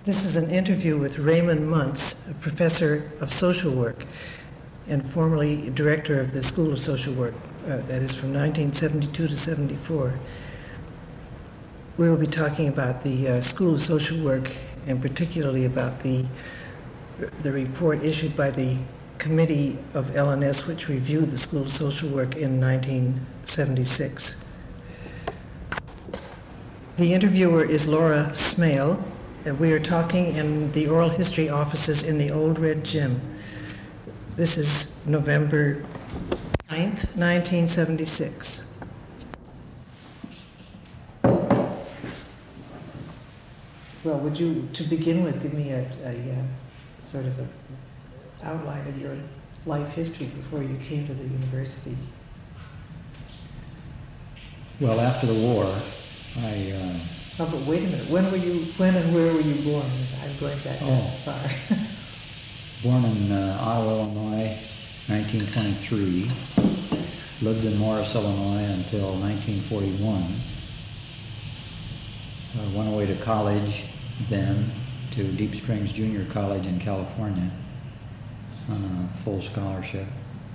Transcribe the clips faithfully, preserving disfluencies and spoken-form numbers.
This is an interview with Raymond Muntz, a professor of social work and formerly director of the School of Social Work, uh, that is from nineteen seventy-two to seventy-four. We will be talking about the uh, School of Social Work and particularly about the, the report issued by the Committee of L N S, which reviewed the School of Social Work in nineteen seventy-six. The interviewer is Laura Smale. and We are talking in the oral history offices in the Old Red Gym. This is November ninth, nineteen seventy-six. Well, would you, to begin with, give me a, a, a sort of an outline of your life history before you came to the university? Well, after the war, I... Uh, oh, but wait a minute. When were you, when and where were you born? I'm going back oh, that far. Born in uh, Ottawa, Illinois, nineteen twenty-three. Lived in Morris, Illinois until nineteen forty-one. Uh, went away to college then to Deep Springs Junior College in California on a full scholarship.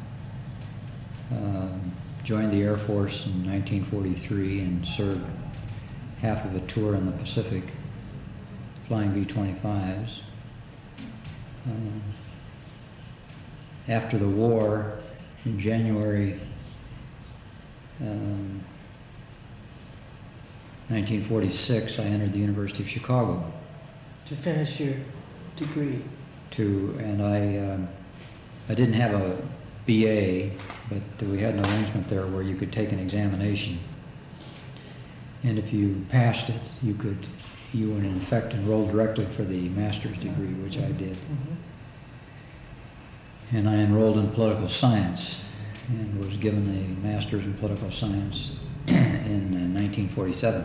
Uh, joined the Air Force in nineteen forty-three and served half of a tour in the Pacific, flying B twenty-fives. Um, after the war, in January um, nineteen forty-six, I entered the University of Chicago. To finish your degree. To, and I, um, I didn't have a B A, but we had an arrangement there where you could take an examination. And if you passed it, you could, you would in effect enroll directly for the master's degree, which I did. Mm-hmm. And I enrolled in political science and was given a master's in political science in uh, nineteen forty-seven.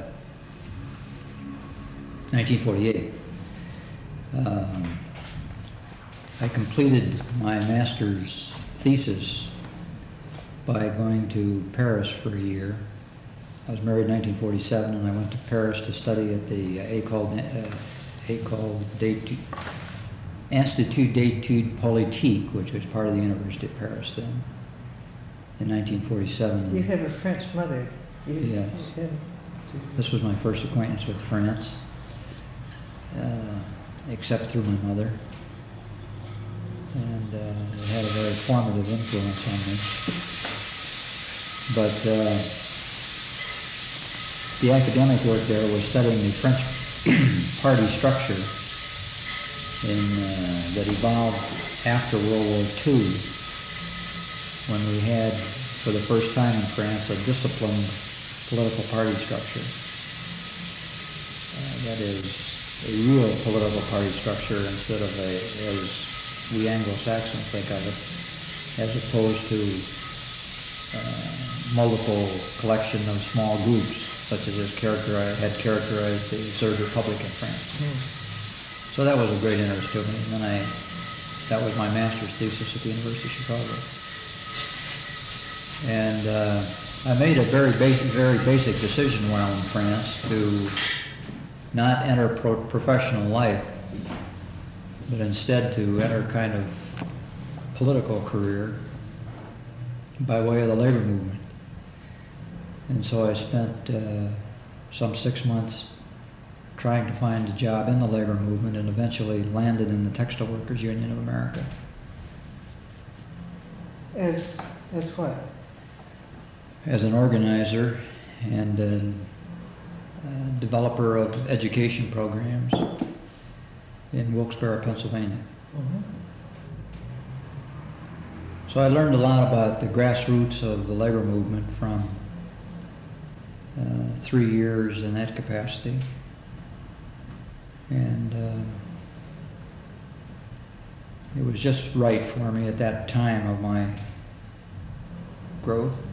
nineteen forty-eight. Um, I completed my master's thesis by going to Paris for a year. I was married in nineteen forty-seven, and I went to Paris to study at the uh, École, uh, École d'études, Institut d'études politiques, which was part of the University of Paris then, in nineteen forty-seven. You have a French mother. You, yes. You have... This was my first acquaintance with France, uh, except through my mother. And uh, it had a very formative influence on me. But uh, the academic work there was studying the French party structure in, uh, that evolved after World War Two, when we had, for the first time in France, a disciplined political party structure. Uh, that is, a real political party structure instead of a, as we Anglo-Saxons think of it, as opposed to uh, multiple collection of small groups, such as is characterized, had characterized the Third Republic in France. Mm. So that was a great interest to me, and then I, that was my master's thesis at the University of Chicago. And uh, I made a very basic, very basic decision while in France to not enter pro professional life, but instead to enter kind of political career by way of the labor movement. And so I spent uh, some six months trying to find a job in the labor movement and eventually landed in the Textile Workers Union of America. As, as what? As an organizer and a, a developer of education programs in Wilkes-Barre, Pennsylvania. Mm-hmm. So I learned a lot about the grassroots of the labor movement from uh, three years in that capacity. And uh, it was just right for me at that time of my growth.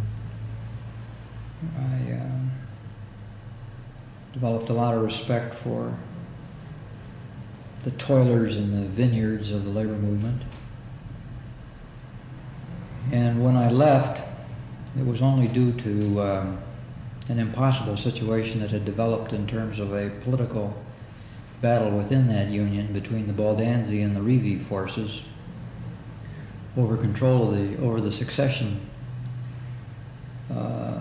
I uh, developed a lot of respect for the toilers in the vineyards of the labor movement. And when I left, it was only due to um, an impossible situation that had developed in terms of a political battle within that union between the Baldanzi and the Reeve forces over control of the, over the succession. Uh,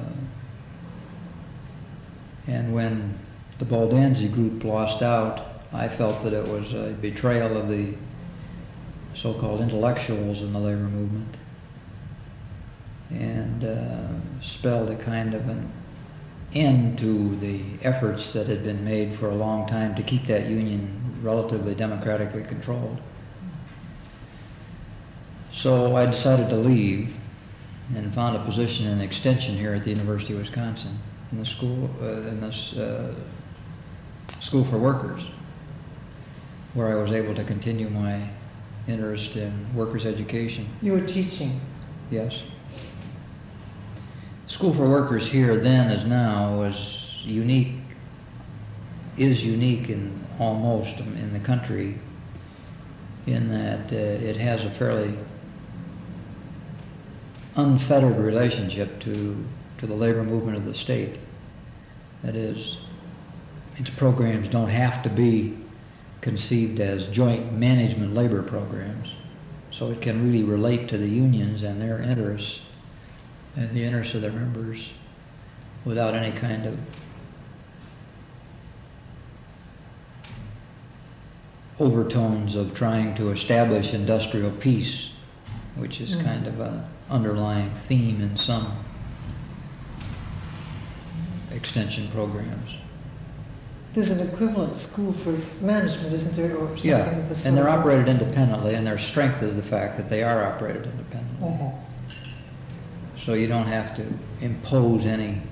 and when the Baldanzi group lost out, I felt that it was a betrayal of the so-called intellectuals in the labor movement, and uh, spelled a kind of an end to the efforts that had been made for a long time to keep that union relatively democratically controlled. So I decided to leave and found a position in extension here at the University of Wisconsin in the school, uh, in this uh, School for Workers, where I was able to continue my interest in workers' education. You were teaching? Yes. School for Workers here then as now was unique, is unique in almost in the country, in that uh, it has a fairly unfettered relationship to, to the labor movement of the state. That is, its programs don't have to be conceived as joint management labor programs, so it can really relate to the unions and their interests and the interests of their members without any kind of overtones of trying to establish industrial peace, which is mm. kind of an underlying theme in some extension programs. There's an equivalent school for management, isn't there, or something yeah, of the sort? And they're operated independently, and their strength is the fact that they are operated independently. Uh-huh. So you don't have to impose any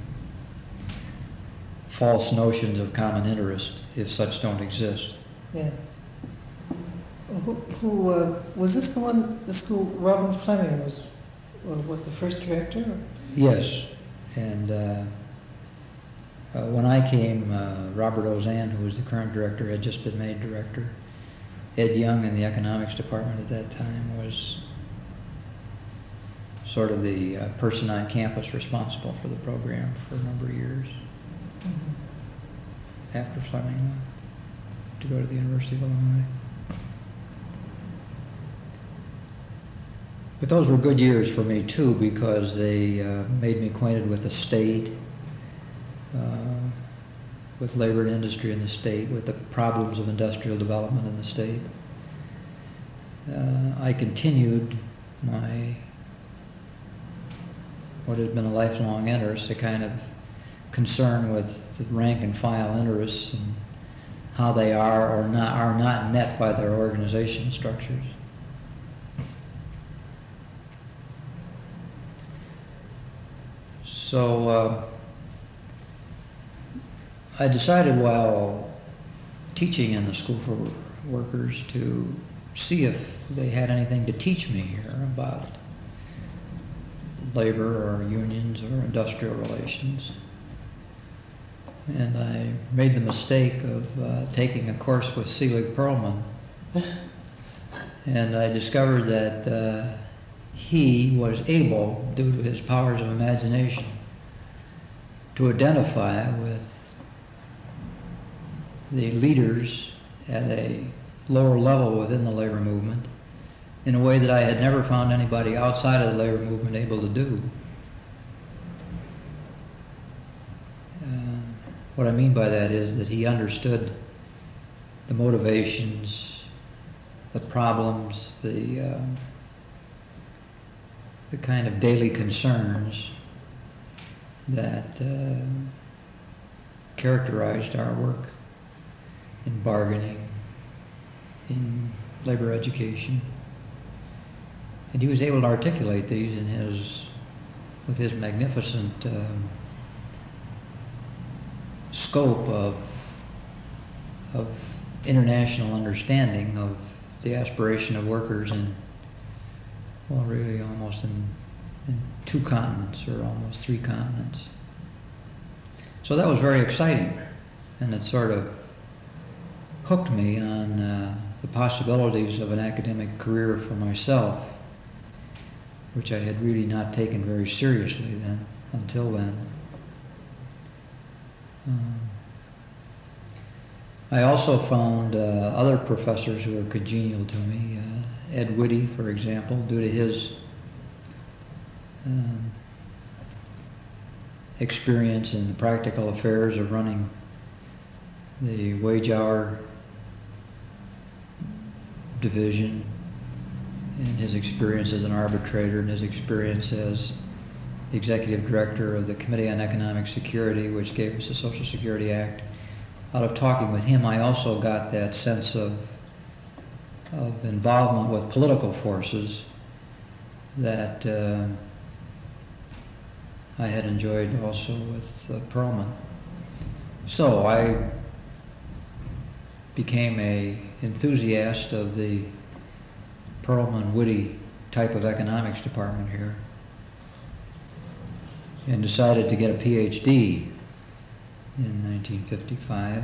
false notions of common interest if such don't exist. Yeah. Who, who uh, was this the one, the school, Robin Fleming was, or what, the first director? Or? Yes, and uh, uh, when I came, uh, Robert Ozanne, who was the current director, had just been made director. Ed Young in the economics department at that time was sort of the uh, person on campus responsible for the program for a number of years mm-hmm. after Fleming left to go to the University of Illinois. But those were good years for me too, because they uh, made me acquainted with the state, uh, with labor and industry in the state, with the problems of industrial development in the state. Uh, I continued my what had been a lifelong interest, a kind of concern with the rank and file interests and how they are or not are not met by their organization structures. So uh, I decided while teaching in the School for Workers to see if they had anything to teach me here about labor or unions or industrial relations. And I made the mistake of uh, taking a course with Selig Perlman. And I discovered that uh, he was able, due to his powers of imagination, to identify with the leaders at a lower level within the labor movement in a way that I had never found anybody outside of the labor movement able to do. Uh, what I mean by that is that he understood the motivations, the problems, the, uh, the kind of daily concerns that uh, characterized our work in bargaining, in labor education. And he was able to articulate these in his, with his magnificent um, scope of, of international understanding of the aspiration of workers in, well, really almost in, in two continents or almost three continents. So that was very exciting, and it sort of hooked me on uh, the possibilities of an academic career for myself, which I had really not taken very seriously then, until then. Um, I also found uh, other professors who were congenial to me. Uh, Ed Whitty, for example, due to his um, experience in the practical affairs of running the wage hour division, and his experience as an arbitrator, and his experience as executive director of the Committee on Economic Security, which gave us the Social Security Act. Out of talking with him, I also got that sense of, of involvement with political forces that uh, I had enjoyed also with uh, Perlman. So I became a enthusiast of the Perlman-Whitty type of economics department here, and decided to get a P H D in nineteen fifty-five.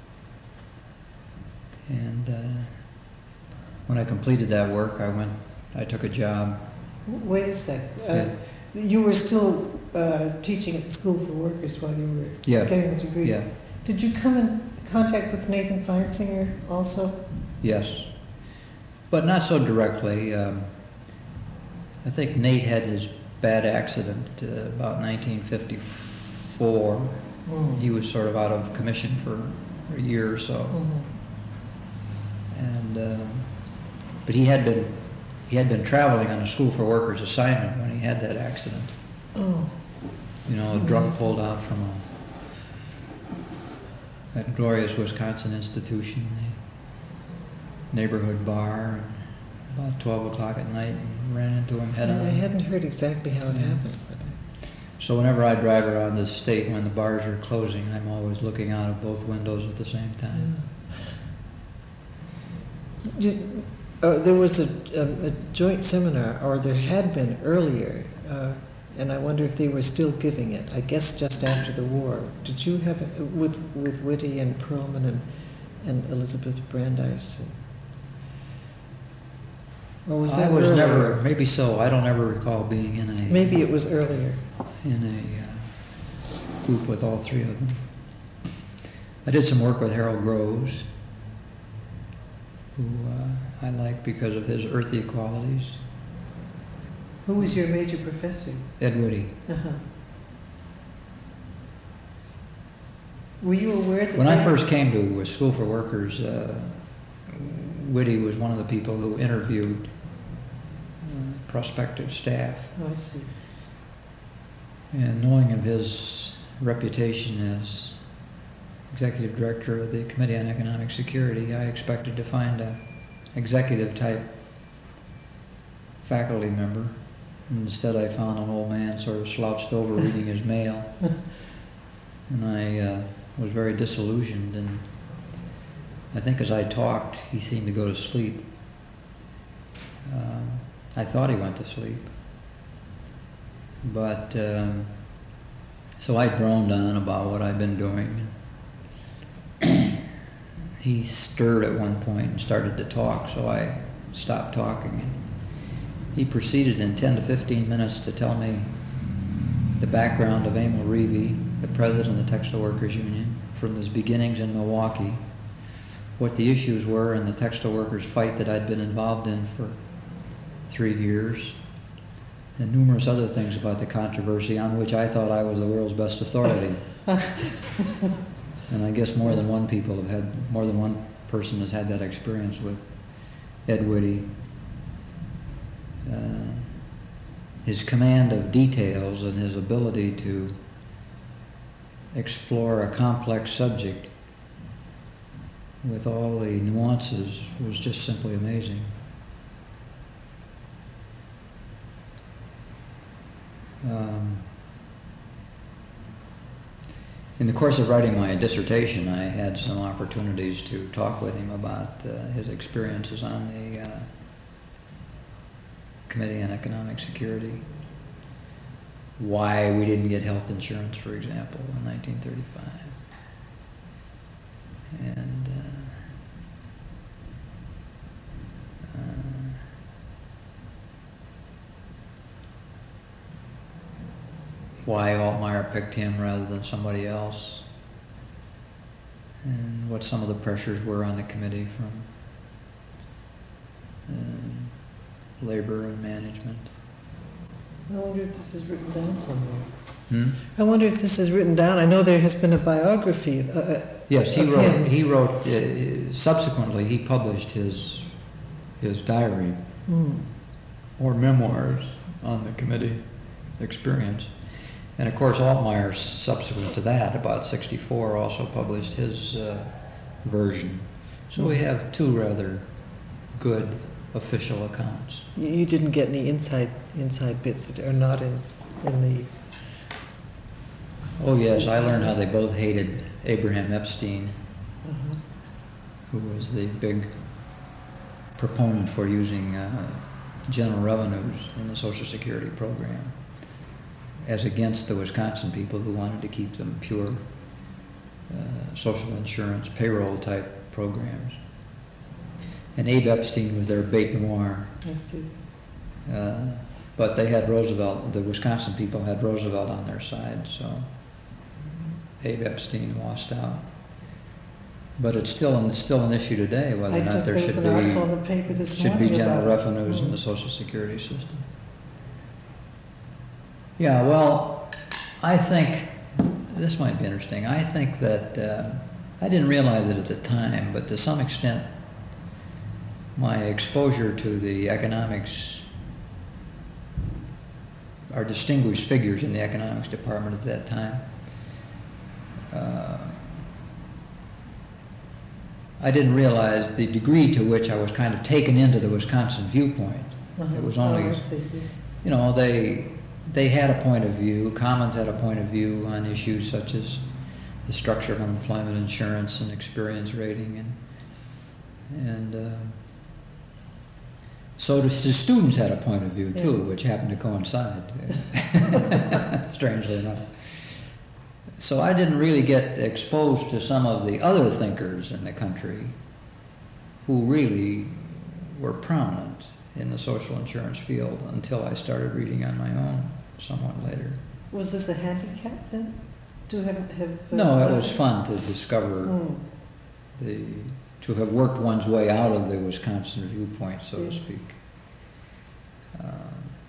And uh, when I completed that work, I went, I took a job. Wait a sec. Uh, Yeah. You were still uh, teaching at the School for Workers while you were Yeah. getting the degree. Yeah. Did you come in contact with Nathan Feinsinger also? Yes, but not so directly. Um, I think Nate had his bad accident uh, about nineteen fifty-four. Mm. He was sort of out of commission for a year or so. Mm-hmm. And um, but he had been he had been traveling on a School for Workers assignment when he had that accident. Oh. You know, a drunk pulled out from a that glorious Wisconsin institution, the neighborhood bar, and about twelve o'clock at night, and ran into him head I on. hadn't heard exactly how it Yeah. happened. But So whenever I drive around the state when the bars are closing, I'm always looking out of both windows at the same time. Did, uh, there was a, a, a joint seminar, or there had been earlier, uh, and I wonder if they were still giving it. I guess just after the war. Did you have it with with Whitty and Perlman and and Elizabeth Brandeis? Or was that I was earlier? never, maybe so. I don't ever recall being in a Maybe it was earlier. in a uh, group with all three of them. I did some work with Harold Groves, who uh, I like because of his earthy qualities. Who was your major professor? Ed Whitty. Uh-huh. Were you aware that When I they- first came to a School for Workers, uh, Whitty was one of the people who interviewed uh, prospective staff. Oh, I see. And knowing of his reputation as executive director of the Committee on Economic Security, I expected to find a executive type faculty member. Instead, I found an old man sort of slouched over reading his mail. And I uh, was very disillusioned, and I think as I talked, he seemed to go to sleep. Um, I thought he went to sleep. But, um, so I droned on about what I'd been doing. He stirred at one point and started to talk, so I stopped talking. He proceeded in ten to fifteen minutes to tell me the background of Emil Reavey, the president of the Textile Workers Union, from his beginnings in Milwaukee, what the issues were in the textile workers' fight that I'd been involved in for three years, and numerous other things about the controversy on which I thought I was the world's best authority. And I guess more than one people have had, more than one person has had that experience with Ed Whitty. Uh, his command of details and his ability to explore a complex subject with all the nuances was just simply amazing. Um, in the course of writing my dissertation, I had some opportunities to talk with him about uh, his experiences on the uh, Committee on Economic Security. Why we didn't get health insurance, for example, in nineteen thirty-five. And uh, uh, why Altmaier picked him rather than somebody else. And what some of the pressures were on the committee from um, labor and management. I wonder if this is written down somewhere. Hmm? I wonder if this is written down. I know there has been a biography. Uh, Yes, he of wrote. him. He wrote. Uh, subsequently, he published his his diary Hmm. or memoirs on the committee experience, and of course, Altmaier, subsequent to that, about sixty-four, also published his uh, version. So we have two rather good official accounts. You, you didn't get any inside inside bits that are not in in the. Oh yes, I learned how they both hated Abraham Epstein, Uh-huh. who was the big proponent for using uh, general revenues in the Social Security program, as against the Wisconsin people who wanted to keep them pure uh, social insurance, payroll type programs. And Abe Epstein was their bête noire. I see. Uh, but they had Roosevelt, the Wisconsin people had Roosevelt on their side, so Abe Epstein lost out. But it's still, it's still an issue today whether I or not just, there there was should an article in be, the paper this should be morning general about it. revenues in Mm. the Social Security system. Yeah, well, I think, this might be interesting, I think that, uh, I didn't realize it at the time, but to some extent, my exposure to the economics, our distinguished figures in the economics department at that time, uh, I didn't realize the degree to which I was kind of taken into the Wisconsin viewpoint. Uh-huh. It was only, Oh, I see. you know, they they had a point of view, Commons had a point of view on issues such as the structure of unemployment insurance and experience rating, and and uh, so the, the students had a point of view too, Yeah. which happened to coincide, strangely enough. So I didn't really get exposed to some of the other thinkers in the country who really were prominent in the social insurance field until I started reading on my own somewhat later. Was this a handicap then? To have have? uh, No, it was fun to discover Mm. the, to have worked one's way out of the Wisconsin viewpoint, so Yeah. to speak. Um,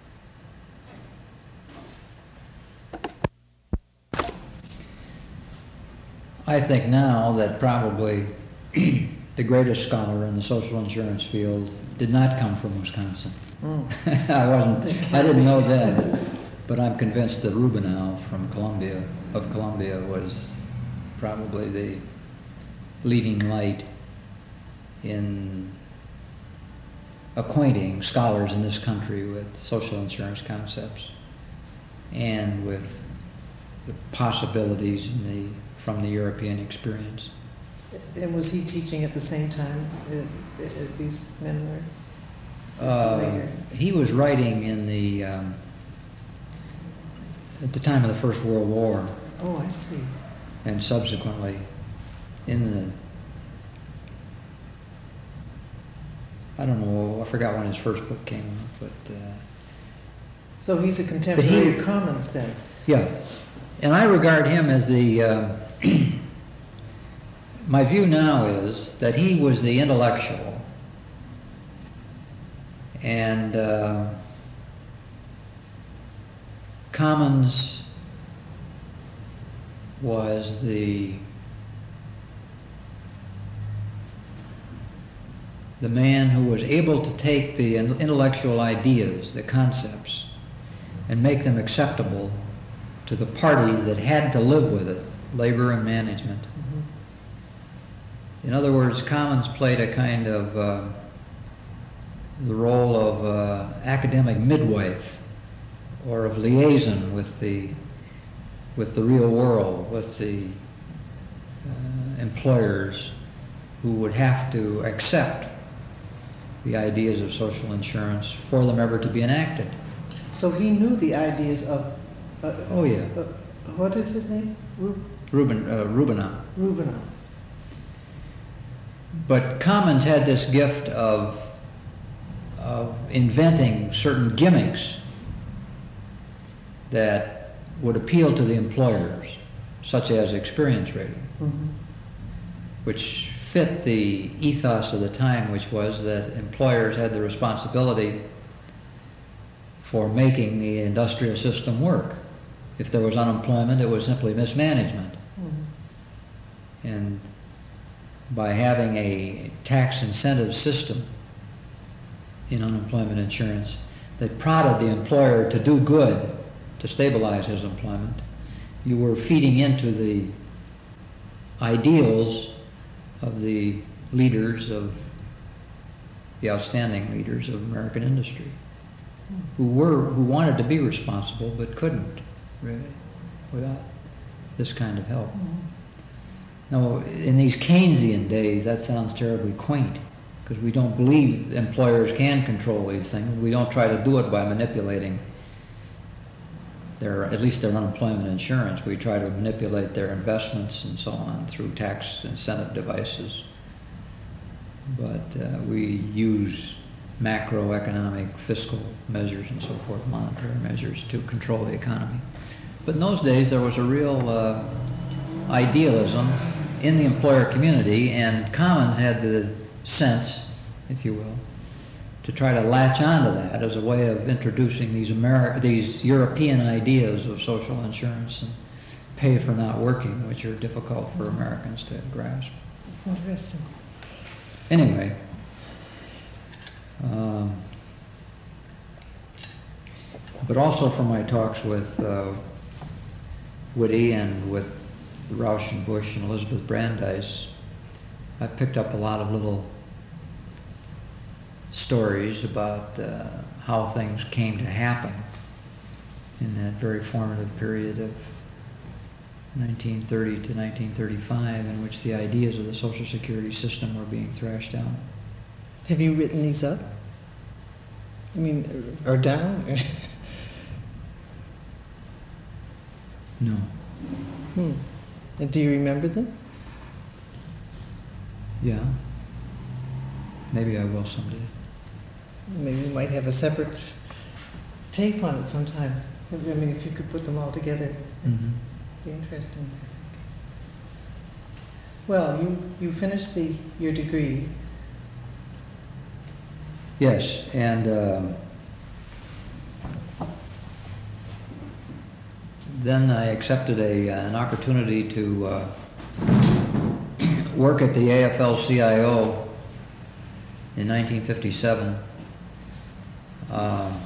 I think now that probably the greatest scholar in the social insurance field did not come from Wisconsin. Mm. I wasn't, I didn't know then, but I'm convinced that Rubinow from Columbia, of Columbia, was probably the leading light in acquainting scholars in this country with social insurance concepts and with the possibilities in the, from the European experience. And was he teaching at the same time uh, as these men were? Uh, later? he was writing in the, um, at the time of the First World War, Oh, I see. and subsequently in the, I don't know, I forgot when his first book came out, but uh, So he's a contemporary he- of Commons then? yeah. And I regard him as the, uh, my view now is that he was the intellectual, and uh, Commons was the the man who was able to take the intellectual ideas, the concepts, and make them acceptable to the parties that had to live with it, labor and management. Mm-hmm. In other words, Commons played a kind of uh, the role of uh, academic midwife or of liaison with the with the real world, with the uh, employers who would have to accept the ideas of social insurance for them ever to be enacted. So he knew the ideas of, uh, Oh yeah, uh, what is his name? Ru- Ruben uh, Rubinow. Rubinow. But Commons had this gift of of inventing certain gimmicks that would appeal to the employers, such as experience rating. Mm-hmm. which fit the ethos of the time, which was that employers had the responsibility for making the industrial system work. If there was unemployment, it was simply mismanagement. Mm-hmm. And by having a tax incentive system in unemployment insurance that prodded the employer to do good, to stabilize his employment, you were feeding into the ideals of the leaders of the outstanding leaders of American industry, who were who wanted to be responsible but couldn't really without this kind of help. Mm-hmm. Now, in these Keynesian days, that sounds terribly quaint, because we don't believe employers can control these things. We don't try to do it by manipulating their, at least their unemployment insurance. We try to manipulate their investments and so on through tax incentive devices. But uh, we use macroeconomic fiscal measures and so forth, monetary measures, to control the economy. But in those days, there was a real uh, idealism in the employer community, and Commons had the sense, if you will, to try to latch onto that as a way of introducing these Ameri- these European ideas of social insurance and pay for not working, which are difficult for Americans to grasp. That's interesting. Anyway, um, but also from my talks with uh, Whitty and with Rauschenbusch and Elizabeth Brandeis, I picked up a lot of little stories about uh, how things came to happen in that very formative period of nineteen thirty to nineteen thirty-five, in which the ideas of the Social Security system were being thrashed out. Have you written these up? I mean, or down? No. Hmm. And do you remember them? Yeah. Maybe I will someday. Maybe we might have a separate take on it sometime. I mean, if you could put them all together, it'd Mm-hmm. be interesting, I think. Well, you, you finished the, your degree. Yes, and um, then I accepted a, uh, an opportunity to uh, work at the A F L C I O in nineteen fifty-seven. Um,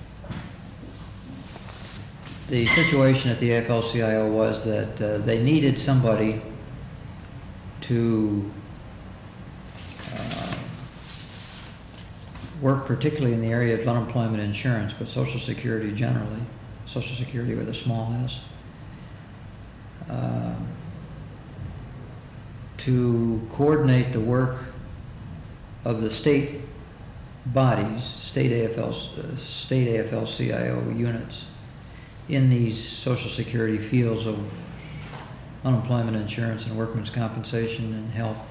the situation at the A F L C I O was that uh, they needed somebody to uh, work particularly in the area of unemployment insurance, but Social Security generally, Social Security with a small s, uh, to coordinate the work of the state bodies, state A F L, uh, state A F L C I O units in these Social Security fields of unemployment insurance and workmen's compensation and health.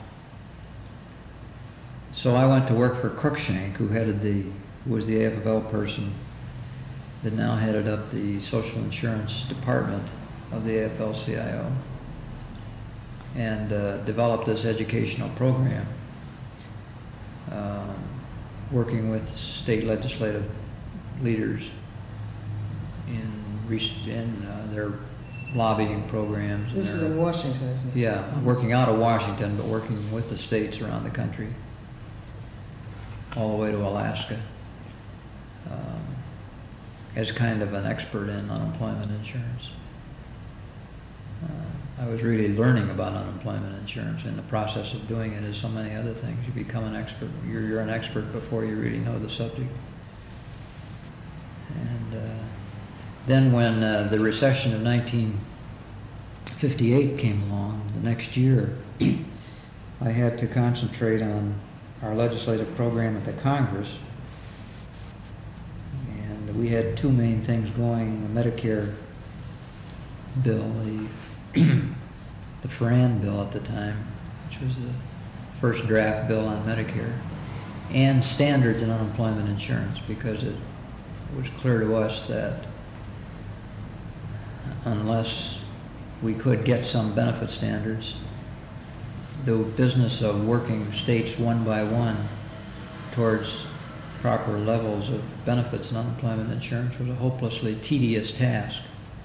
So I went to work for Cruikshank, who headed the, who was the A F L person that now headed up the social insurance department of the A F L C I O, and uh, developed this educational program, um, working with state legislative leaders in, in uh, their lobbying programs. This is their, in Washington, isn't it? Yeah, working out of Washington, but working with the states around the country, all the way to Alaska, um, as kind of an expert in unemployment insurance. Uh, I was really learning about unemployment insurance. In the process of doing it, as so many other things, you become an expert. You're, you're an expert before you really know the subject. And uh, then when uh, the recession of nineteen fifty-eight came along, the next year, I had to concentrate on our legislative program at the Congress. And we had two main things going: the Medicare bill, the, the Farran bill at the time, which was the first draft bill on Medicare, and standards in unemployment insurance, because it was clear to us that unless we could get some benefit standards, the business of working states one by one towards proper levels of benefits and unemployment insurance was a hopelessly tedious task.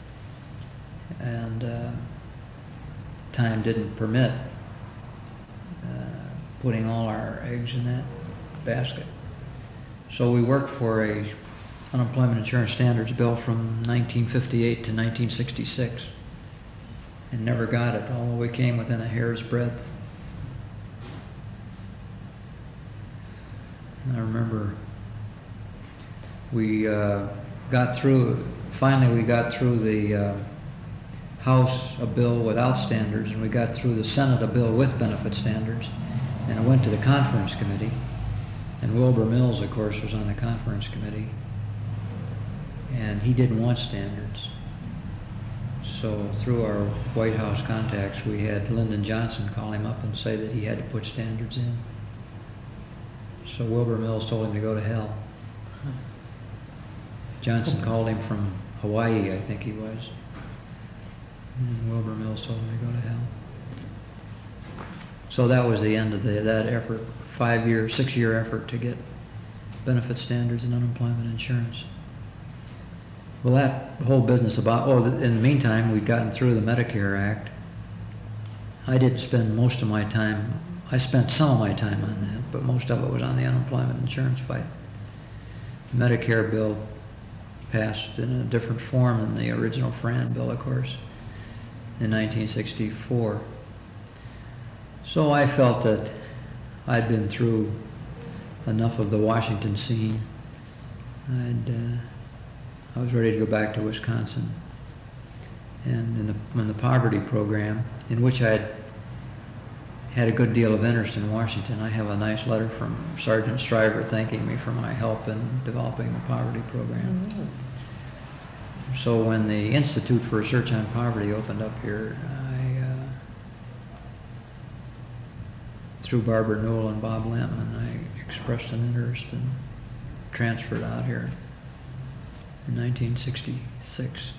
And uh, time didn't permit uh, putting all our eggs in that basket. So we worked for a unemployment insurance standards bill from nineteen fifty-eight to nineteen sixty-six and never got it, although we came within a hair's breadth. And I remember we uh, got through, finally we got through the uh, House a bill without standards, and we got through the Senate a bill with benefit standards, and it went to the conference committee, and Wilbur Mills, of course, was on the conference committee, and he didn't want standards. So through our White House contacts, we had Lyndon Johnson call him up and say that he had to put standards in. So Wilbur Mills told him to go to hell. Johnson called him from Hawaii, I think he was. And Wilbur Mills told him to go to hell. So that was the end of the, that effort, five-year, six-year effort to get benefit standards and unemployment insurance. Well, that whole business about, oh, in the meantime, we'd gotten through the Medicare Act. I didn't spend most of my time, I spent some of my time on that, but most of it was on the unemployment insurance fight. The Medicare bill passed in a different form than the original Fran bill, of course, in nineteen sixty-four. So I felt that I'd been through enough of the Washington scene. I'd, uh, I was ready to go back to Wisconsin. And in the, in the poverty program, in which I'd had a good deal of interest in Washington, I have a nice letter from Sergeant Stryver thanking me for my help in developing the poverty program. Mm-hmm. So when the Institute for Research on Poverty opened up here, I, uh, through Barbara Newell and Bob Lampman, I expressed an interest and transferred out here in nineteen sixty-six.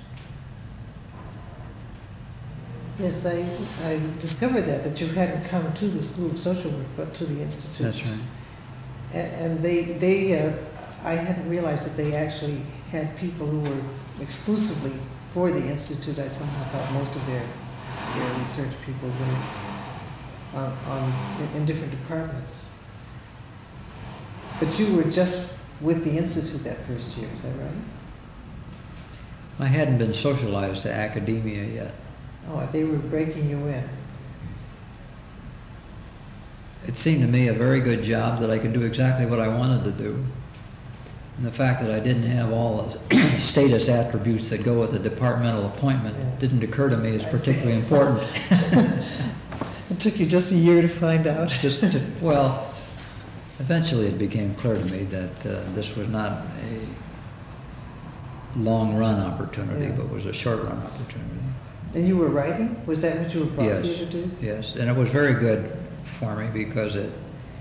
Yes, I, I discovered that, that you hadn't come to the School of Social Work, but to the Institute. That's right. And, and they, they uh, I hadn't realized that they actually had people who were exclusively for the Institute. I somehow thought most of their, their research people were on, on, in, in different departments. But you were just with the Institute that first year, is that right? I hadn't been socialized to academia yet. Oh, they were breaking you in. It seemed to me a very good job that I could do exactly what I wanted to do. And the fact that I didn't have all the status attributes that go with a departmental appointment yeah. didn't occur to me as particularly important. It took you just a year to find out. Just to, well, eventually it became clear to me that uh, this was not a long-run opportunity, yeah. but was a short-run opportunity. And you were writing? Was that what you were brought yes. here to do? Yes, and it was very good for me because it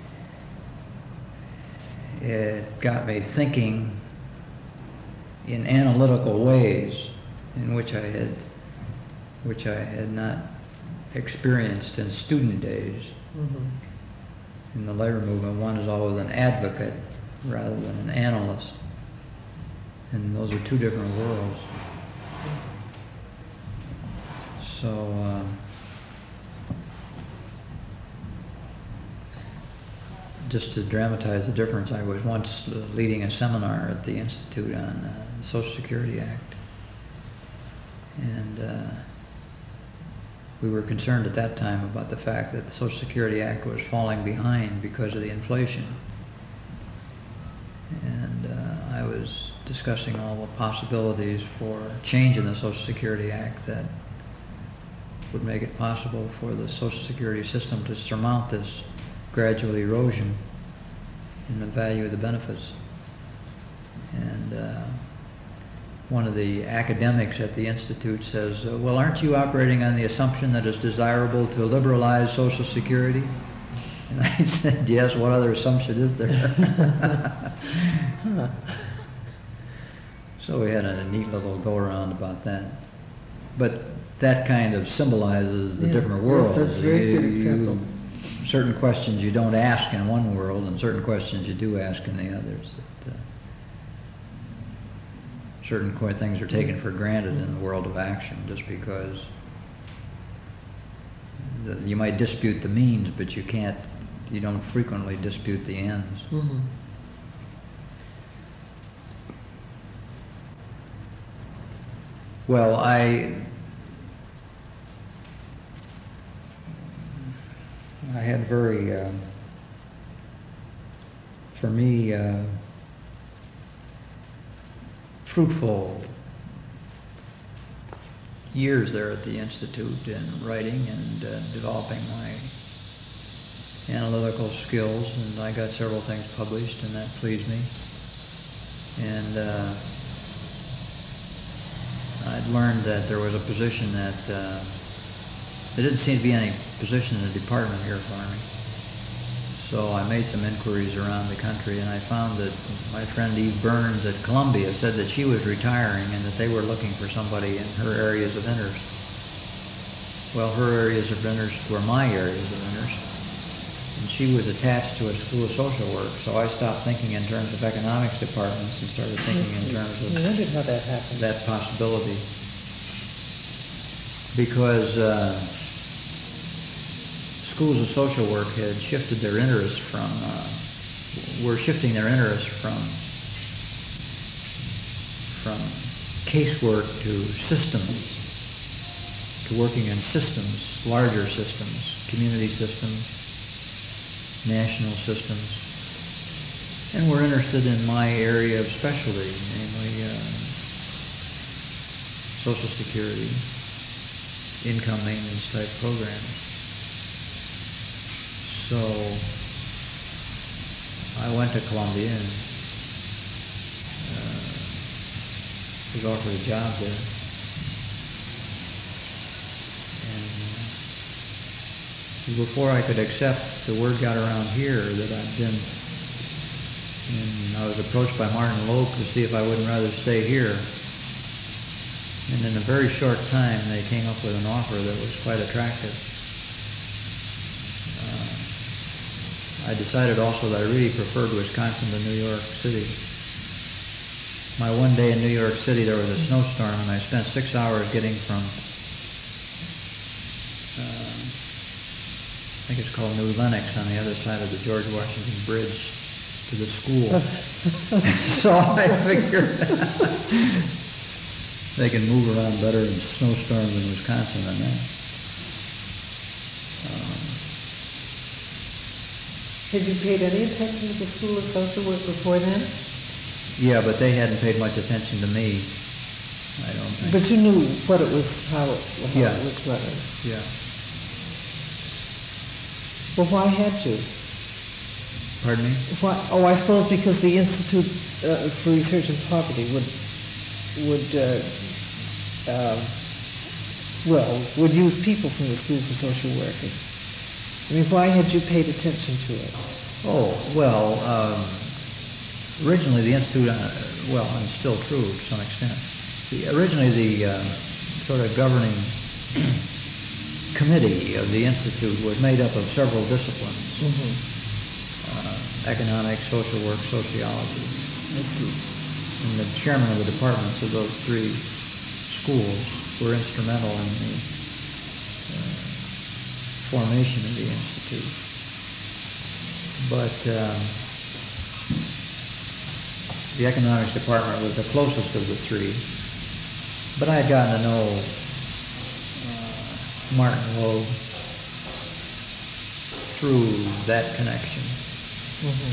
it got me thinking in analytical ways in which I had which I had not experienced in student days. Mm-hmm. In the labor movement, one is always an advocate rather than an analyst, and those are two different worlds. So um, just to dramatize the difference, I was once leading a seminar at the Institute on uh, the Social Security Act, and uh, we were concerned at that time about the fact that the Social Security Act was falling behind because of the inflation. And uh, I was discussing all the possibilities for change in the Social Security Act that would make it possible for the Social Security system to surmount this gradual erosion in the value of the benefits. And uh, one of the academics at the Institute says, uh, well, aren't you operating on the assumption that it's desirable to liberalize Social Security? And I said, yes, what other assumption is there? Huh. So we had a neat little go-around about that. But that kind of symbolizes the yeah, different worlds. Yes, that's a very you, good example. certain questions you don't ask in one world and certain questions you do ask in the others. That, uh, certain qu- things are taken for granted in the world of action just because the, you might dispute the means, but you can't, you don't frequently dispute the ends. Mm-hmm. Well, I I had very, uh, for me, uh, fruitful years there at the Institute in writing and uh, developing my analytical skills, and I got several things published, and that pleased me. And uh, I'd learned that there was a position that uh, there didn't seem to be any position in the department here for me. So I made some inquiries around the country, and I found that my friend Eve Burns at Columbia said that she was retiring and that they were looking for somebody in her areas of interest. Well, her areas of interest were my areas of interest, and she was attached to a school of social work, so I stopped thinking in terms of economics departments and started thinking in terms of I wondered how that happened. that possibility. Because uh, schools of social work had shifted their interest from, uh, were shifting their interest from, from casework to systems, to working in systems, larger systems, community systems, national systems. And we're interested in my area of specialty, namely uh, Social Security, income maintenance type programs. So I went to Columbia and uh, was offered a job there. And uh, before I could accept, the word got around here that I'd been, and I was approached by Martin Loeb to see if I wouldn't rather stay here. And in a very short time, they came up with an offer that was quite attractive. I decided also that I really preferred Wisconsin to New York City. My one day in New York City, there was a snowstorm, and I spent six hours getting from, uh, I think it's called New Lenox, on the other side of the George Washington Bridge, to the school. So I figured they can move around better in snowstorms in Wisconsin than that. Um, Had you paid any attention to the School of Social Work before then? Yeah, but they hadn't paid much attention to me, I don't think. But you knew what it was, how it, how Yeah. it was running. Yeah. Well, why had you? Pardon me? Why, oh, I suppose because the Institute uh, for Research in Poverty would, would uh, uh, well, would use people from the School for Social Work. I mean, why had you paid attention to it? Oh, well, um, originally the Institute, uh, well, and it's still true to some extent, the, originally the uh, sort of governing committee of the Institute was made up of several disciplines, Mm-hmm. uh, economics, social work, sociology. I see. And the chairman of the departments of those three schools were instrumental in the formation of the Institute. But um, the economics department was the closest of the three. But I had gotten to know uh, Martin Loeb through that connection. Mm-hmm.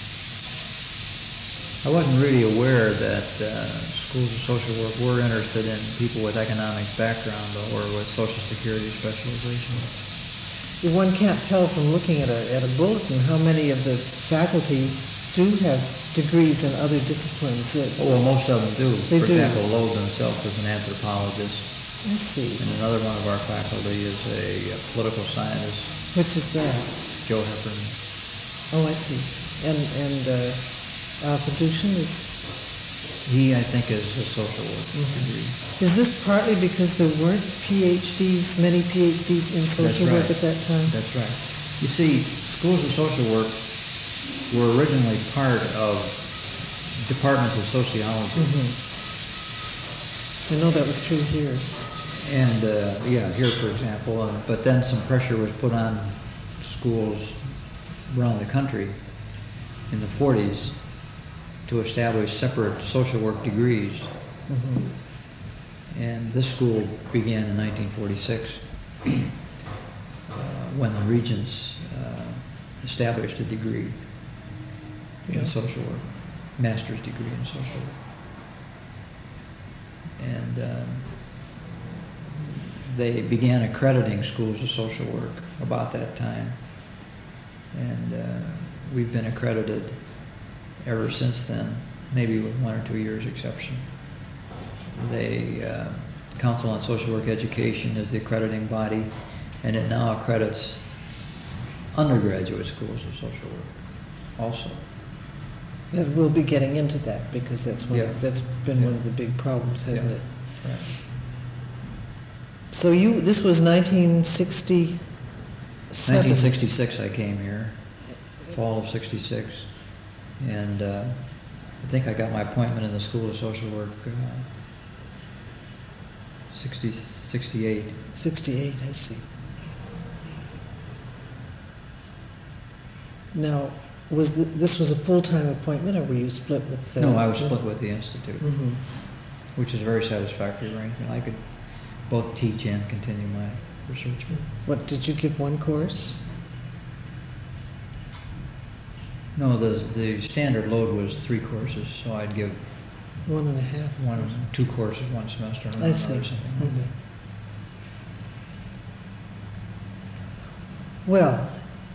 I wasn't really aware that uh, schools of social work were interested in people with economics background or with Social Security specialization. One can't tell from looking at a, at a bulletin how many of the faculty do have degrees in other disciplines. That, Oh, well, most of them do. They For do. example, Loeb himself is an anthropologist, I see. and another one of our faculty is a, a political scientist, Which is that? Joe Heffernan. Oh, I see. And and uh, Alpha Dushan is. He, I think, is a social work Mhm. degree. Is this partly because there weren't PhDs, many PhDs in social That's work right. at that time? That's right. You see, schools of social work were originally part of departments of sociology. Mm-hmm. I know that was true here. And, uh, yeah, here, for example, uh, but then some pressure was put on schools around the country in the forties to establish separate social work degrees. Mm-hmm. And this school began in nineteen forty-six uh, when the Regents uh, established a degree in Yeah. social work, master's degree in social work. And um, they began accrediting schools of social work about that time. And uh, we've been accredited ever since then, maybe with one or two years exception. The uh, Council on Social Work Education is the accrediting body, and it now accredits undergraduate schools of social work also. That we'll be getting into that because that's one, Yeah. that's been Yeah. one of the big problems, hasn't Yeah. it? Right. So you, this was nineteen sixty-seven? nineteen sixty-six I came here, fall of sixty-six, and uh, I think I got my appointment in the School of Social Work uh, sixty, sixty-eight. sixty-eight, I see. Now, was th- this was a full-time appointment, or were you split with? Uh, No, I was split with the Institute, Mm-hmm. which is a very satisfactory arrangement. I could both teach and continue my research. What, did you give one course? No, the, the standard load was three courses, so I'd give One and a half? one, two courses one semester. I see. Or something like Mhm. that. Well,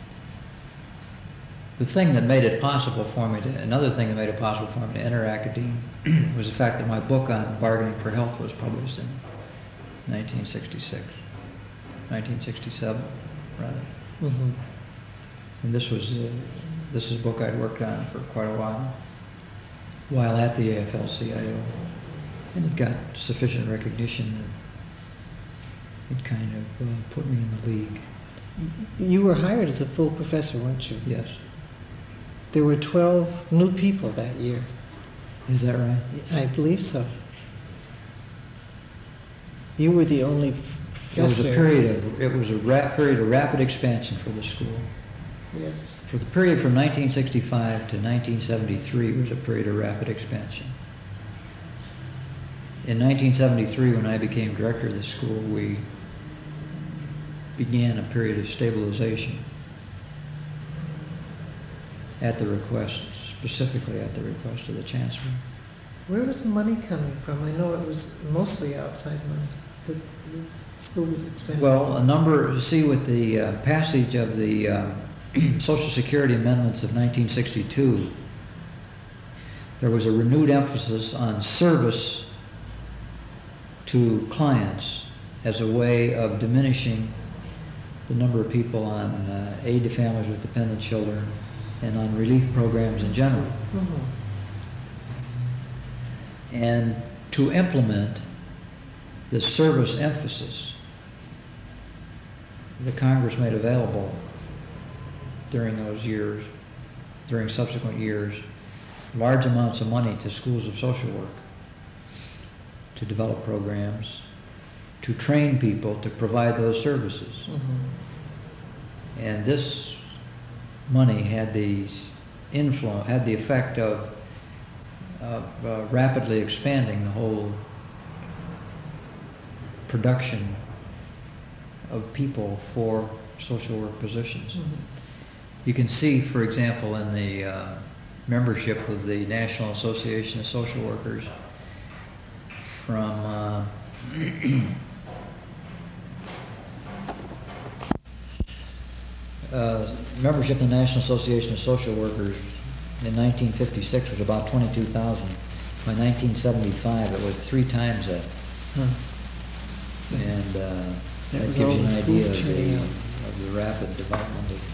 The thing that made it possible for me to, another thing that made it possible for me to enter academia was the fact that my book on bargaining for health was published in nineteen sixty-six, nineteen sixty-seven, rather. mhm. And this was, uh, this is a book I'd worked on for quite a while, while at the A F L C I O. And it got sufficient recognition that it kind of uh, put me in the league. You were hired as a full professor, weren't you? Yes. There were twelve new people that year. Is that right? I believe so. You were the only f- It was professor. a period of, it was a ra- period of rapid expansion for the school. Yes. For the period from nineteen sixty-five to nineteen seventy-three was a period of rapid expansion. In nineteen seventy-three, when I became director of the school, we began a period of stabilization at the request, specifically at the request of the chancellor. Where was the money coming from? I know it was mostly outside money. The, the school was expanding. Well, a number, see, with the uh, passage of the uh, Social Security amendments of nineteen sixty-two, there was a renewed emphasis on service to clients as a way of diminishing the number of people on uh, aid to families with dependent children and on relief programs in general. Mhm. And to implement this service emphasis, the Congress made available during those years, during subsequent years, large amounts of money to schools of social work to develop programs, to train people to provide those services. Mhm. And this money had the influence, had the effect of, of uh, rapidly expanding the whole production of people for social work positions. Mhm. You can see, for example, in the uh, membership of the National Association of Social Workers from uh, uh, membership in the National Association of Social Workers in nineteen fifty-six was about twenty-two thousand. By nineteen seventy-five, it was three times that. Huh. And uh, That that was gives all you the an idea schools of churning the, out. of the rapid development of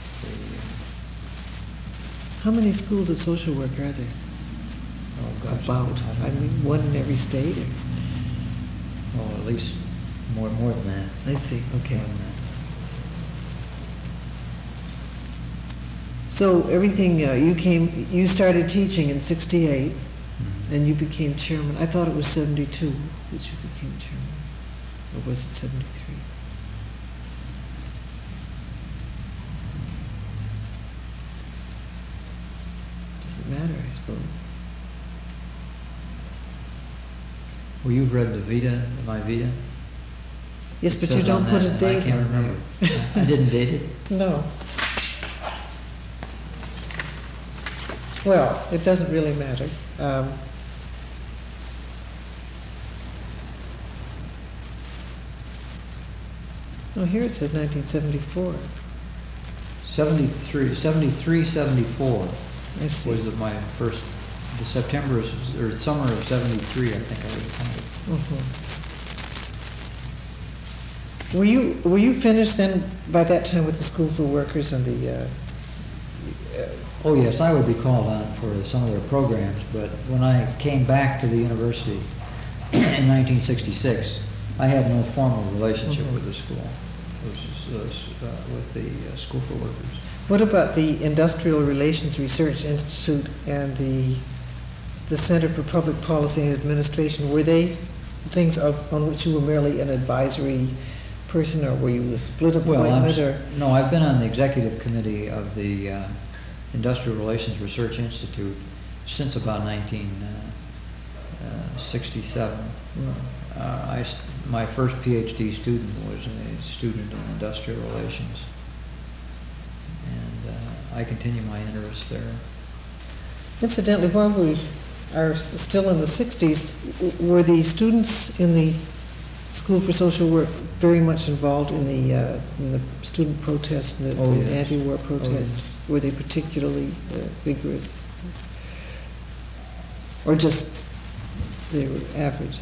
How many schools of social work are there? the, oh gosh. About, I mean, one in every state? Or? Oh, at least more, more than that. I see, okay. More than that. So everything, uh, you came, you started teaching in sixty-eight, Mhm. and you became chairman. I thought it was seventy-two that you became chairman. Or was it seventy-three? Doesn't matter, I suppose. Well, you've read the Vita, my Vita? Yes, It but you says don't on put that, a and date I can't on remember. there. I didn't date it. No. Well, it doesn't really matter. Um, oh, here it says nineteen seventy-four. seventy-three, seventy-three, seventy-four I see. was my first, the September, or summer of seventy-three, I think I was appointed. Mhm. Were you were you finished then by that time with the School for Workers and the? Uh, uh, Oh, yes, I would be called on for some of their programs, but when I came back to the university in nineteen sixty-six, I had no formal relationship Mhm. with the school. It was just, uh, s- uh, with the uh, School for Workers. What about the Industrial Relations Research Institute and the the Center for Public Policy and Administration? Were they things of, on which you were merely an advisory person, or were you a split Well, I'm, appointment? s- Or no, I've been on the executive committee of the uh, Industrial Relations Research Institute since about nineteen sixty-seven. no. Uh, I s my first PhD student was a student in industrial relations, and uh, I continue my interest there. Incidentally, while we are still in the sixties, w- were the students in the School for Social Work very much involved in the uh, in the student protests and the, Oh, the yes. anti-war protests? yes. Were they particularly uh, vigorous, or just they were average?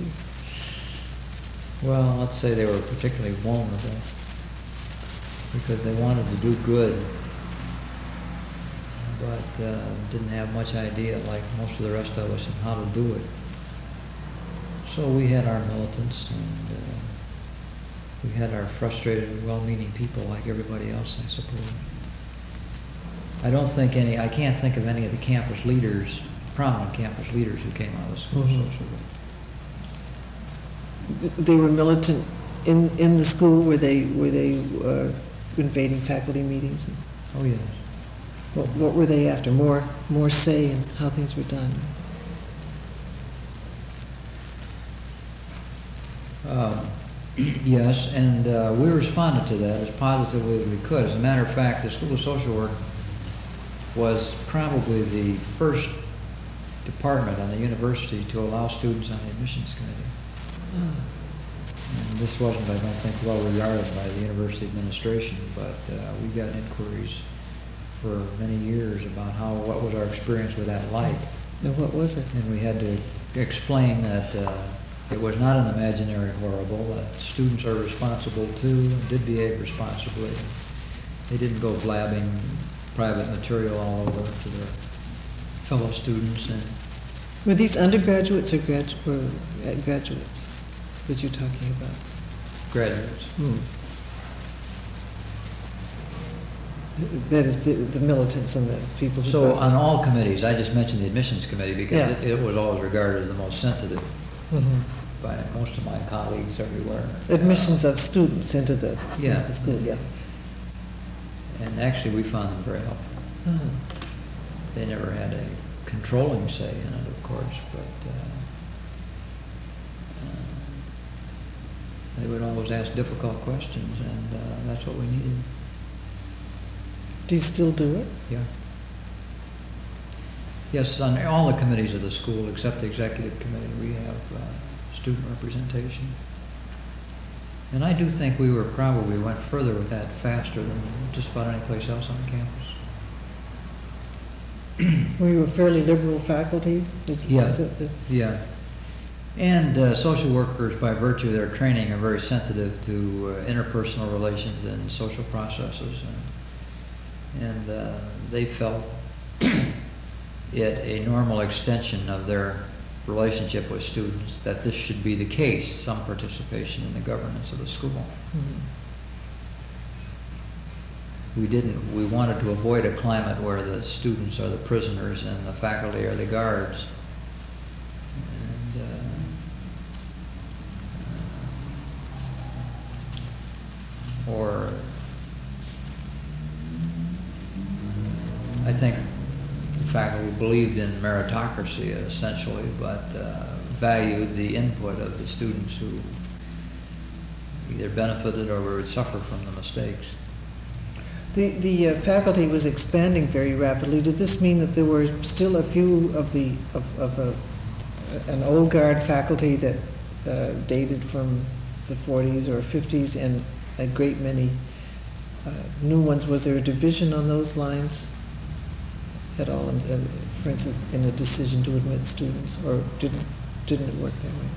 Well, let's say they were particularly vulnerable because they wanted to do good, but uh, didn't have much idea, like most of the rest of us, on how to do it. So we had our militants, and uh, we had our frustrated, well-meaning people like everybody else, I suppose. I don't think any, I can't think of any of the campus leaders, prominent campus leaders who came out of the School of Mhm. Social Work. They were militant in in the school. Were they were they uh, invading faculty meetings? Oh, yes. What, what were they after? More more say in how things were done. Um, Yes, and uh, we responded to that as positively as we could. As a matter of fact, the School of Social Work was probably the first department on the university to allow students on the admissions committee. And this wasn't, I don't think, well regarded by the university administration, but uh, we got inquiries for many years about how, what was our experience with that like. And what was it? And we had to explain that uh, it was not an imaginary horrible, that students are responsible too, and did behave responsibly. They didn't go blabbing private material all over to their fellow students. And Were these undergraduates or grad, or uh, graduates that you're talking about? graduates. Hmm. That is the, the militants and the people who... So got- on all committees, I just mentioned the admissions committee because Yeah. it, it was always regarded as the most sensitive Mhm. by most of my colleagues everywhere. Admissions of students into the, Yeah. into the school, yeah. And actually, we found them very helpful. Uh-huh. They never had a controlling say in it, of course, but uh, uh, they would always ask difficult questions, and uh, that's what we needed. Do you still do it? Yeah. Yes, on all the committees of the school, except the executive committee, we have uh, student representation. And I do think we were probably went further with that faster than just about any place else on campus. Were you a fairly liberal faculty? Is, Yeah. is it the, Yeah. And uh, social workers, by virtue of their training, are very sensitive to uh, interpersonal relations and social processes. And, and uh, they felt it a normal extension of their relationship with students that this should be the case, some participation in the governance of the school. Mhm. we didn't, we wanted to avoid a climate where the students are the prisoners and the faculty are the guards. And, uh, uh, or I think the faculty believed in meritocracy essentially, but uh, valued the input of the students who either benefited or would suffer from the mistakes. The, the uh, faculty was expanding very rapidly. Did this mean that there were still a few of the of, of a, an old guard faculty that uh, dated from the forties or fifties, and a great many uh, new ones? Was there a division on those lines at all, in, in, for instance, in a decision to admit students, or didn't didn't it work that way?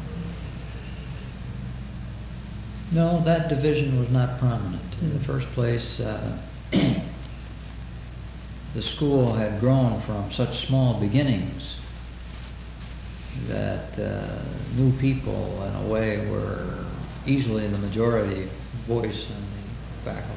No, that division was not prominent. In the first place, uh, the school had grown from such small beginnings that uh, new people, in a way, were easily the majority voice in the faculty.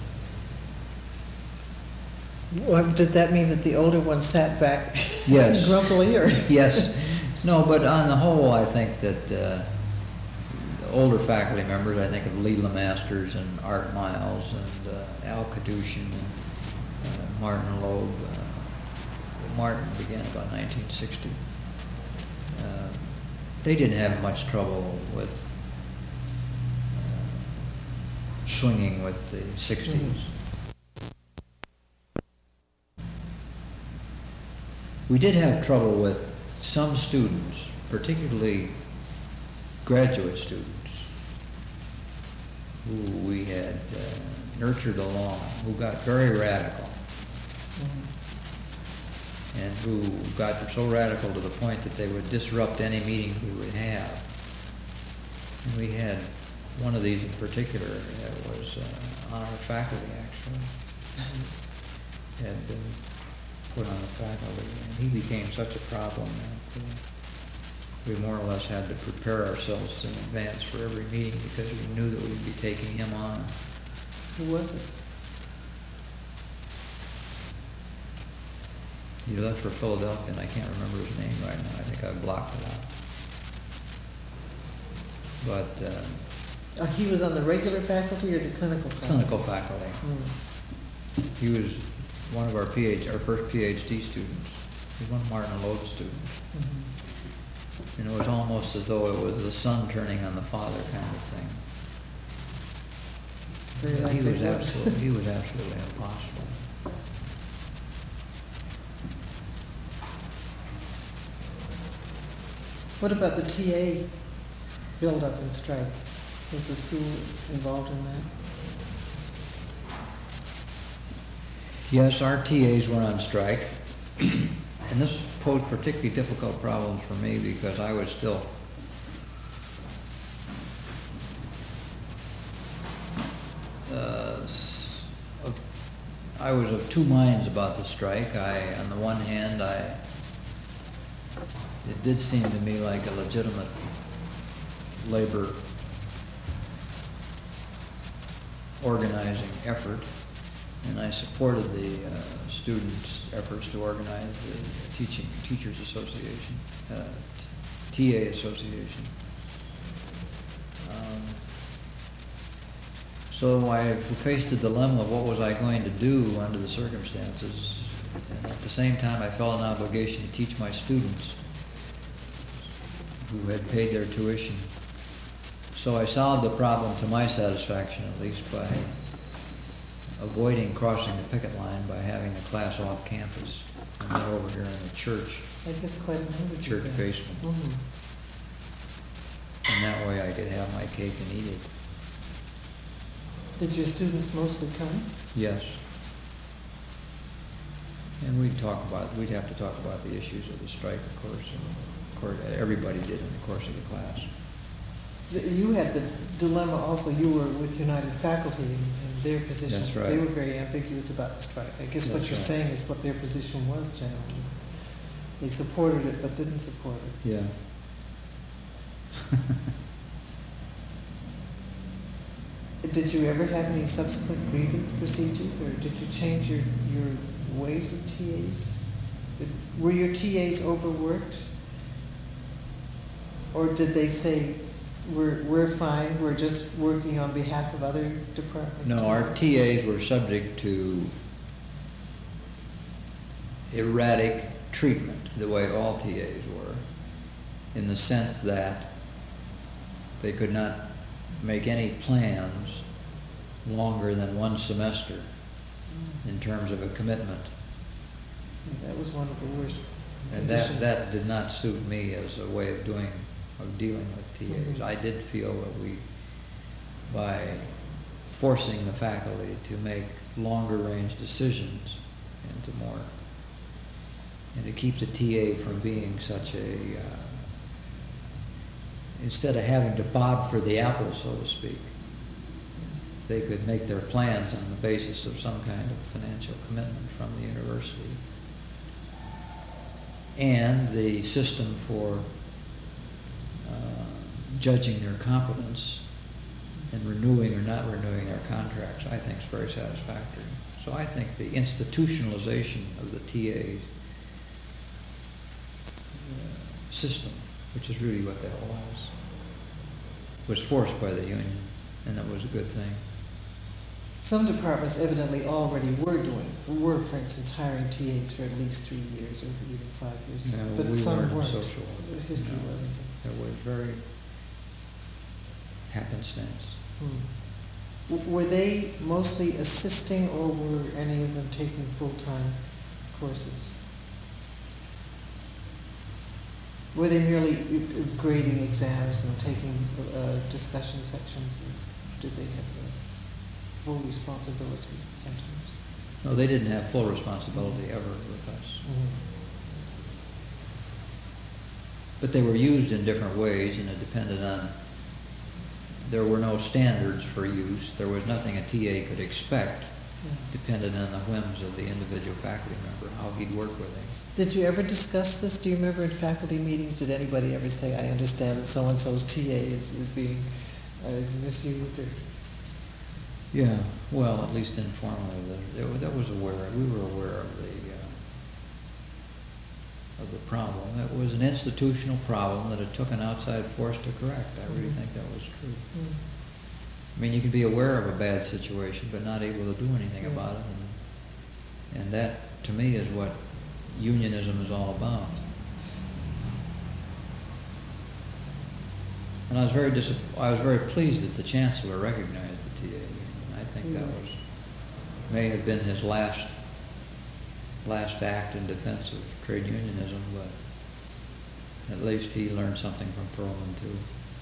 Well, did that mean that the older ones sat back Yes. grumpily, or? Yes. No, but on the whole, I think that uh, the older faculty members, I think of Lee Lemasters and Art Miles and uh, Al Kadushin and uh, Martin Loeb. Uh, Martin began about nineteen sixty. Uh, they didn't have much trouble with uh, swinging with the sixties. Mm-hmm. We did have trouble with some students, particularly graduate students, who we had uh, nurtured along, who got very radical, mm-hmm. and who got so radical to the point that they would disrupt any meeting we would have. And we had one of these in particular that was uh, on our faculty, actually, mm-hmm. had been put on the faculty, and he became such a problem that uh, we more or less had to prepare ourselves in advance for every meeting because we knew that we'd be taking him on. Who was it? He left for Philadelphia, and I can't remember his name right now. I think I blocked it out. But uh, uh, he was on the regular faculty or the clinical faculty? Clinical faculty. Mm. He was one of our PhD, our first PhD students. He was one of Martin Loeb's students. Mm-hmm. And it was almost as though it was the son turning on the father kind of thing. Very he like was absolutely, he was absolutely impossible. What about the T A build-up and strike? Was the school involved in that? Yes, our T As were on strike, and this posed particularly difficult problems for me because I was still uh, I was of two minds about the strike. I, on the one hand, I it did seem to me like a legitimate labor organizing effort. And I supported the uh, students' efforts to organize the teaching teachers association, uh, T A association. Um, so I faced the dilemma of what was I going to do under the circumstances, and at the same time I felt an obligation to teach my students who had paid their tuition. So I solved the problem to my satisfaction, at least, by avoiding crossing the picket line by having the class off campus and not over here in the church. I guess quite a number. Church basement. Mm-hmm. And that way I could have my cake and eat it. Did your students mostly come? Yes. And we'd talk about, we'd have to talk about the issues of the strike, of course, and of course, everybody did in the course of the class. You had the dilemma also, you were with United Faculty and, and their position. That's right. They were very ambiguous about the strike. I guess That's what you're right. saying is what their position was generally. They supported it but didn't support it. Yeah. And did you ever have any subsequent grievance procedures, or did you change your, your ways with T As? Were your T As overworked? Or did they say, we're, we're fine, we're just working on behalf of other departments? No, our T As were subject to erratic treatment, the way all T As were, in the sense that they could not make any plans longer than one semester in terms of a commitment. That was one of the worst And conditions. that, that did not suit me as a way of doing, of dealing with T As. Mm-hmm. I did feel that we, by forcing the faculty to make longer range decisions and to more, and to keep the T A from being such a, uh, instead of having to bob for the apple, so to speak, they could make their plans on the basis of some kind of financial commitment from the university. And the system for uh, judging their competence and renewing or not renewing their contracts, I think, is very satisfactory. So I think the institutionalization of the T A system, which is really what that was, was forced by the union, and that was a good thing. Some departments evidently already were doing, were, for instance, hiring T As for at least three years or even five years. No, but we some weren't in weren't. social work. History No. wasn't. It was very happenstance. Hmm. W- Were they mostly assisting, or were any of them taking full-time courses? Were they merely uh, grading exams and taking uh, discussion sections, or did they have the full responsibility sometimes? No, they didn't have full responsibility ever with us. Mm-hmm. But they were used in different ways, and it depended on, there were no standards for use. There was nothing a T A could expect, Yeah. depended on the whims of the individual faculty member, how he'd work with him. Did you ever discuss this? Do you remember in faculty meetings, did anybody ever say, I understand that so-and-so's T A is, is being uh, misused? Or Yeah, well, at least informally, that, that, that was aware, we were aware of the, uh, of the problem. It was an institutional problem that it took an outside force to correct. I really Mhm. think that was true. Mm. I mean, you can be aware of a bad situation, but not able to do anything Yeah. about it. And, and that, to me, is what unionism is all about. And I was very dis- I was very pleased that the chancellor recognized the T A union. I think that was, may have been his last, last act in defense of trade unionism, but at least he learned something from Perlman too.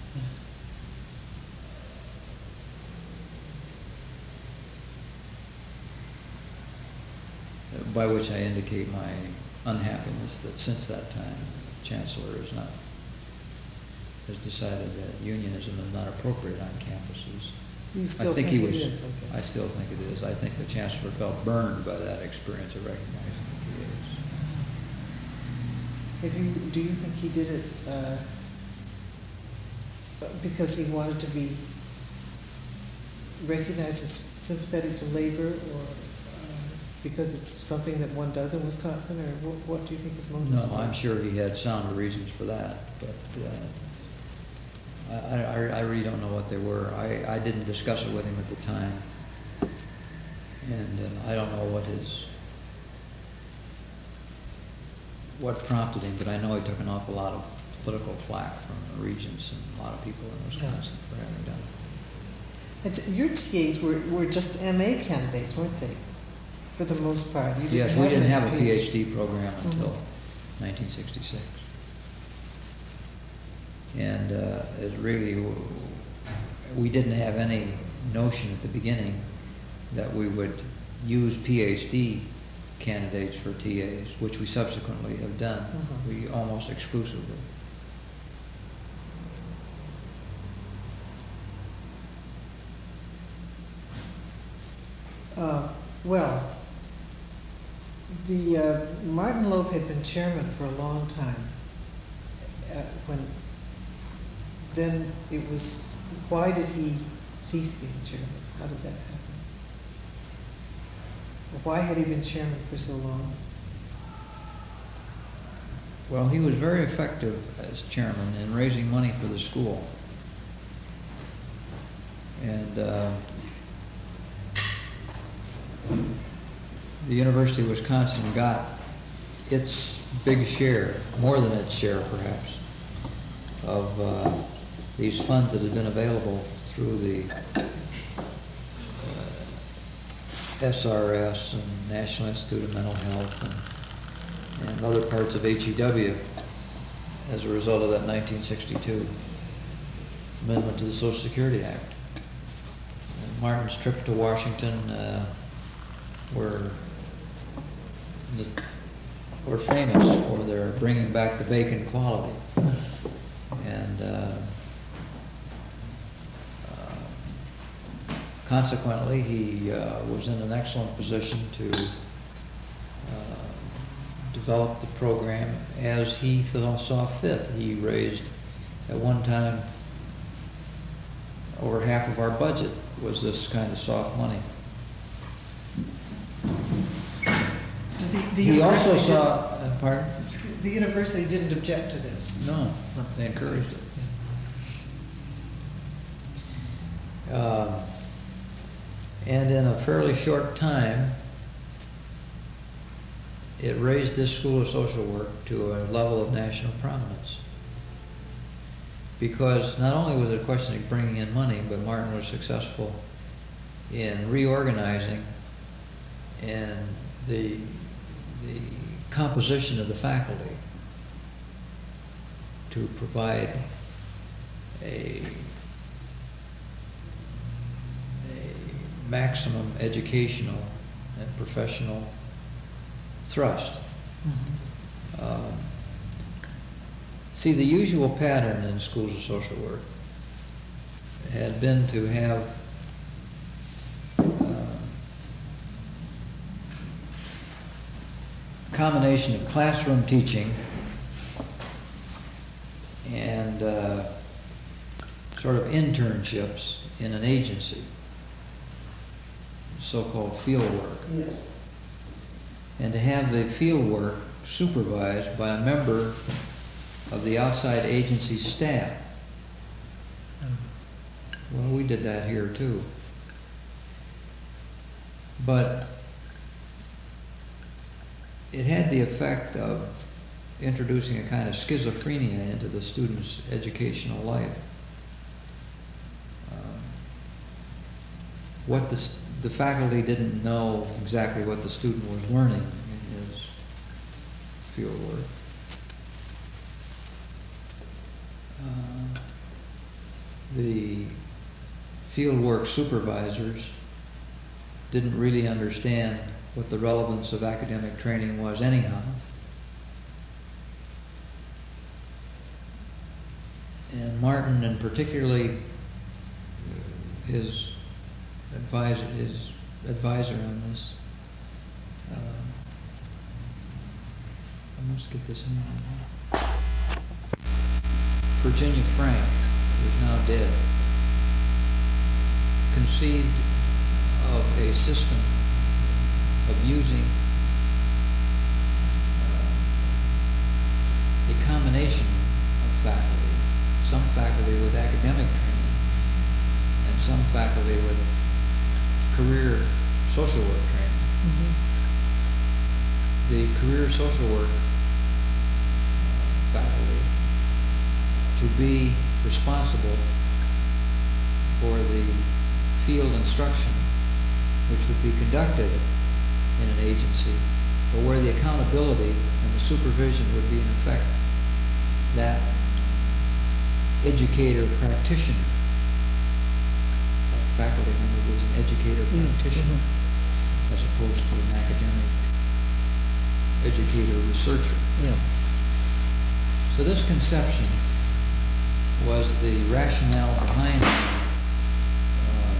By which I indicate my unhappiness that since that time, the chancellor is not, has decided that unionism is not appropriate on campuses. You still I think, think he it was. is, okay. I still think it is. I think the chancellor felt burned by that experience of recognizing the T As. Have you, do you think he did it uh, because he wanted to be recognized as sympathetic to labor, or uh, because it's something that one does in Wisconsin, or what, what do you think his motives No, were? I'm sure he had sound reasons for that, but uh, I, I, I really don't know what they were. I, I didn't discuss it with him at the time, and uh, I don't know what his, what prompted him, but I know he took an awful lot of political flack from the regents and a lot of people in Wisconsin for having done it. And t- your T As were, were just M A candidates, weren't they? For the most part. You didn't Yes, we didn't any have a PhD. PhD program until Mhm. nineteen sixty-six. And uh, it really, we didn't have any notion at the beginning that we would use PhD candidates for T As, which we subsequently have done, Mhm. we almost exclusively. Uh, well, the uh, Martin Loeb had been chairman for a long time. Uh, when then it was, why did he cease being chairman? How did that happen? Why had he been chairman for so long? Well, he was very effective as chairman in raising money for the school. And uh, the University of Wisconsin got its big share, more than its share perhaps, of uh, these funds that had been available through the uh, S R S and National Institute of Mental Health and, and other parts of H E W as a result of that nineteen sixty-two amendment to the Social Security Act. And Martin's trip to Washington uh, were the, were famous for their bringing back the bacon quality. And uh, uh, consequently, he uh, was in an excellent position to uh, develop the program as he th- saw fit. He raised, at one time, over half of our budget was this kind of soft money. The, the He also university saw, uh, pardon? didn't- The university didn't object to this. No, they encouraged it. Um, and in a fairly short time, it raised this School of Social Work to a level of national prominence. Because not only was it a question of bringing in money, but Martin was successful in reorganizing and the, the composition of the faculty to provide a, a maximum educational and professional thrust. Mm-hmm. um, see, the usual pattern in schools of social work had been to have uh, combination of classroom teaching and uh, sort of internships in an agency, so-called field work. Yes. And And to have the field work supervised by a member of the outside agency staff. Well, we did that here too. But it had the effect of introducing a kind of schizophrenia into the student's educational life. Um, what the, the faculty didn't know exactly what the student was learning in his field work. Uh, the fieldwork supervisors didn't really understand what the relevance of academic training was anyhow. And Martin, and particularly his advisor, his advisor on this, uh, I must get this in there. Virginia Frank, who is now dead, conceived of a system of using uh, a combination of faculty, some faculty with academic training and some faculty with career social work training. Mm-hmm. The career social work uh, faculty to be responsible for the field instruction, which would be conducted in an agency, but where the accountability and the supervision would be in effect that educator practitioner. That faculty member was an educator Yes, practitioner mm-hmm. as opposed to an academic educator researcher. Yeah. So this conception was the rationale behind uh,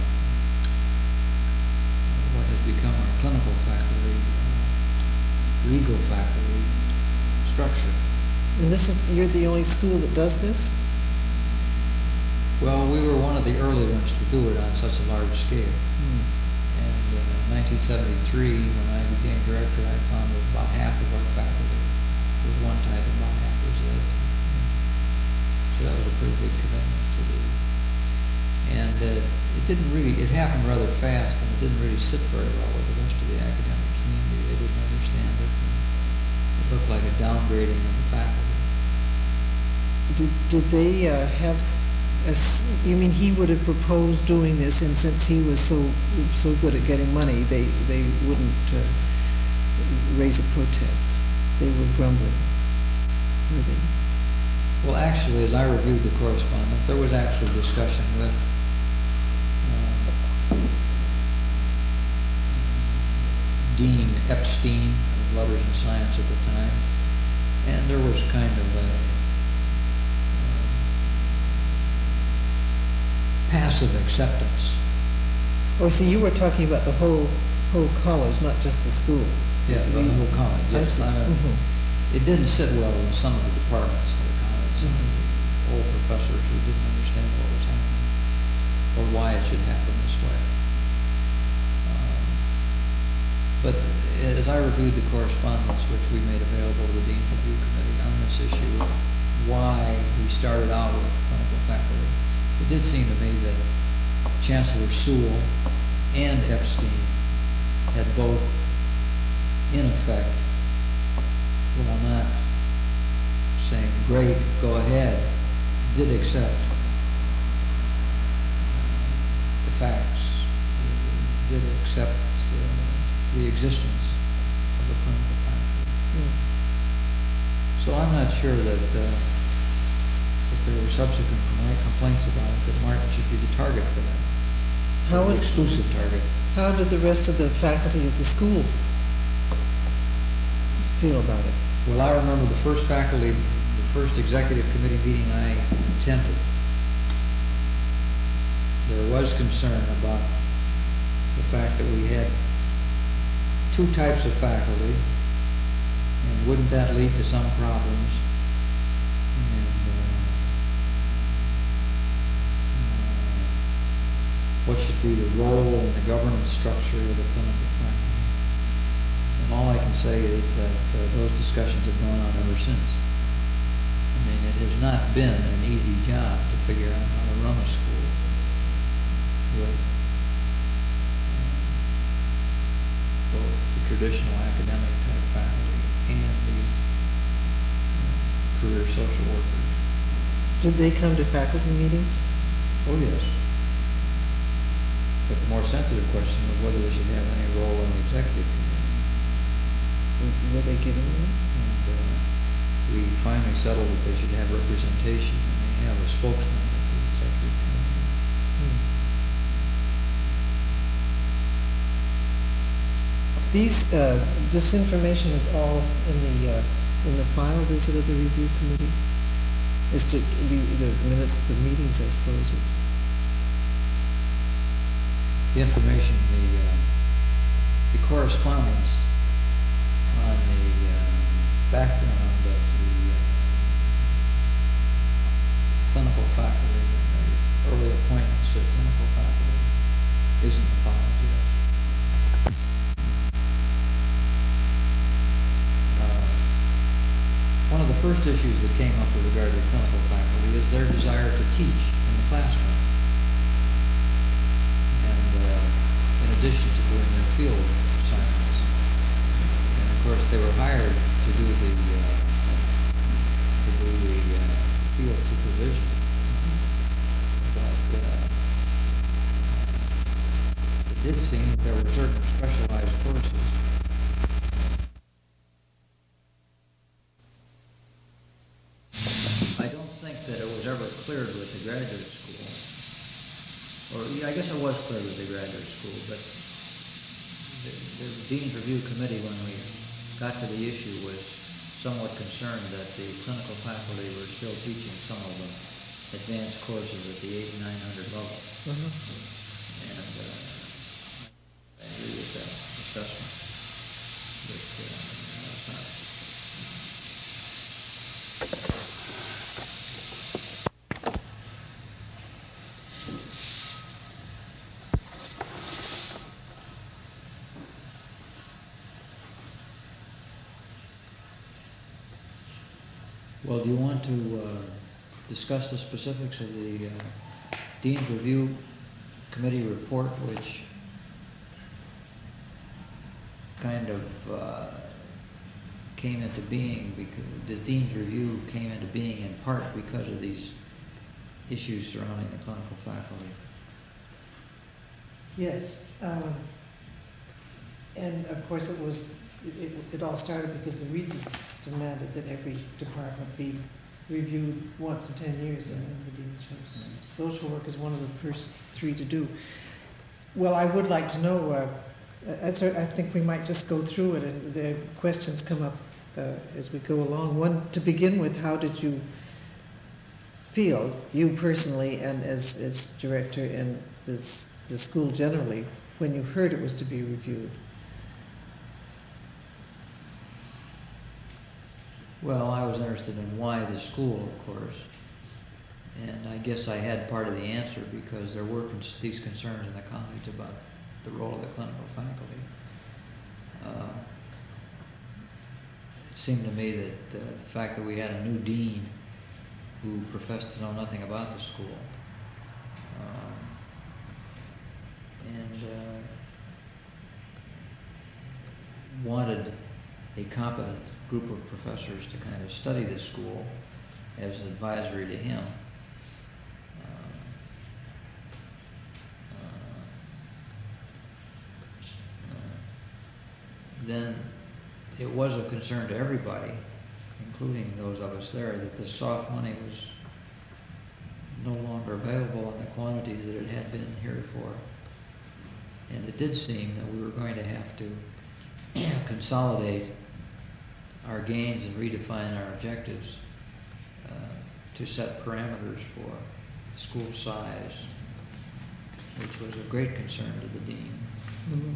what has become our clinical faculty, uh, legal faculty structure. And this is, you're the only school that does this? Well, we were one of the early ones to do it on such a large scale. Hmm. And uh, in nineteen seventy-three, when I became director, I found that about half of our faculty was one type and about half was the other type. So that was a pretty big commitment to do. And uh, it didn't really, it happened rather fast, and it didn't really sit very well with the rest of the academic community. They didn't understand it. And it looked like a downgrading of the faculty. Did, did they uh, have, a s you mean he would have proposed doing this, and since he was so so good at getting money, they, they wouldn't uh, raise a protest? They were grumbling, were they? Well, actually, as I reviewed the correspondence, there was actual discussion with uh, Dean Epstein of Letters and Science at the time, and there was kind of a passive acceptance. Oh, so you were talking about the whole whole college, not just the school. Yeah, the whole college. Yes, I, mm-hmm. It didn't sit well in some of the departments of the college. Some of the old professors who didn't understand what was happening or why it should happen this way. Um, but as I reviewed the correspondence which we made available to the Dean's Review Committee on this issue, why we started out with clinical faculty, it did seem to me that Chancellor Sewell and Epstein had both, in effect, while not saying, great, go ahead, did accept the facts, did accept uh, the existence of the clinical faculty. Mm. So I'm not sure that uh, if there were subsequent complaints about it, that Martin should be the target for that. How the was exclusive target? How did the rest of the faculty of the school feel about it? Well, I remember the first faculty, the first executive committee meeting I attended, there was concern about the fact that we had two types of faculty, and wouldn't that lead to some problems? And, uh, uh, what should be the role and the governance structure of the clinical faculty? And all I can say is that uh, those discussions have gone on ever since. I mean, it has not been an easy job to figure out how to run a school with uh, both the traditional academic type faculty and these uh, career social workers. Did they come to faculty meetings? Oh, yes. But the more sensitive question was whether they should have any role in the executive committee. Were they given one? And uh, we finally settled that they should have representation, and they have a spokesman at the executive committee. Hmm. These, uh, this information is all in the uh, in the files, is it, of the review committee? Is to the, the minutes of the meetings, I suppose. The information, the uh, the correspondence on the uh, background of the uh, clinical faculty and the early appointments to clinical faculty isn't the file yet. Uh, one of the first issues that came up with regard to the clinical faculty is their desire to teach in the classroom. And uh, in addition to doing their field assignments. And of course, they were hired to do the uh, to do the uh, field supervision. But uh, it did seem that there were certain specialized courses. I don't think that it was ever cleared with the graduate school, or yeah, I guess it was cleared with the graduate school, but the, the Dean's Review Committee, when we got to the issue, was somewhat concerned that the clinical faculty were still teaching some of the advanced courses at the eight and nine hundred level. Uh-huh. And uh, I agree with that assessment. But, uh, that's not. Well, do you want to uh, discuss the specifics of the uh, Dean's Review Committee report, which kind of uh, came into being because the Dean's Review came into being in part because of these issues surrounding the clinical faculty? Yes, um, and of course it was, it, it, it all started because the regents demanded that every department be reviewed once in ten years, and the dean chose. Mm. Social work is one of the first three to do. Well, I would like to know, uh, I, th I think we might just go through it, and the questions come up uh, as we go along. One, to begin with, how did you feel, you personally and as, as director and this, the school generally, when you heard it was to be reviewed? Well, I was interested in why the school, of course, and I guess I had part of the answer because there were cons these concerns in the college about the role of the clinical faculty. Uh, it seemed to me that uh, the fact that we had a new dean who professed to know nothing about the school, um, and uh, wanted a competent group of professors to kind of study the school as advisory to him. Uh, uh, then it was of concern to everybody, including those of us there, that the soft money was no longer available in the quantities that it had been heretofore. And it did seem that we were going to have to consolidate our gains and redefine our objectives uh, to set parameters for school size, which was of great concern to the dean. Mm-hmm.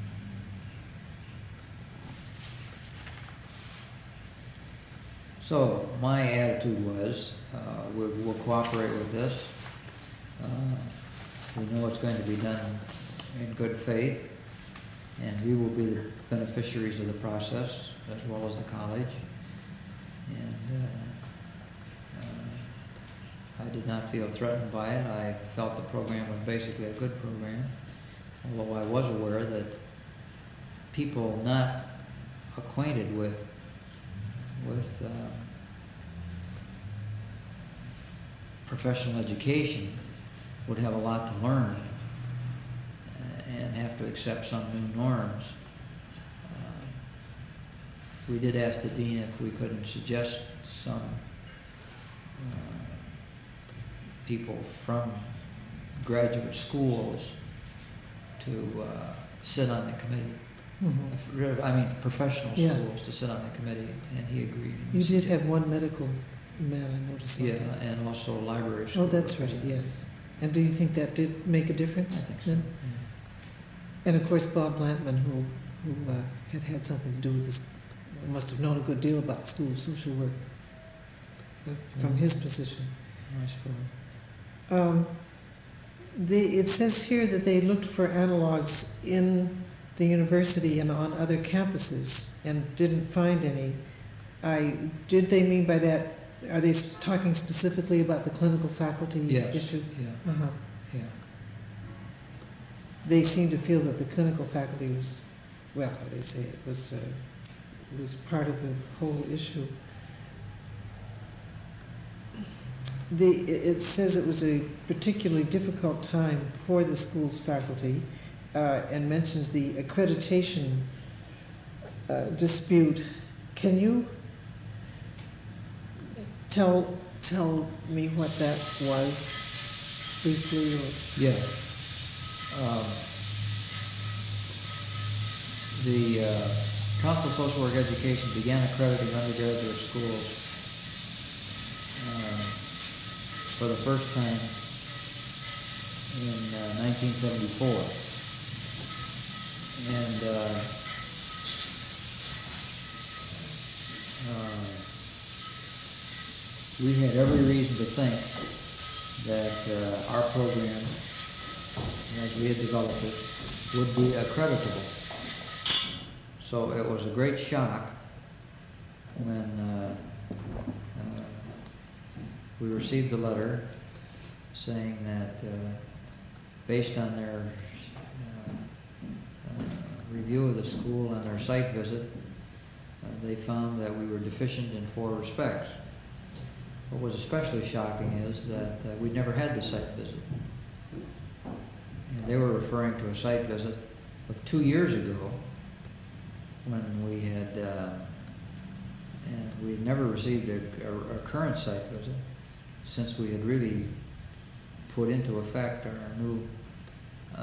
So my attitude was, uh, we'll, we'll cooperate with this. Uh, we know it's going to be done in good faith, and we will be the beneficiaries of the process, as well as the college. And uh, uh, I did not feel threatened by it. I felt the program was basically a good program, although I was aware that people not acquainted with with uh, professional education would have a lot to learn uh, and have to accept some new norms. Uh, we did ask the dean if we couldn't suggest some uh, people from graduate schools to uh, sit on the committee. Mm-hmm. I mean, professional Yeah. schools to sit on the committee, and he agreed. You did have one medical man, I noticed. Yeah, and also library school. Oh, that's right, yes. And do you think that did make a I difference? think so. then? And of course, Bob Blantman, who, who uh, had had something to do with this, must have known a good deal about school of social work uh, from Mhm. his position. I suppose. Um, the, it says here that they looked for analogs in the university and on other campuses and didn't find any. I, did they mean by that, are they s- talking specifically about the clinical faculty Yes. issue? Yeah. Uh-huh. Yeah. They seem to feel that the clinical faculty was, well, how they say it, was, uh, was part of the whole issue. The, it it says it was a particularly difficult time for the school's faculty, uh, and mentions the accreditation uh, dispute. Can you tell tell me what that was briefly? Or? Yeah. Um, the uh, Council of Social Work Education began accrediting undergraduate schools uh, for the first time in uh, nineteen seventy-four. And uh, uh, we had every reason to think that uh, our program, as we had developed it, would be accreditable. So it was a great shock when uh, uh, we received a letter saying that uh, based on their uh, uh, review of the school and their site visit, uh, they found that we were deficient in four respects. What was especially shocking is that uh, we'd never had the site visit. And they were referring to a site visit of two years ago when we had, uh, and we had never received a, a, a current site visit since we had really put into effect our new uh,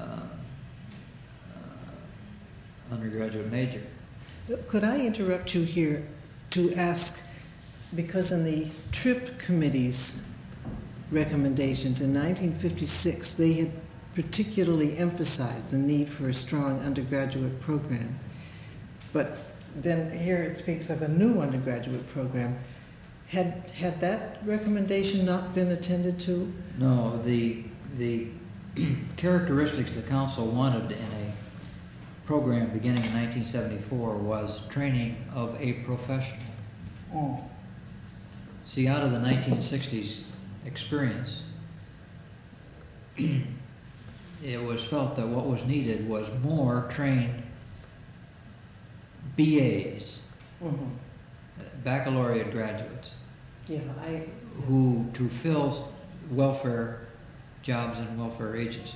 uh, undergraduate major. Could I interrupt you here to ask, because in the TRIP committee's recommendations in nineteen fifty-six, they had particularly emphasized the need for a strong undergraduate program. But then here it speaks of a new undergraduate program. Had, had that recommendation not been attended to? No, the, the characteristics the council wanted in a program beginning in nineteen seventy-four was training of a professional. Oh. See, out of the nineteen sixties experience, it was felt that what was needed was more trained B As, Mm-hmm. baccalaureate graduates, Yeah, I... who to fill welfare jobs in welfare agencies.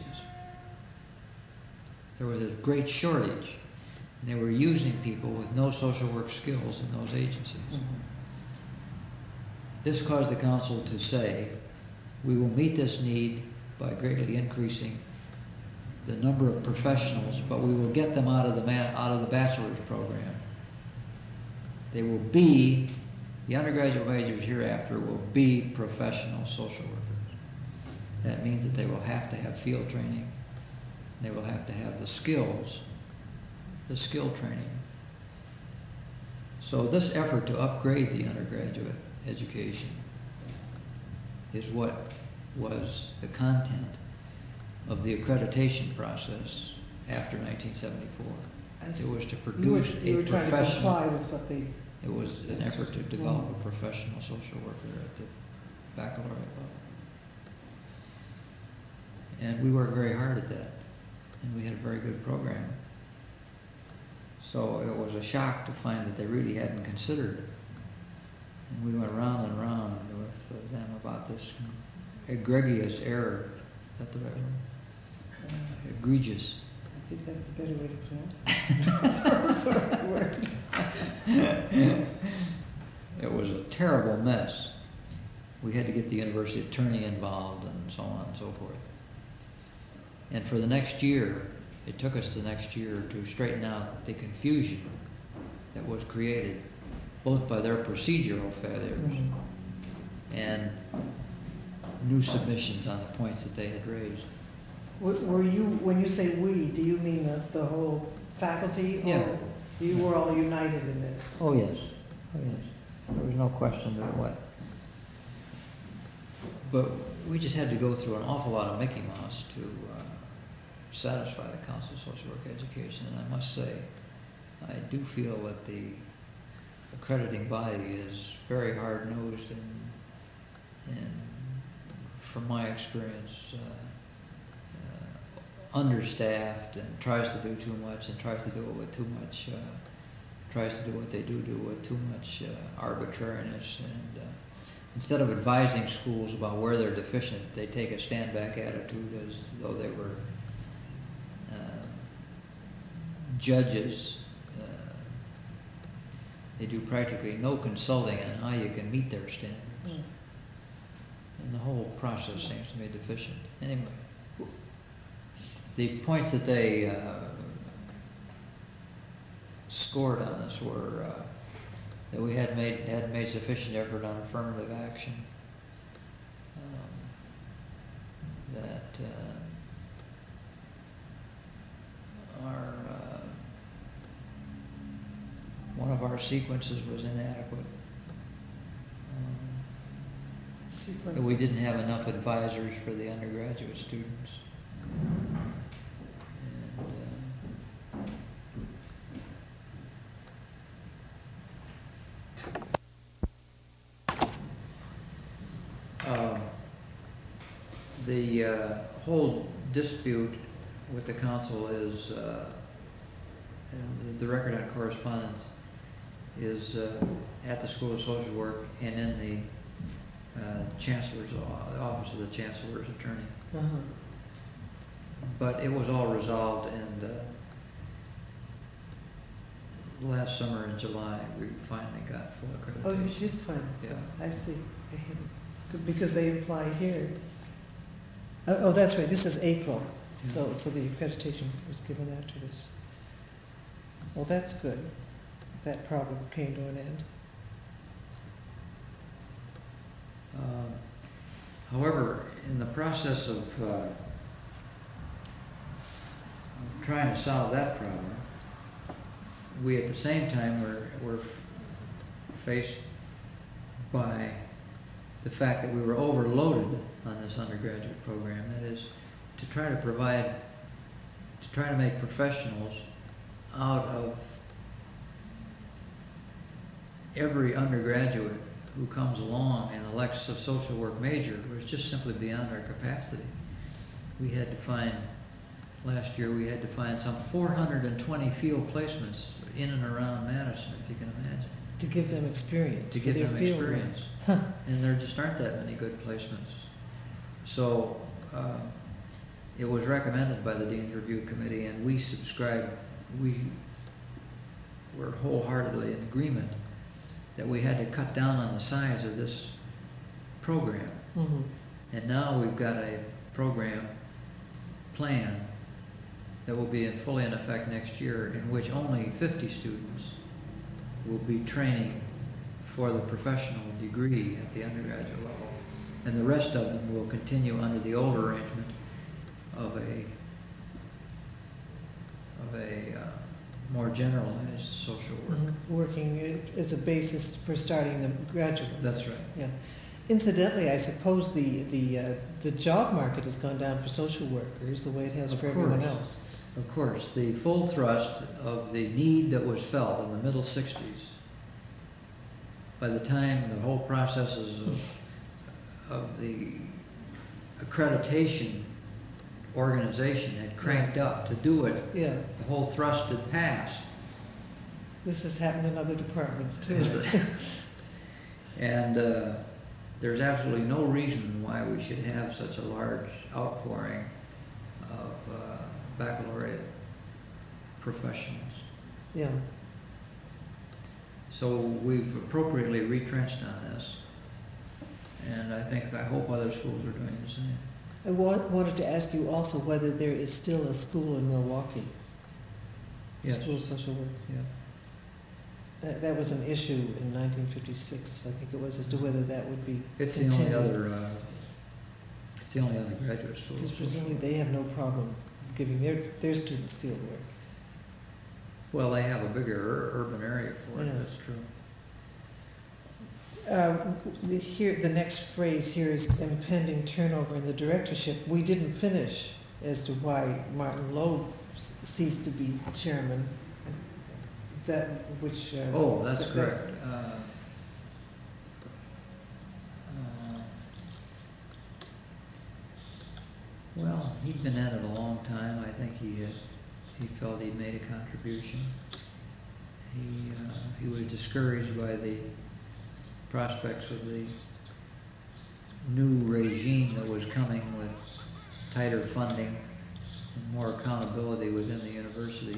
There was a great shortage, and they were using people with no social work skills in those agencies. Mm-hmm. This caused the council to say, we will meet this need by greatly increasing the number of professionals, but we will get them out of the ma out of the bachelor's program. They will be, the undergraduate majors hereafter will be professional social workers. That means that they will have to have field training. They will have to have the skills, the skill training. So this effort to upgrade the undergraduate education is what was the content of the accreditation process after nineteen seventy-four. It was to produce you were, you a were trying to professional. comply with what they... It was an effort to develop a professional social worker at the baccalaureate level. And we worked very hard at that, and we had a very good program. So it was a shock to find that they really hadn't considered it. And we went round and round with uh, them about this egregious error. Is that the right word? Uh, egregious. I think that's the better way to pronounce it. That's the right word. It was a terrible mess. We had to get the university attorney involved and so on and so forth. And for the next year, it took us the next year to straighten out the confusion that was created both by their procedural failures mm-hmm. and new submissions on the points that they had raised. Were you, when you say we, do you mean the, the whole faculty? Or yeah. You were all united in this? Oh, yes. Oh, yes. There was no question of what. But we just had to go through an awful lot of Mickey Mouse to uh, satisfy the Council of Social Work Education. And I must say, I do feel that the accrediting body is very hard-nosed and, and from my experience, uh, uh, understaffed and tries to do too much and tries to do it with too much, uh, tries to do what they do do with too much uh, arbitrariness. And uh, instead of advising schools about where they're deficient, they take a stand-back attitude as though they were uh, judges. Uh, they do practically no consulting on how you can meet their standards. Mm. And the whole process seems to me deficient. Anyway, the points that they uh, scored on us were uh, that we had made had made sufficient effort on affirmative action, um, that uh, our uh, one of our sequences was inadequate. That we didn't have enough advisors for the undergraduate students. And, uh, the uh, whole dispute with the council is, uh, and the record on correspondence is uh, at the School of Social Work and in the uh, Chancellor's o- Office of the Chancellor's Attorney. Uh-huh. But it was all resolved, and uh, last summer in July, we finally got full accreditation. Oh, you did find Yeah. some, I see. I hadn't- Because they apply here. Oh, oh, that's right, this is April, Yeah. so, so the accreditation was given after this. Well, that's good. That problem came to an end. Um, However, in the process of, uh, of trying to solve that problem, we at the same time were, were f- faced by the fact that we were overloaded on this undergraduate program. That is, to try to provide, to try to make professionals out of every undergraduate who comes along and elects a social work major was just simply beyond our capacity. We had to find, last year we had to find some four hundred twenty field placements in and around Madison, if you can imagine. To give them experience. To for give their them field work. experience. And there just aren't that many good placements. So uh, it was recommended by the Dean's Review Committee, and we subscribed, we were wholeheartedly in agreement that we had to cut down on the size of this program. Mhm. And now we've got a program plan that will be in fully in effect next year, in which only fifty students will be training for the professional degree at the undergraduate level. And the rest of them will continue under the old arrangement of a of a uh, more generalized social work. Mhm. Working uh, as a basis for starting the graduate. That's right. Yeah. Incidentally, I suppose the, the, uh, the job market has gone down for social workers the way it has Of for everyone course. else. Of course, the full thrust of the need that was felt in the middle sixties, by the time the whole processes of, of the accreditation organization had cranked up to do it, Yeah, the whole thrust had passed. this has happened in other departments too. And uh, there's absolutely no reason why we should have such a large outpouring of uh, baccalaureate professionals. Yeah. So we've appropriately retrenched on this, and I think, I hope other schools are doing the same. I wa- wanted to ask you also whether there is still a school in Milwaukee. Yes. School of Social Work. Yeah. That, that was an issue in nineteen fifty-six, I think it was, as to whether that would be It's the only continued. other, uh, it's the only other graduate school. Because presumably they have no problem giving their, their students field work. Well, they have a bigger ur- urban area for it, Yeah. that's true. Um, the, here, the next phrase here is impending turnover in the directorship. We didn't finish as to why Martin Loeb c- ceased to be chairman. That which. Uh, Oh, that's that- correct. Uh, uh, Well, he'd been at it a long time. I think he had, he felt he'd made a contribution. He, uh, he was discouraged by the prospects of the new regime that was coming with tighter funding and more accountability within the university.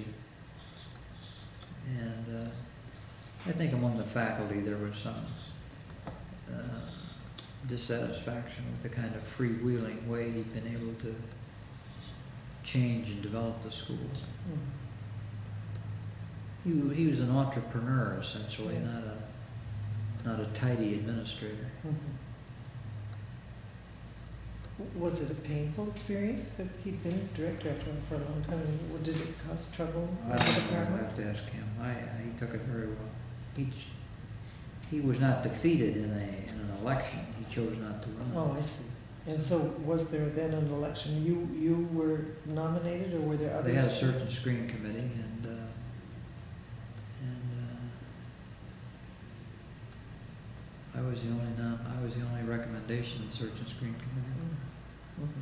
And uh, I think among the faculty there was some uh, dissatisfaction with the kind of freewheeling way he'd been able to change and develop the school. Mm. He, wa- he was an entrepreneur essentially, Yeah. not a not a tidy administrator. Mhm. Was it a painful experience? Had he been director after for a long time? And did it cause trouble I for the don't know, I'll department? have to ask him. I, I- he took it very well. He, ch- he was not defeated in a, in an election. He chose not to run. Oh, I see. And so was there then an election? You, you were nominated or were there others? They had a search and screen committee, and, uh, and, uh, I was the only nom, I was the only recommendation in search and screen committee. Mm. Mhm.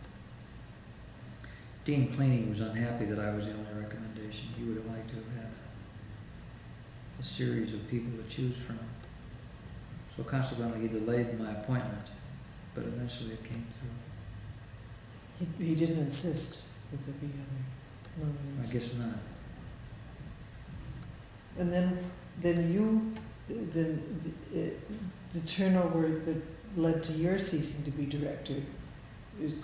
Dean Cleaning was unhappy that I was the only recommendation. He would have liked to have had a series of people to choose from. So consequently, he delayed my appointment, but eventually it came through. He, he didn't insist that there be other I nominees. guess not. And then, then you, then the, uh, the turnover that led to your ceasing to be director is,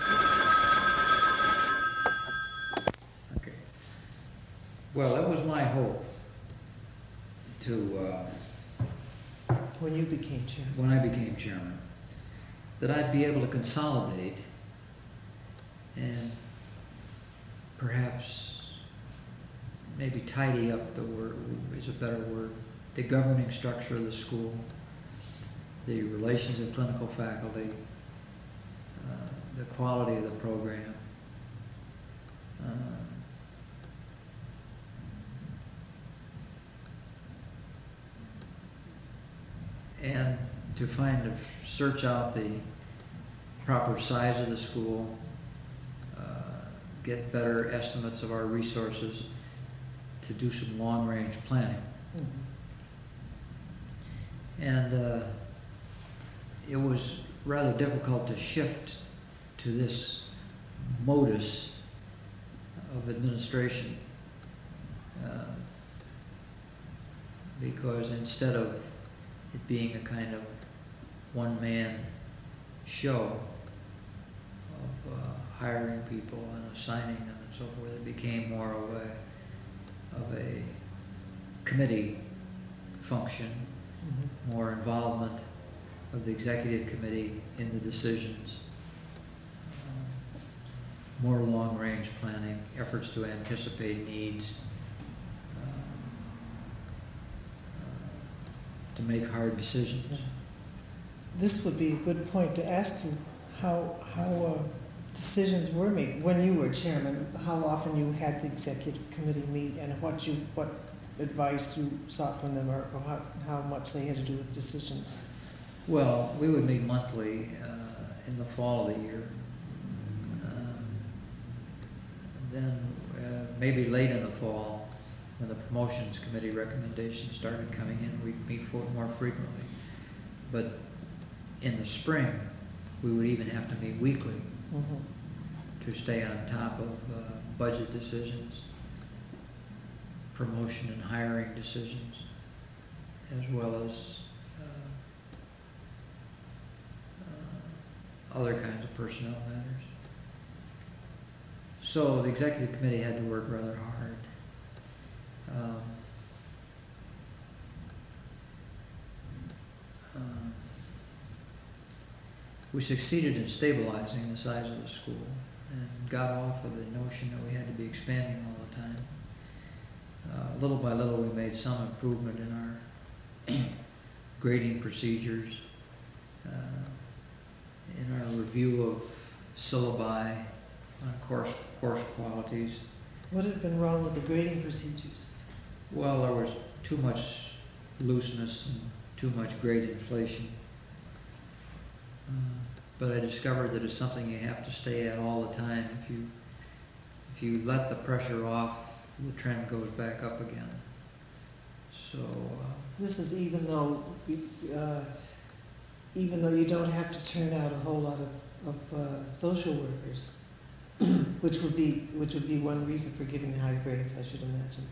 Okay. Well, that was my hope to, uh, when you became chairman. when I became chairman, that I'd be able to consolidate and perhaps maybe tidy up, the word is a better word, the governing structure of the school, the relations of clinical faculty, uh, the quality of the program. Um, and to find, to search out the proper size of the school, uh, get better estimates of our resources, to do some long-range planning. Mhm. And uh, it was rather difficult to shift to this modus of administration, uh, because instead of it being a kind of one-man show of uh, hiring people and assigning them and so forth, it became more of a of a committee function, Mhm. more involvement of the executive committee in the decisions, um, more long-range planning, efforts to anticipate needs, um, uh, to make hard decisions. This would be a good point to ask you how, how uh, decisions were made when you were chairman, how often you had the executive committee meet and what you, what advice you sought from them, or, or how, how much they had to do with decisions. Well, we would meet monthly uh, in the fall of the year. Um, then uh, maybe late in the fall, when the promotions committee recommendations started coming in, we'd meet for more frequently. But in the spring, we would even have to meet weekly Mhm. to stay on top of uh, budget decisions, promotion and hiring decisions, as well as uh, uh, other kinds of personnel matters. So the executive committee had to work rather hard. Um, um, We succeeded in stabilizing the size of the school and got off of the notion that we had to be expanding all the time. Uh, little by little, we made some improvement in our grading procedures, uh, in our review of syllabi on course, course qualities. What had been wrong with the grading procedures? Well, there was too much looseness and too much grade inflation. Uh, but I discovered that it's something you have to stay at all the time. If you if you let the pressure off, the trend goes back up again. So uh, This is even though, uh, even though you don't have to turn out a whole lot of, of uh, social workers, which would be which would be one reason for giving the high grades, I should imagine.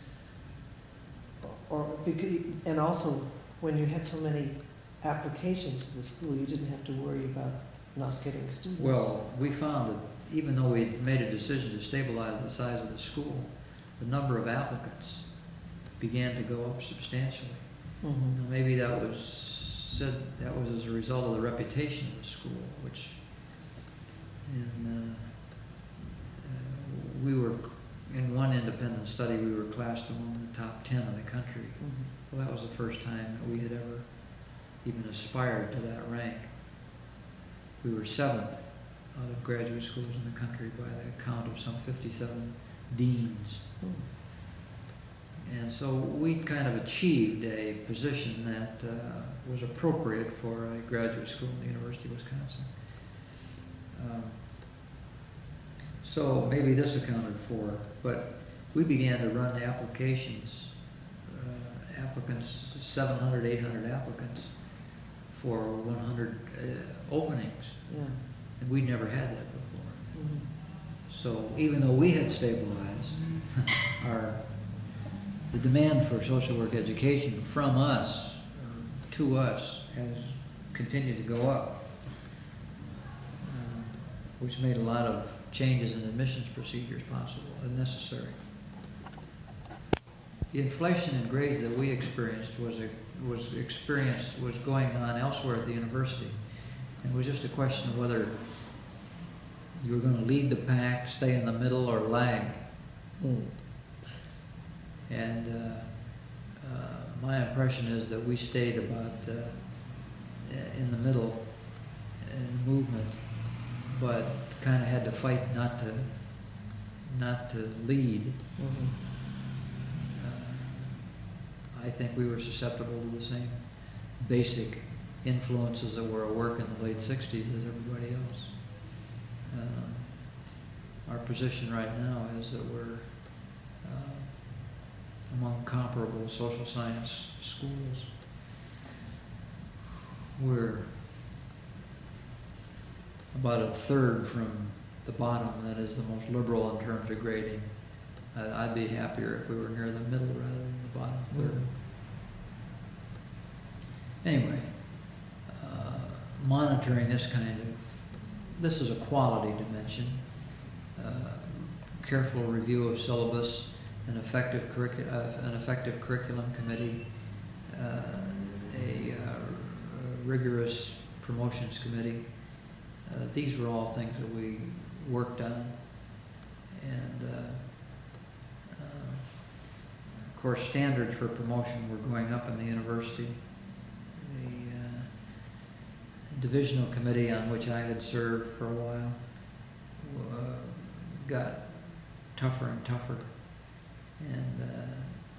Or because, and also when you had so many applications to the school, you didn't have to worry about not getting students. well, we found that even though we made a decision to stabilize the size of the school, the number of applicants began to go up substantially. Mhm. Now, maybe that was said that was as a result of the reputation of the school, which in uh, uh, we were in one independent study we were classed among the top ten in the country. Mhm. Well, that was the first time that we had ever even aspired to that rank. We were seventh out of graduate schools in the country by the count of some fifty-seven deans. Mhm. And so we kind of achieved a position that uh, was appropriate for a graduate school in the University of Wisconsin. Um, So maybe this accounted for, but we began to run applications, uh, applicants, seven hundred, eight hundred applicants for one hundred uh, openings. Yeah. And we'd never had that before. Mhm. So even though we had stabilized, our, the demand for social work education from us, uh, to us, has continued to go up, uh, which made a lot of changes in admissions procedures possible and necessary. The inflation in grades that we experienced was a, was experienced was going on elsewhere at the university, and it was just a question of whether you were going to lead the pack, stay in the middle, or lag. Mm. And uh, uh, my impression is that we stayed about uh, in the middle in the movement, but kind of had to fight not to not to lead. Mhm. Uh, I think we were susceptible to the same basic influences that were at work in the late sixties as everybody else. Um, our position right now is that we're uh, among comparable social science schools. We're about a third from the bottom, that is the most liberal in terms of grading. Uh, I'd be happier if we were near the middle rather than the bottom third. Anyway, uh, monitoring this kind of, this is a quality dimension, uh, careful review of syllabus, an effective, curricu uh, an effective curriculum committee, uh, a, uh, a rigorous promotions committee. Uh, these were all things that we worked on, and uh, uh, of course standards for promotion were going up in the university. The uh, divisional committee on which I had served for a while uh, got tougher and tougher, and uh,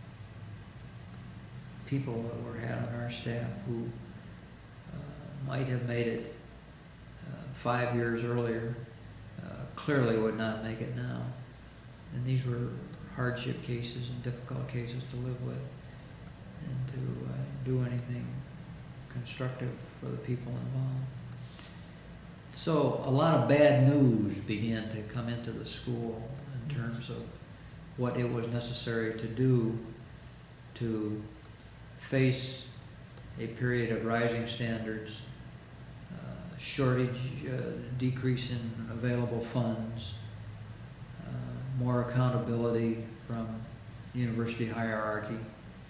people that were had on our staff who uh, might have made it five years earlier, uh, clearly would not make it now. And these were hardship cases and difficult cases to live with, and to uh, do anything constructive for the people involved. So a lot of bad news began to come into the school in terms of what it was necessary to do to face a period of rising standards, shortage, uh, decrease in available funds, uh, more accountability from the university hierarchy,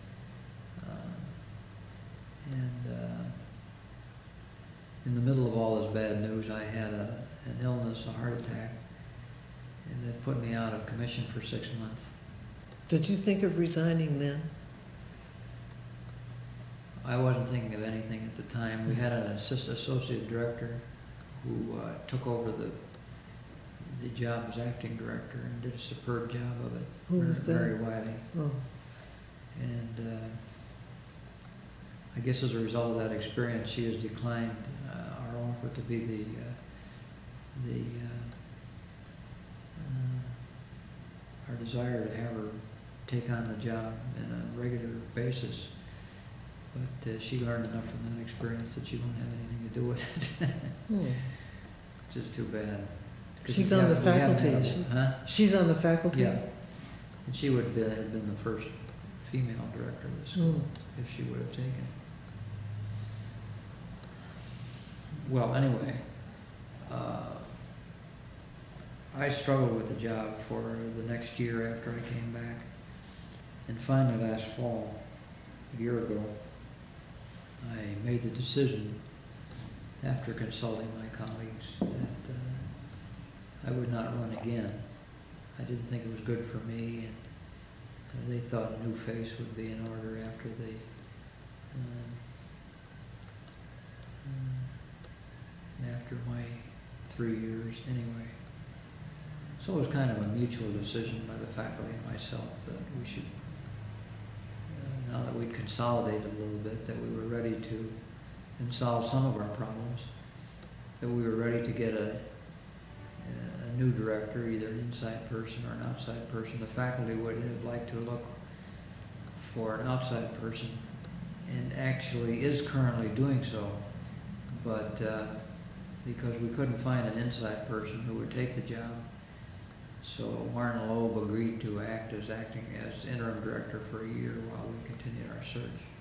uh, and uh, in the middle of all this bad news, I had a, an illness, a heart attack, and that put me out of commission for six months. Did you think of resigning then? I wasn't thinking of anything at the time. We had an assistant associate director who uh, took over the the job as acting director and did a superb job of it. Who was that? Mary Wiley. Oh. And uh, I guess as a result of that experience, she has declined uh, our offer to be the uh, the uh, uh, our desire to have her take on the job on a regular basis. But uh, she learned enough from that experience that she won't have anything to do with it. Hmm. Which is too bad. She's on the faculty. She, huh? She's on the faculty? Yeah. And she would have been, have been the first female director of the school Hmm. if she would have taken it. Well, anyway, uh, I struggled with the job for the next year after I came back. And finally last fall, a year ago, I made the decision, after consulting my colleagues, that uh, I would not run again. I didn't think it was good for me, and uh, they thought a new face would be in order after the um, um, after my three years anyway. So it was kind of a mutual decision by the faculty and myself that we should, uh, now that we'd consolidated a little bit, that we were ready to and solve some of our problems, that we were ready to get a a new director, either an inside person or an outside person. The faculty would have liked to look for an outside person, and actually is currently doing so, but uh, because we couldn't find an inside person who would take the job, so Warren Loeb agreed to act as acting as interim director for a year while we continued our search.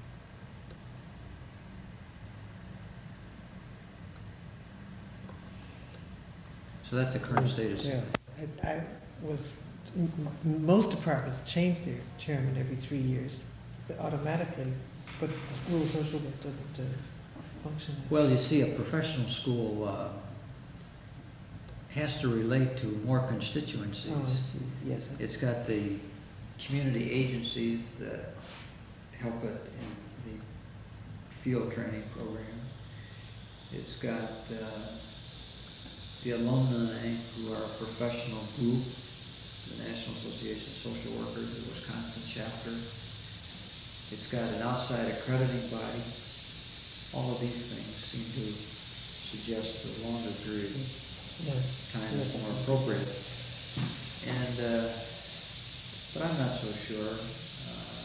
So that's the current status. Yeah, I, I was, m- m- most departments change their chairman every three years automatically, but the school of social work doesn't uh, function that way. Well, you see, a professional school uh, has to relate to more constituencies. Oh, I see, yes. It's got the community agencies that help it in the field training program. It's got uh, the alumni, who are a professional group, the National Association of Social Workers, the Wisconsin chapter. It's got an outside accrediting body. All of these things seem to suggest a longer period of Yeah. time Yes, is more I see. appropriate. And, uh, but I'm not so sure. Uh,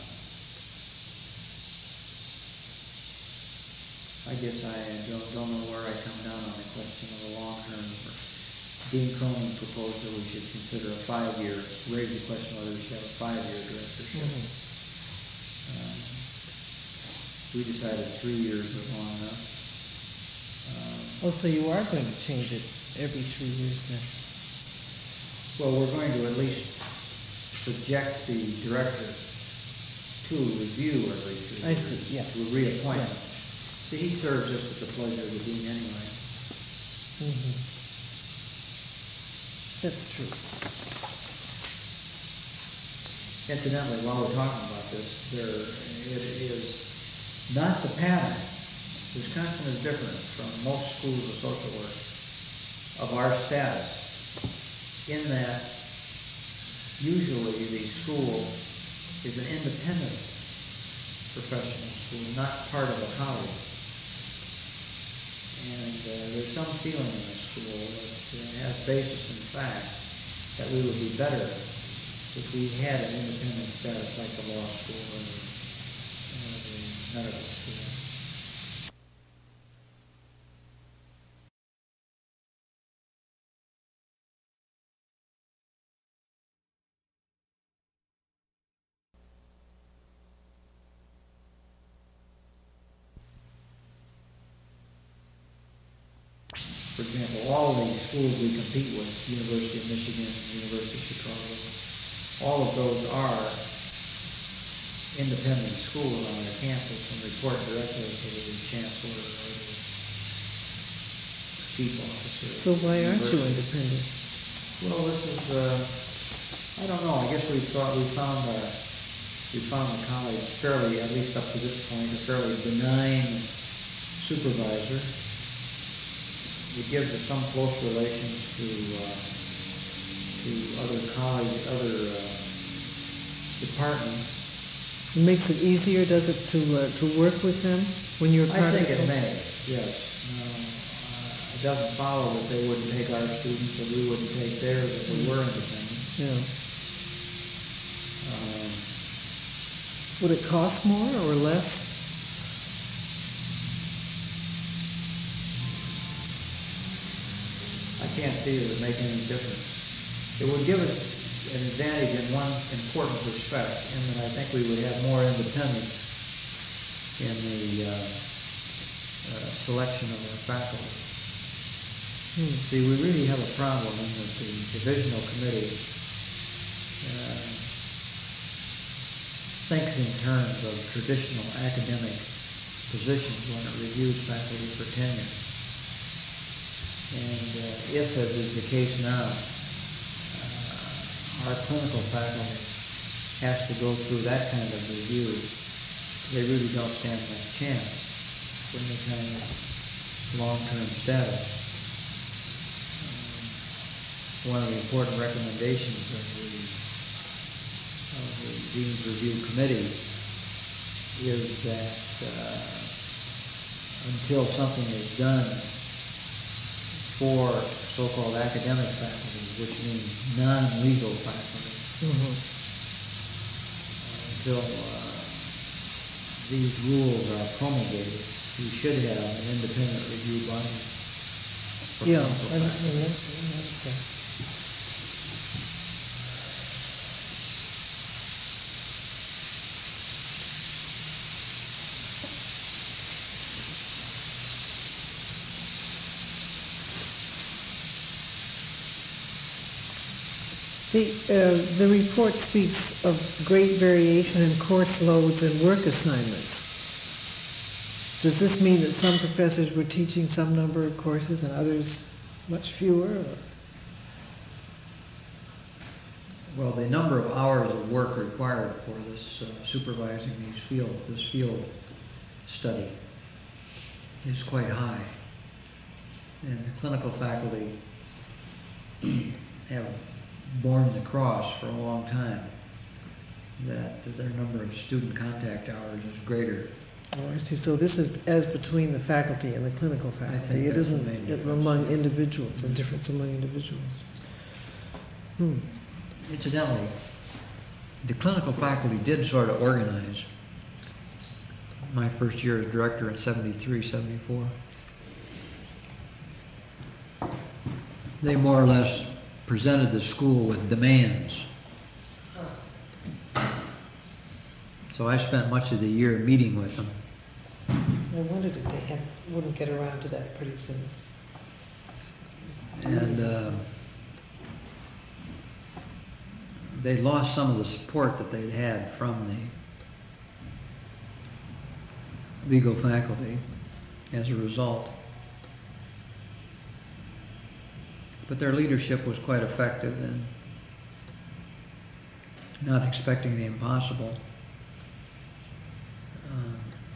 I guess I don't, don't know where I come down on the question of the long term. Dean Cronin proposed that we should consider a five-year, raise the question whether we should have a five-year directorship. Mhm. Um, we decided three years was long enough. Um, Oh, so you are going to change it every three years then? Well, we're going to at least subject the director to review every three I years. see, yeah. To a reappointment. Yeah. See, he serves just at the pleasure of the dean anyway. Mhm. That's true. Incidentally, while we're talking about this, there, it is not the pattern. Wisconsin is different from most schools of social work of our status in that usually the school is an independent professional school, not part of a college. And uh, there's some feeling in the school that uh, has basis in fact that we would be better if we had an independent status like the law school or the, or the medical school. For example, all the schools we compete with, University of Michigan, University of Chicago, all of those are independent schools on their campus and report directly to the chancellor or the chief officer. So why aren't you University. independent? Well, this is, uh, I don't know, I guess we thought, we found, uh, we found the college fairly, at least up to this point, a fairly benign supervisor. It gives us some close relations to, uh, to other college, other, uh, departments. It makes it easier, does it, to, uh, to work with them when you're I part of think it them? may, yes. Uh, uh, It doesn't follow that they wouldn't take our students or we wouldn't take theirs if we were independent. Yeah. Um, Would it cost more or less? I can't see it would make any difference. It would give us an advantage in one important respect, in that I think we would have more independence in the uh, uh, selection of our faculty. Hmm. See, we really have a problem in that the divisional committee uh, thinks in terms of traditional academic positions when it reviews faculty for tenure. And uh, if, as is the case now, uh, our clinical faculty has to go through that kind of review, they really don't stand much chance for any kind of long-term status. Um, one of the important recommendations of the, of the Dean's Review Committee is that uh, until something is done four so-called academic faculty, which means non-legal faculty. Mhm. Until uh, these rules are promulgated, we should have an independent review body. for Yeah, clinical I know, I faculty. know, I noticed that. The, uh, the report speaks of great variation in course loads and work assignments. Does this mean that some professors were teaching some number of courses and others much fewer? Or? Well, the number of hours of work required for this uh, supervising these field, this field study is quite high. And the clinical faculty have borne the cross for a long time, that their number of student contact hours is greater. Oh, I see. So this is as between the faculty and the clinical faculty. think It that's the isn't main it difference. among individuals, a difference among individuals. Hmm. Incidentally, the clinical faculty did sort of organize my first year as director in seventy-three, seventy-four. They more or less presented the school with demands. So I spent much of the year meeting with them. I wondered if they had, wouldn't get around to that pretty soon. And uh, they lost some of the support that they'd had from the legal faculty as a result. But their leadership was quite effective in not expecting the impossible. Um,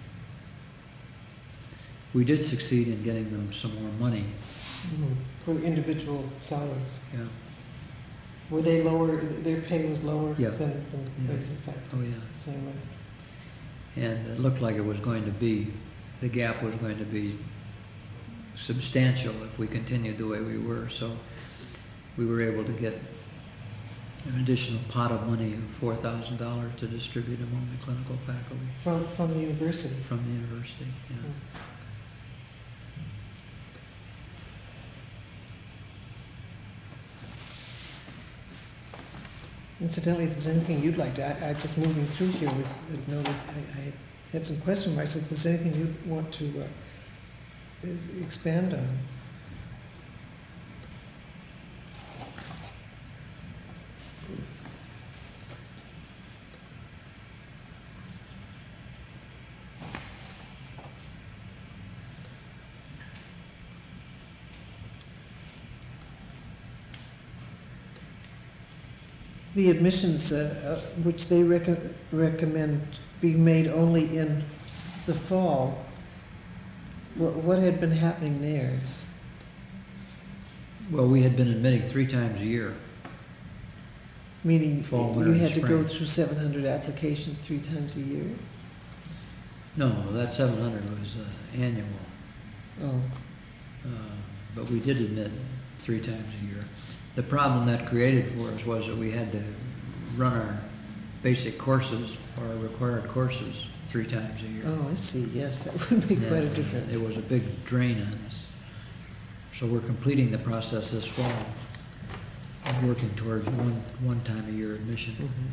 we did succeed in getting them some more money. Mm-hmm. For individual salaries. Yeah. Were they lower, their pay was lower Yeah. than, than Yeah. regular faculty? Oh, yeah. Same way. And it looked like it was going to be, the gap was going to be substantial if we continued the way we were. So we were able to get an additional pot of money of four thousand dollars to distribute among the clinical faculty From, from the university? from the university. Yeah. Mm. Incidentally, if there's anything you'd like to, I, I'm just moving through here with, you know, that I, I had some question marks. If there's anything you want to uh, expand on. The admissions, uh, uh, which they rec recommend be made only in the fall, what, what had been happening there? Well, we had been admitting three times a year. Meaning Fall, you winter, and had to go spring. through seven hundred applications three times a year? No, that seven hundred was uh, annual. Oh, Uh, but we did admit three times a year. The problem that created for us was that we had to run our basic courses, or our required courses, three times a year. oh, I see. Yes, that would make quite a And, uh, difference. It was a big drain on us. So we're completing the process this fall of working towards one, one time a year admission. Mhm.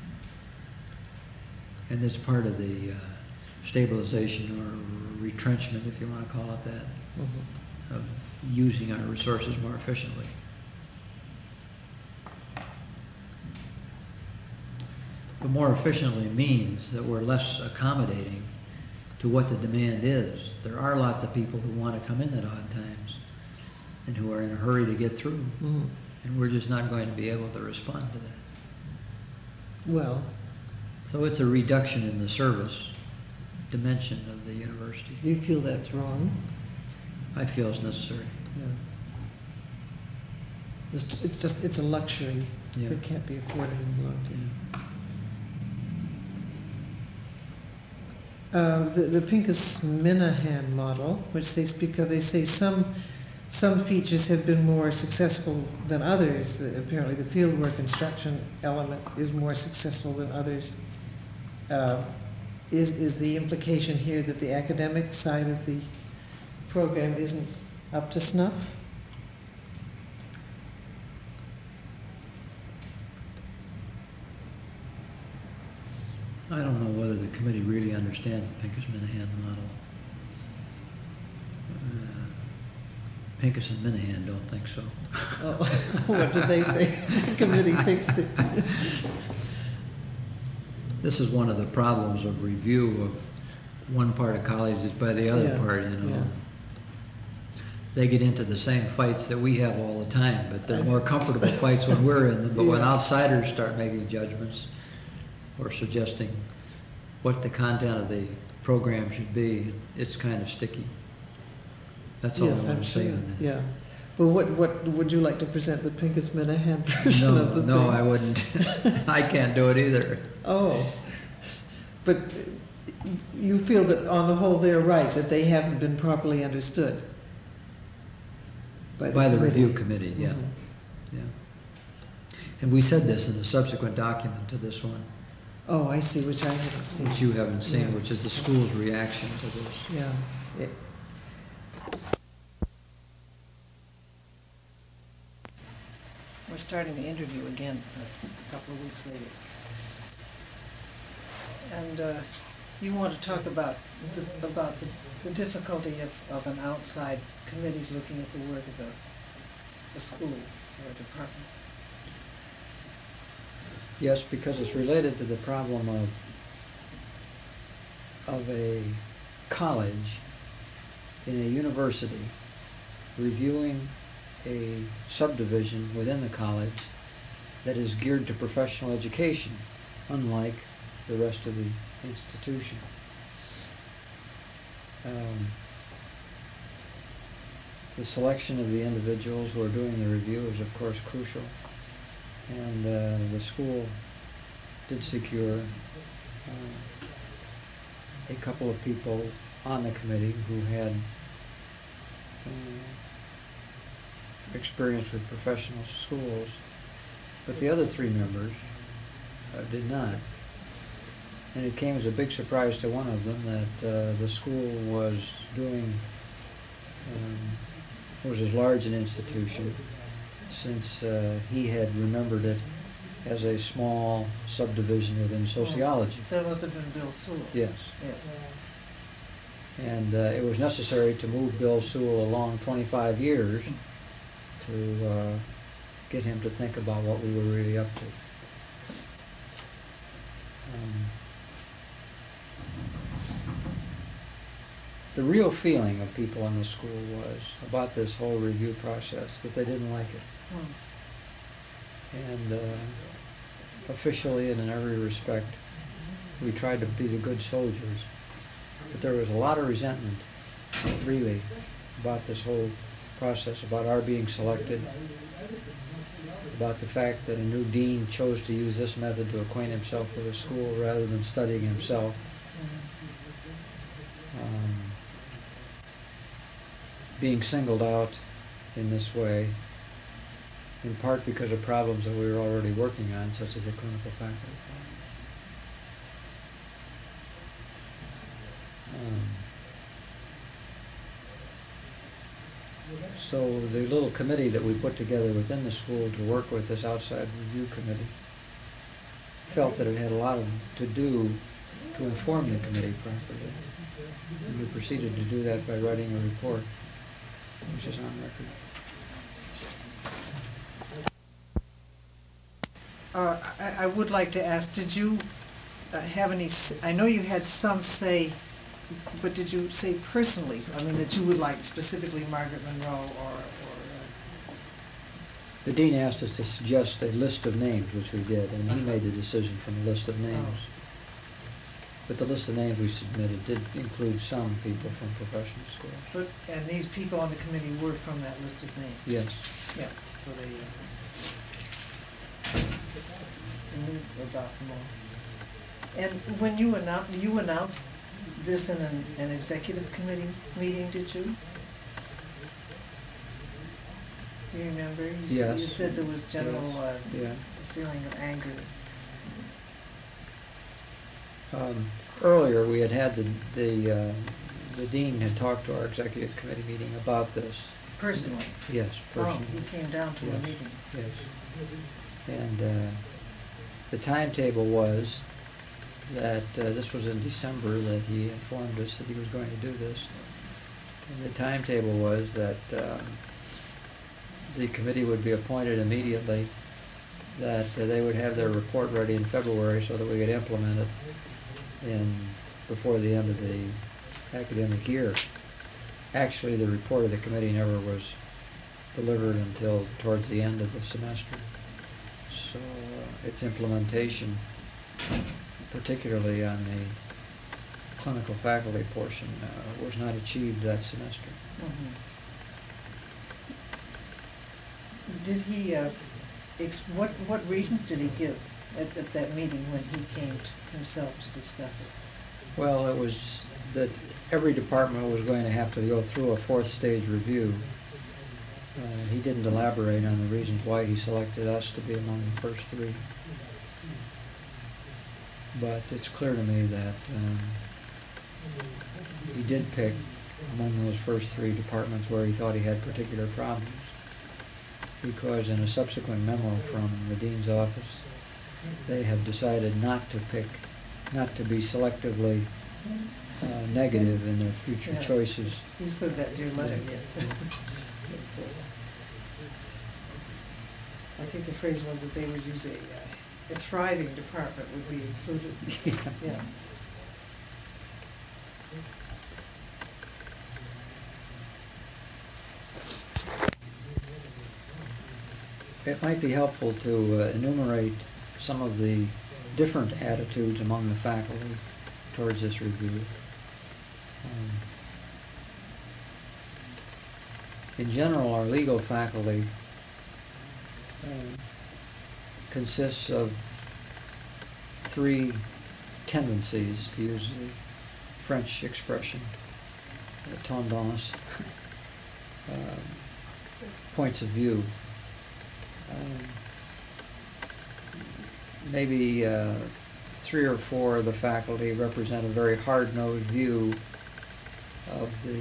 And it's part of the uh, stabilization or retrenchment, if you want to call it that, Mhm. of using our resources more efficiently. But more efficiently means that we're less accommodating to what the demand is. There are lots of people who want to come in at odd times and who are in a hurry to get through, Mhm. and we're just not going to be able to respond to that. Well, So it's a reduction in the service dimension of the university. do you feel that's wrong? I feel is necessary. Yeah. It's, it's just, it's a luxury Yeah. that can't be afforded any longer. Yeah. Uh, the, the Pincus Minahan model, which they speak of, they say some some features have been more successful than others. Uh, Apparently, the fieldwork instruction element is more successful than others. Uh, Is, is the implication here that the academic side of the program isn't up to snuff? I don't know whether the committee really understands the Pincus-Minahan model. Uh, Pincus and Minahan don't think so. Oh, what do they think? The committee thinks that. This is one of the problems of review of one part of college is by the other Yeah, part, you know. yeah. They get into the same fights that we have all the time, but they're I more comfortable fights when we're in them. But when Yeah. outsiders start making judgments or suggesting what the content of the program should be, it's kind of sticky. That's all Yes, I want I'm to say sure. on that. Yeah. But what, what, would you like to present the Pincus-Minahan version No, of the thing? no, I wouldn't. I can't do it either. Oh. But you feel that on the whole they're right, that they haven't been properly understood? By the, By the committee. review committee, yeah, Mhm. yeah. And we said this in a subsequent document to this one, Oh, I see, which I haven't seen. which you haven't seen, Yeah. which is the school's reaction to this. Yeah. It- We're starting the interview again a couple of weeks later. And uh, you want to talk about, the- about the the difficulty of, of an outside committees looking at the work of a, a school or a department. Yes, because it's related to the problem of, of a college in a university reviewing a subdivision within the college that is geared to professional education, unlike the rest of the institution. Um, the selection of the individuals who are doing the review is of course crucial, and uh, the school did secure uh, a couple of people on the committee who had uh, experience with professional schools, but the other three members uh, did not. And it came as a big surprise to one of them that uh, the school was doing, um, was as large an institution, since uh, he had remembered it as a small subdivision within sociology. That must have been Bill Sewell. Yes. Yes. And uh, it was necessary to move Bill Sewell along twenty-five years to uh, get him to think about what we were really up to. Um, the real feeling of people in the school was about this whole review process that they didn't like it. Hmm. And uh, officially and in every respect, we tried to be the good soldiers. But there was a lot of resentment, really, about this whole process, about our being selected, about the fact that a new dean chose to use this method to acquaint himself with the school rather than studying himself. Um, being singled out in this way, in part because of problems that we were already working on, such as the clinical faculty. Um, so the little committee that we put together within the school to work with this outside review committee felt that it had a lot of, to do to inform the committee properly. And we proceeded to do that by writing a report, which is on record. Uh, I, I would like to ask, did you uh, have any, s- I know you had some say, but did you say personally, I mean, that you would like specifically Margaret Monroe or, or The dean asked us to suggest a list of names, which we did, and he made the decision from a list of names. But the list of names we submitted did include some people from professional schools. But, and these people on the committee were from that list of names? Yes. Yeah, so they, uh, they knew about them all. And when you announced, you announced this in an, an executive committee meeting, did you? Do you remember? You s- Yes. You said there was general uh, Yeah. feeling of anger. Um, Earlier, we had had the, the, uh, the dean had talked to our executive committee meeting about this. Personally? Yes, Oh, personally. he came down to a Yes. meeting. Yes. And uh, the timetable was that, uh, this was in December, that he informed us that he was going to do this. And the timetable was that um, the committee would be appointed immediately, that uh, they would have their report ready in February so that we could implement it in, before the end of the academic year. Actually, the report of the committee never was delivered until towards the end of the semester. So uh, its implementation, particularly on the clinical faculty portion, uh, was not achieved that semester. Mhm. Did he, uh, ex- what, what reasons did he give at, at that meeting when he came to himself to discuss it? Well, it was that every department was going to have to go through a fourth stage review. Uh, he didn't elaborate on the reasons why he selected us to be among the first three. But it's clear to me that um, he did pick among those first three departments where he thought he had particular problems, because in a subsequent memo from the dean's office, they have decided not to pick, not to be selectively uh, negative in their future Yeah. choices. He said that in your letter, Yeah. yes. I think the phrase was that they would use a, uh, a thriving department would be included. Yeah. Yeah. It might be helpful to uh, enumerate some of the different attitudes among the faculty towards this review. Um, in general, our legal faculty uh, consists of three tendencies, to use the French expression, uh, tendances, uh, points of view. Um, maybe uh, three or four of the faculty represent a very hard-nosed view of the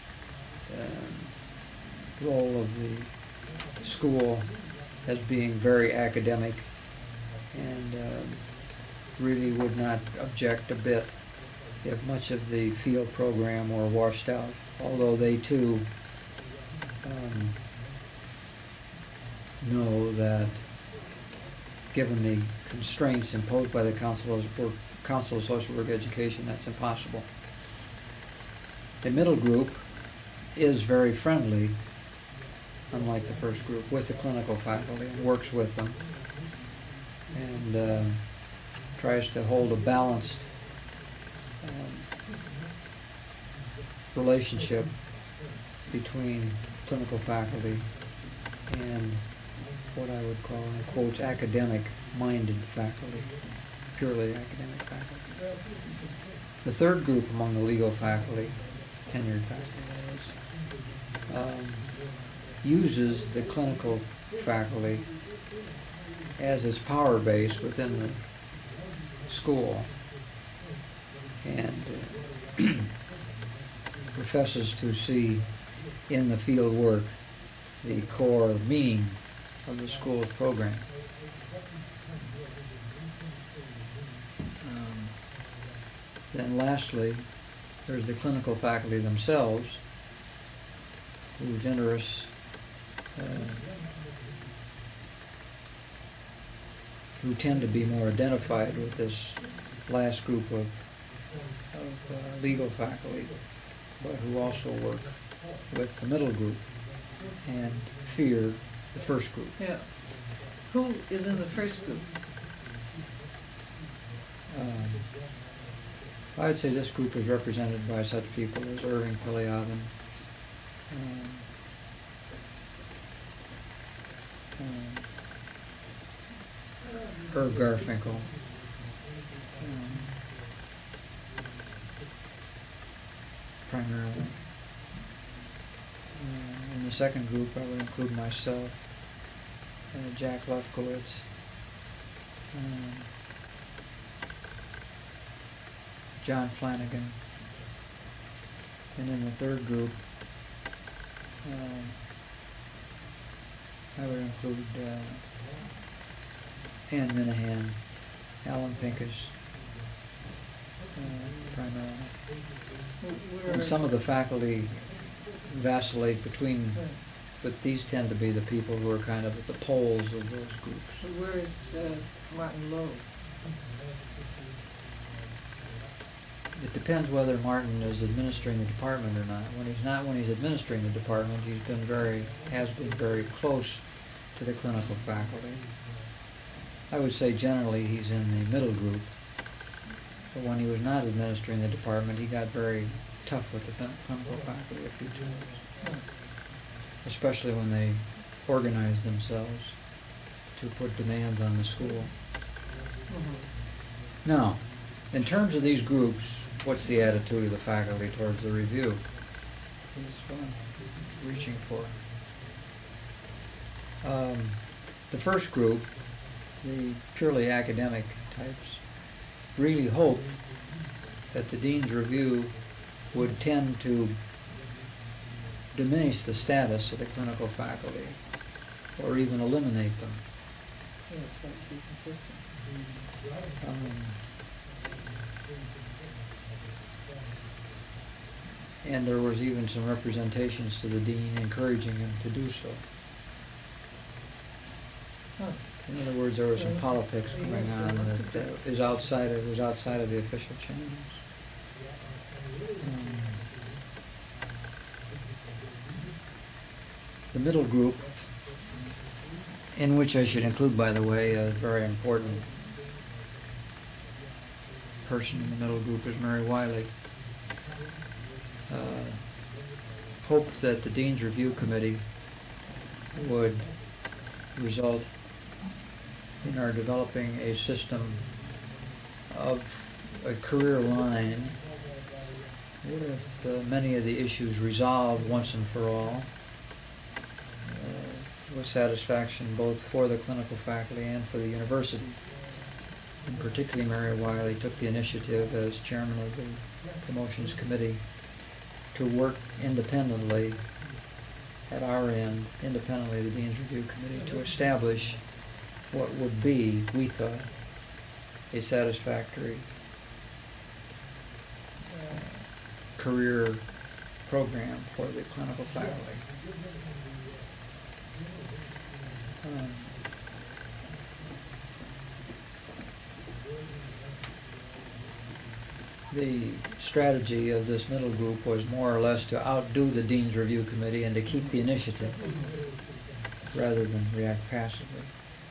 um, role of the school as being very academic, and um, really would not object a bit if much of the field program were washed out, although they too um, know that given the constraints imposed by the Council of, Work, Council of Social Work Education, that's impossible. The middle group is very friendly, unlike the first group, with the clinical faculty and works with them, and uh, tries to hold a balanced um, relationship between clinical faculty and what I would call, in quotes, academic-minded faculty, purely academic faculty. The third group among the legal faculty, tenured faculty that is, um, uses the clinical faculty as its power base within the school, and uh, professes to see in the field work the core meaning of the school's program. Um, then lastly, there's the clinical faculty themselves, whose interests uh, who tend to be more identified with this last group of, of uh, legal faculty, but who also work with the middle group and fear the first group. Yeah. Who is in the first group? Um, I would say this group is represented by such people as Irving Piliavin, um, um, Herb Garfinkel, um, primarily. Uh, and the the second group, I would include myself, uh, Jack Lefkowitz, um, John Flanagan, and in the third group, um, I would include uh, Ann Minahan, Alan Pincus, uh, primarily. Where- And some of the faculty vacillate between, but these tend to be the people who are kind of at the poles of those groups. Where is uh, Martin Lowe? It depends whether Martin is administering the department or not. When he's not, when he's administering the department, he's been very, has been very close to the clinical faculty. I would say generally he's in the middle group, but when he was not administering the department, he got very tough with the clinical faculty a few times, especially when they organized themselves to put demands on the school. Mm-hmm. Now, in terms of these groups, what's the attitude of the faculty towards the review? Is what I'm reaching for. Um, the first group, the purely academic types, really hoped that the dean's review would tend to diminish the status of the clinical faculty or even eliminate them. Yes, that would be consistent. Um, and there was even some representations to the dean encouraging him to do so. Huh. In other words, there was some Yeah. politics Yes, going there on must have that been. uh, is outside of, was outside of the official channels. Um, the middle group, in which I should include, by the way, a very important person in the middle group is Mary Wiley, uh, hoped that the Dean's Review Committee would result in our developing a system of a career line with uh, many of the issues resolved once and for all, uh, with satisfaction both for the clinical faculty and for the university. And particularly Mary Wiley took the initiative as chairman of the promotions committee to work independently at our end, independently of the Dean's Review Committee, to establish what would be, we thought, a satisfactory uh, career program for the clinical faculty. Um, the strategy of this middle group was more or less to outdo the Dean's Review Committee and to keep the initiative rather than react passively.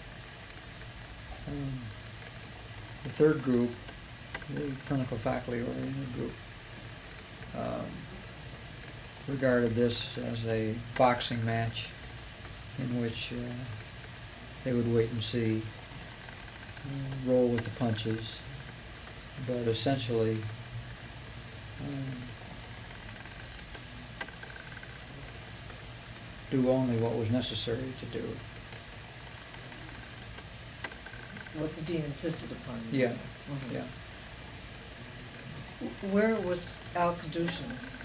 Um, the third group, the clinical faculty oriented group, um, regarded this as a boxing match in which uh, they would wait and see, uh, roll with the punches, but essentially um, do only what was necessary to do. What the dean insisted upon. Yeah, Mhm. yeah. Where was Al Kadushin?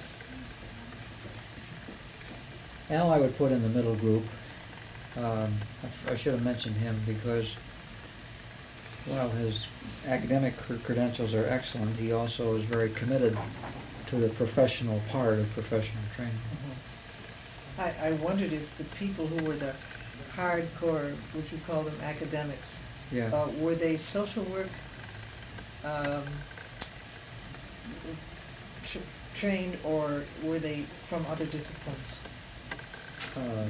Al I would put in the middle group. Um, I, I should have mentioned him because while his academic credentials are excellent, he also is very committed to the professional part of professional training. Mm-hmm. I, I wondered if the people who were the hardcore, would you call them academics, Yeah. uh, were they social work um, tr trained, or were they from other disciplines? Um,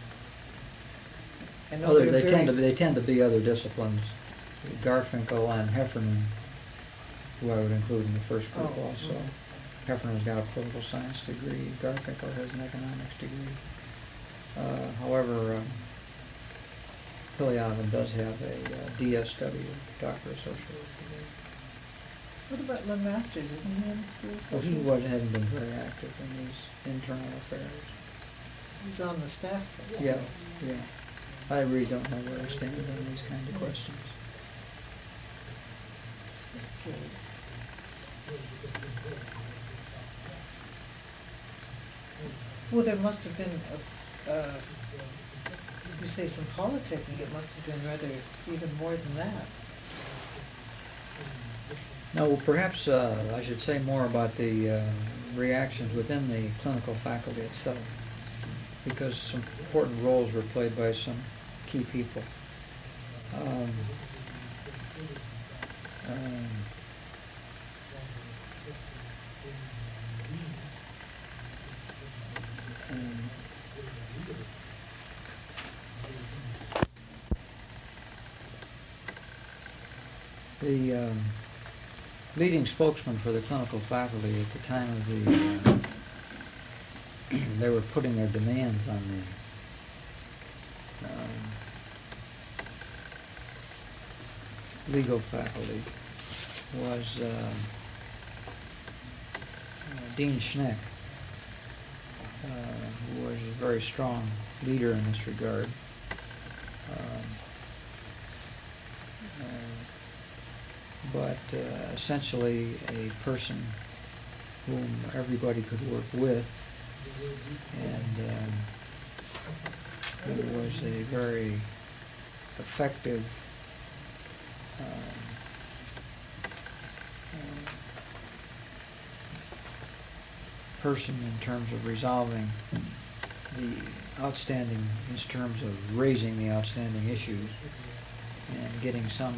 I know other, they're they very- tend to they tend to be other disciplines. Garfinkel and Heffernan, who I would include in the first group Oh, also. mhm. Heffernan has got a political science degree. Garfinkel has an economics degree. Uh, however, um, Pilyavin does have a uh, D S W, Doctor of Social Work degree. What about Len Masters? Isn't he in the school of So social he work? was, hadn't been very active in these internal affairs. He's on the staff. Yeah, yeah. I really don't know where I stand on these kind of questions. That's curious. Well, there must have been, a, uh, you say some politicking, it must have been rather even more than that. No, perhaps uh, I should say more about the uh, reactions within the clinical faculty itself, because some important roles were played by some key people. Um, um, um, the um, leading spokesman for the clinical faculty at the time of the, uh, they were putting their demands on the um, legal faculty was uh, uh, Dean Schneck, uh, who was a very strong leader in this regard. Um, uh, but uh, essentially a person whom everybody could work with, and um, who was a very effective um, uh, person in terms of resolving the outstanding, in terms of raising the outstanding issues and getting some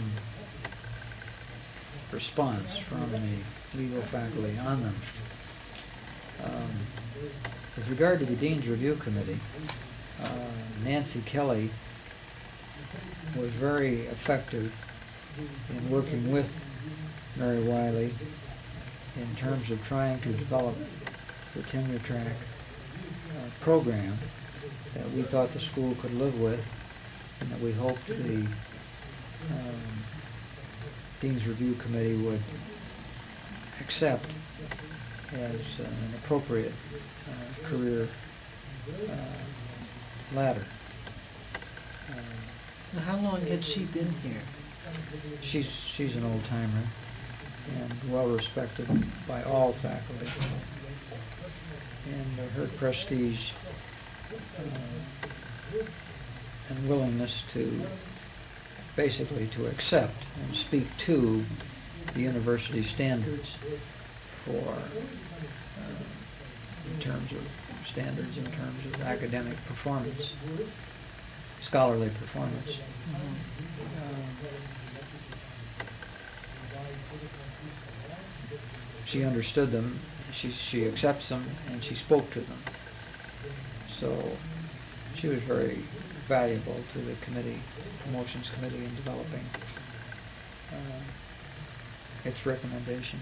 response from the legal faculty on them. Um, with regard to the Dean's Review Committee, uh, Nancy Kelly was very effective in working with Mary Wiley in terms of trying to develop the tenure track uh, program that we thought the school could live with, and that we hoped the um, Dean's Review Committee would accept as uh, an appropriate uh, career uh, ladder. Uh, Now, how long had she been here? she's she's an old timer and well respected by all faculty, and uh, her prestige uh, and willingness to basically to accept and speak to the university standards for uh, in terms of standards in terms of academic performance, scholarly performance. Mm-hmm. uh, she understood them, she, she accepts them, and she spoke to them. So she was very valuable to the committee, promotions committee, in developing uh, its recommendations.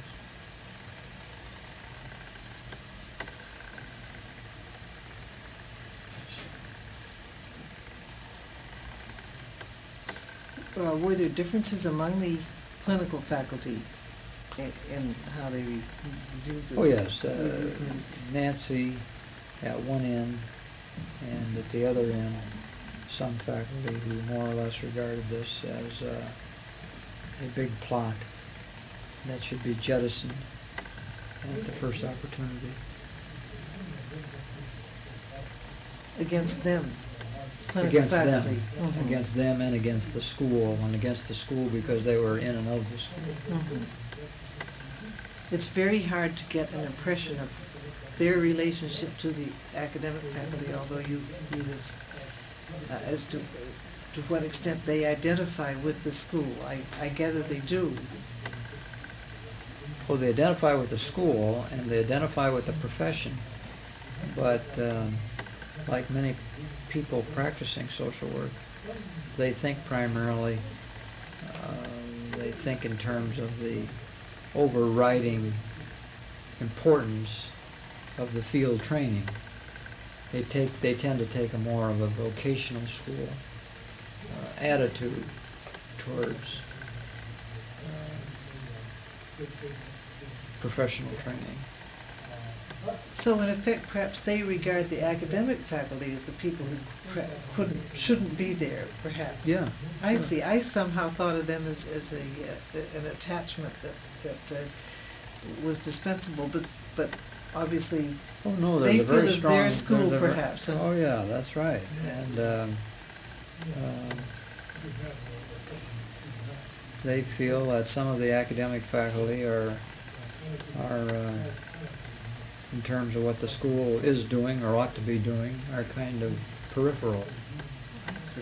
Uh, were there differences among the clinical faculty in, in how they re- viewed the... Oh yes, uh, recruitment? Nancy at one end, and at the other end, some faculty who more or less regarded this as uh, a big plot that should be jettisoned at the first opportunity. Against them, clinical Against faculty. them, Mhm. against them and against the school, and against the school because they were in and of the school. Mhm. It's very hard to get an impression of their relationship to the academic faculty, although you, you have, uh, as to to what extent they identify with the school. I, I gather they do. Well, they identify with the school and they identify with the profession, but um, like many people practicing social work, they think primarily, uh, they think in terms of the overriding importance of the field training. They take, they tend to take a more of a vocational school uh, attitude towards uh, professional training. So in effect, perhaps they regard the academic faculty as the people who pre- couldn't, shouldn't be there, perhaps. Yeah. I sure. see. I somehow thought of them as, as a, uh, an attachment that, that uh, was dispensable, but, but obviously Oh, no, they there's a feel very it's strong... their school, there's a ver- perhaps, and- Oh, yeah, that's right. And um, um, they feel that some of the academic faculty are, are uh, in terms of what the school is doing or ought to be doing, are kind of peripheral. I see.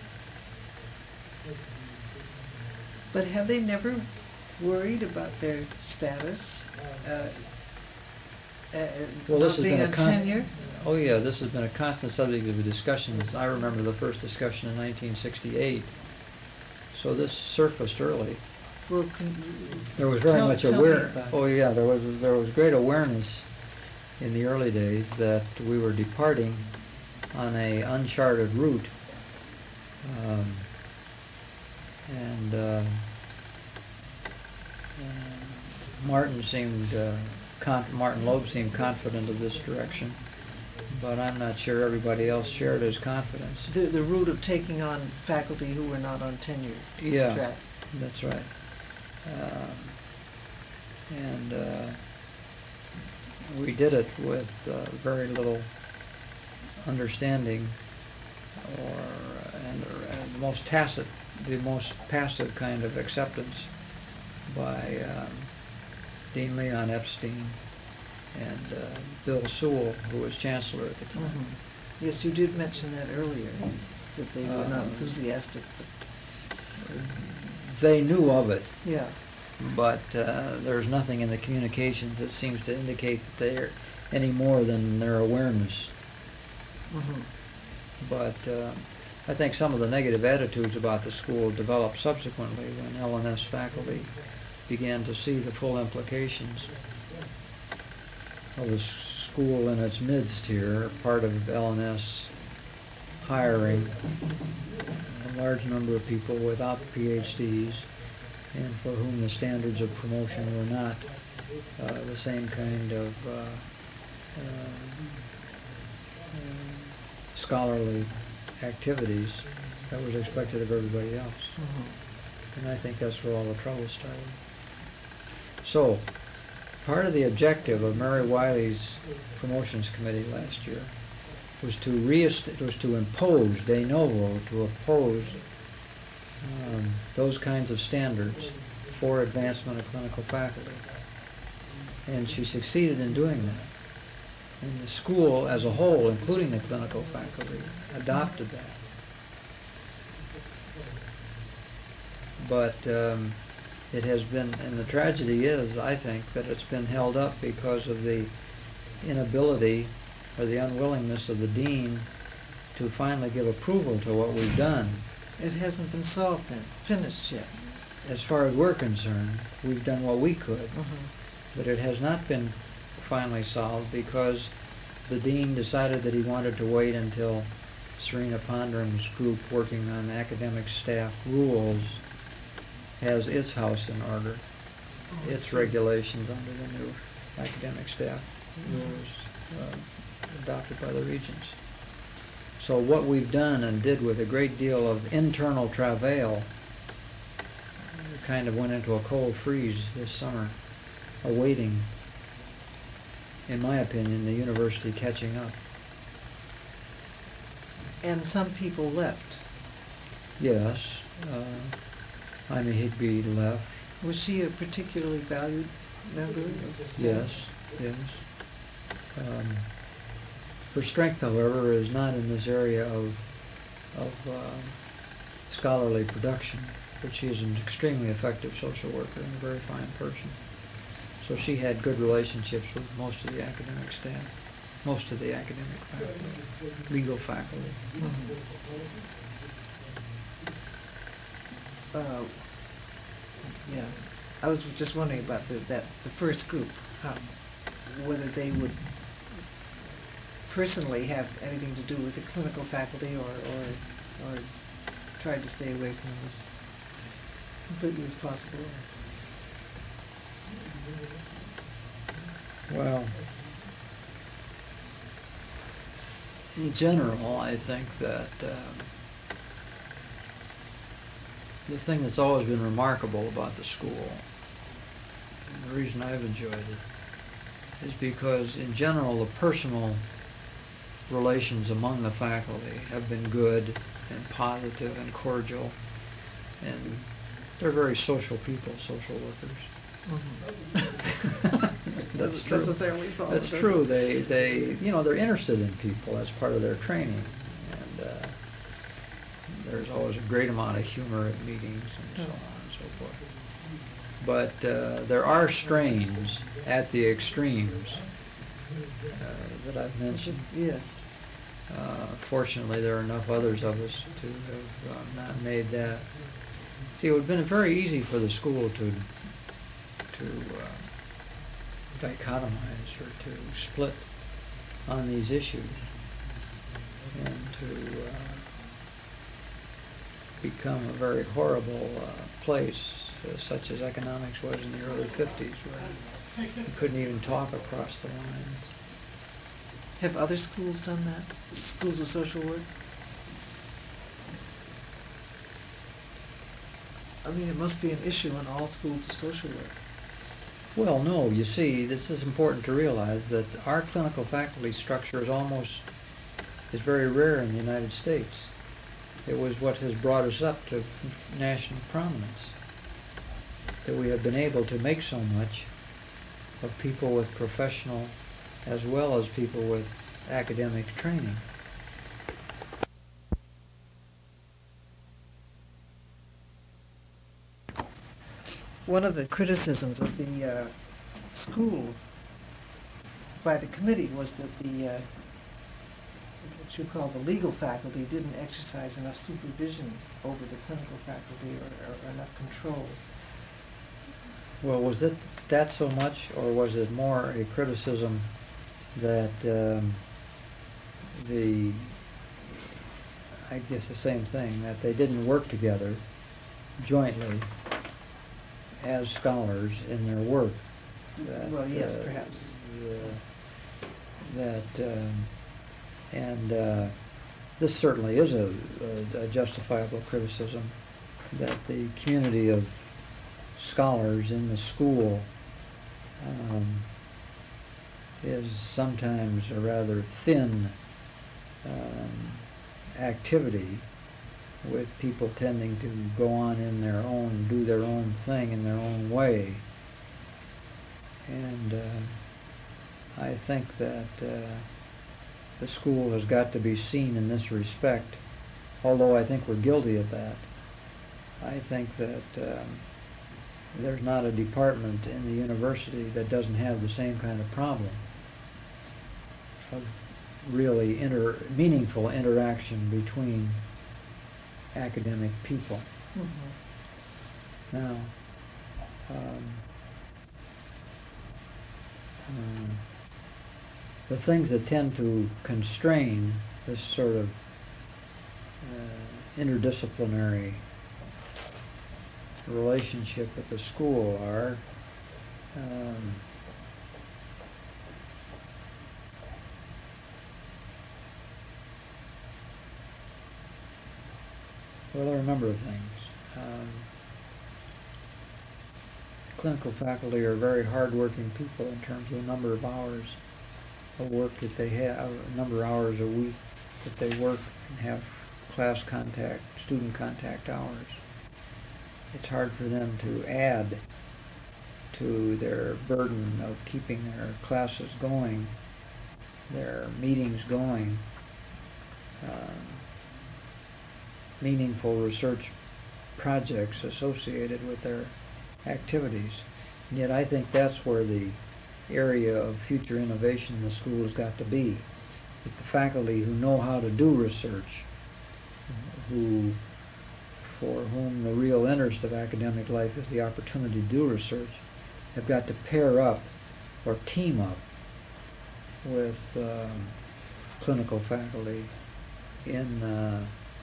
But have they never worried about their status? Uh, uh, Well, this not has being been a on constant... tenure? Oh, yeah, this has been a constant subject of discussions. I remember the first discussion in nineteen sixty-eight. So this surfaced early. Well, can, There was very tell, much tell me aware. about it. Oh yeah, there was there was great awareness in the early days that we were departing on a uncharted route, um, and, uh, and Martin seemed uh, con- Martin Loeb seemed confident of this direction, but I'm not sure everybody else shared his confidence. The, the route of taking on faculty who were not on tenure Yeah. track. That's right. Um, and uh, we did it with uh, very little understanding, or and, and the most tacit, the most passive kind of acceptance by um, Dean Leon Epstein and uh, Bill Sewell, who was chancellor at the time. Mhm. Yes, you did mention that earlier, that they were not Um, enthusiastic. They knew of it, Yeah. but uh, there's nothing in the communications that seems to indicate that they're any more than their awareness. Mhm. But uh, I think some of the negative attitudes about the school developed subsequently when L N S faculty began to see the full implications of the school in its midst here, part of L N S hiring a large number of people without P H Ds and for whom the standards of promotion were not uh, the same kind of uh, uh, uh, scholarly activities that was expected of everybody else. Mhm. And I think that's where all the trouble started. So, part of the objective of Mary Wiley's promotions committee last year was to reest- was to impose de novo, to oppose um, those kinds of standards for advancement of clinical faculty. And she succeeded in doing that. And the school as a whole, including the clinical faculty, adopted that. But um, it has been, and the tragedy is, I think, that it's been held up because of the inability or the unwillingness of the dean to finally give approval to what we've done. It hasn't been solved then, finished yet. As far as we're concerned, we've done what we could, Mhm. but it has not been finally solved because the dean decided that he wanted to wait until Serena Pondram's group working on academic staff rules has its house in order, Oh, I its see. regulations under the new academic staff rules uh, adopted by the regents. So what we've done and did with a great deal of internal travail kind of went into a cold freeze this summer, awaiting, in my opinion, the university catching up. And some people left. Yes, uh, Jaime Higby left. Was she a particularly valued member of the staff? Yes, yes. Um, her strength, however, is not in this area of, of uh, scholarly production, but she is an extremely effective social worker and a very fine person. So she had good relationships with most of the academic staff, most of the academic faculty, legal faculty. Mhm. Uh, yeah, I was just wondering about the, that, the first group, how, whether they would personally have anything to do with the clinical faculty or, or, or tried to stay away from them as completely as possible. Well, in general, I think that um, the thing that's always been remarkable about the school, and the reason I've enjoyed it, is because in general the personal relations among the faculty have been good and positive and cordial, and they're very social people, social workers. Mhm. That's Doesn't true. necessarily solve That's it. true. They, they, you know, they're interested in people. That's part of their training, and uh, there's always a great amount of humor at meetings and so on and so forth. But uh, there are strains at the extremes uh, that I've mentioned. Yes. Uh, fortunately, there are enough others of us to have uh, not made that. See, it would have been very easy for the school to to uh, dichotomize or to split on these issues and to uh, become a very horrible uh, place, uh, such as economics was in the early fifties, where you couldn't even talk across the lines. Have other schools done that? Schools of social work? I mean, it must be an issue in all schools of social work. Well, no, you see, this is important to realize that our clinical faculty structure is almost, is very rare in the United States. It was what has brought us up to national prominence, that we have been able to make so much of people with professional as well as people with academic training. One of the criticisms of the uh, school by the committee was that the, uh, what you call the legal faculty, didn't exercise enough supervision over the clinical faculty or, or enough control. Well, was it that so much, or was it more a criticism that um, the, I guess the same thing, that they didn't work together jointly as scholars in their work? That, Well, yes, uh, perhaps. the- that, um, and uh, this certainly is a, a, a justifiable criticism, that the community of scholars in the school um, is sometimes a rather thin um, activity, with people tending to go on in their own, do their own thing in their own way. And uh, I think that uh, the school has got to be seen in this respect, although I think we're guilty of that. I think that um, there's not a department in the university that doesn't have the same kind of problem of really inter meaningful interaction between academic people. Mm-hmm. Now, um, um, the things that tend to constrain this sort of uh, interdisciplinary relationship at the school are um, well, there are a number of things. Um, clinical faculty are very hard-working people in terms of the number of hours of work that they have, a number of hours a week that they work and have class contact, student contact hours. It's hard for them to add to their burden of keeping their classes going, their meetings going, um, meaningful research projects associated with their activities. And yet I think that's where the area of future innovation in the school has got to be. That the faculty who know how to do research, who for whom the real interest of academic life is the opportunity to do research, have got to pair up or team up with um, clinical faculty in uh,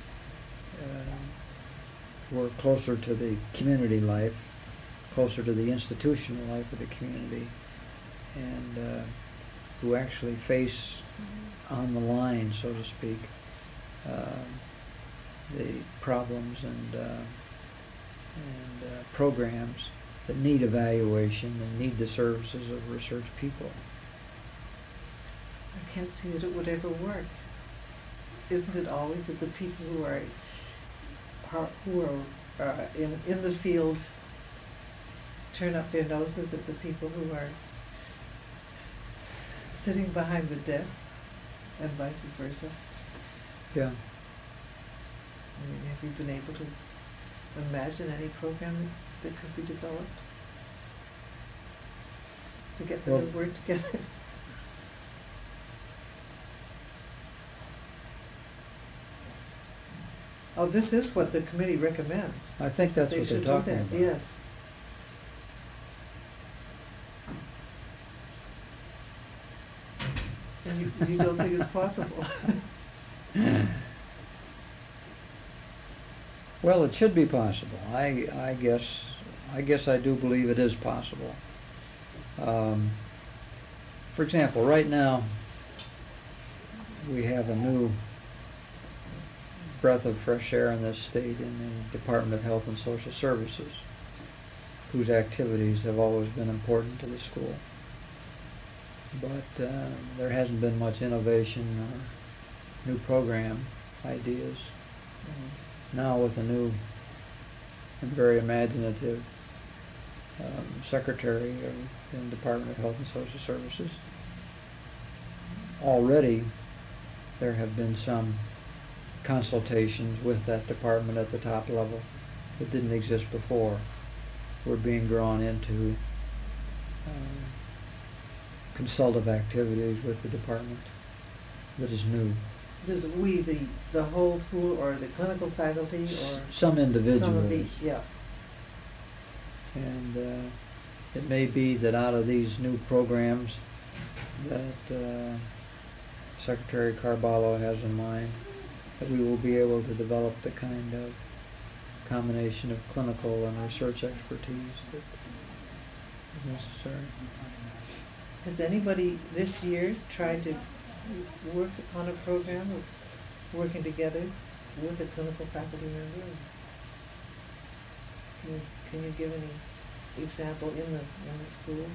uh, work closer to the community life, closer to the institutional life of the community, and uh, who actually face on the line, so to speak, um, the problems and, uh, and uh, programs that need evaluation and need the services of research people. I can't see that it would ever work. Isn't it always that the people who are, are who are uh, in in the field turn up their noses at the people who are sitting behind the desk, and vice versa? Yeah. I mean, have you been able to imagine any program that could be developed to get them Well, to work together? Oh, this is what the committee recommends. I think that's They what they're should do talking that, about. yes. And you, you don't think it's possible? Well, it should be possible. I, I guess, I guess I do believe it is possible. Um, for example, right now, we have a new breath of fresh air in this state in the Department of Health and Social Services, whose activities have always been important to the school. But uh, there hasn't been much innovation or new program ideas. Now with a new and very imaginative um, secretary of the Department of Health and Social Services, already there have been some consultations with that department at the top level that didn't exist before. We're being drawn into um, consultative activities with the department that is new. Does we, the, the whole school, or the clinical faculty, or? Some individuals. Some of each, yeah. And uh, it may be that out of these new programs that uh, Secretary Carballo has in mind, that we will be able to develop the kind of combination of clinical and research expertise that is necessary. Has anybody this year tried to work on a program of working together with a clinical faculty member? Can you, can you give any example in the, in the school?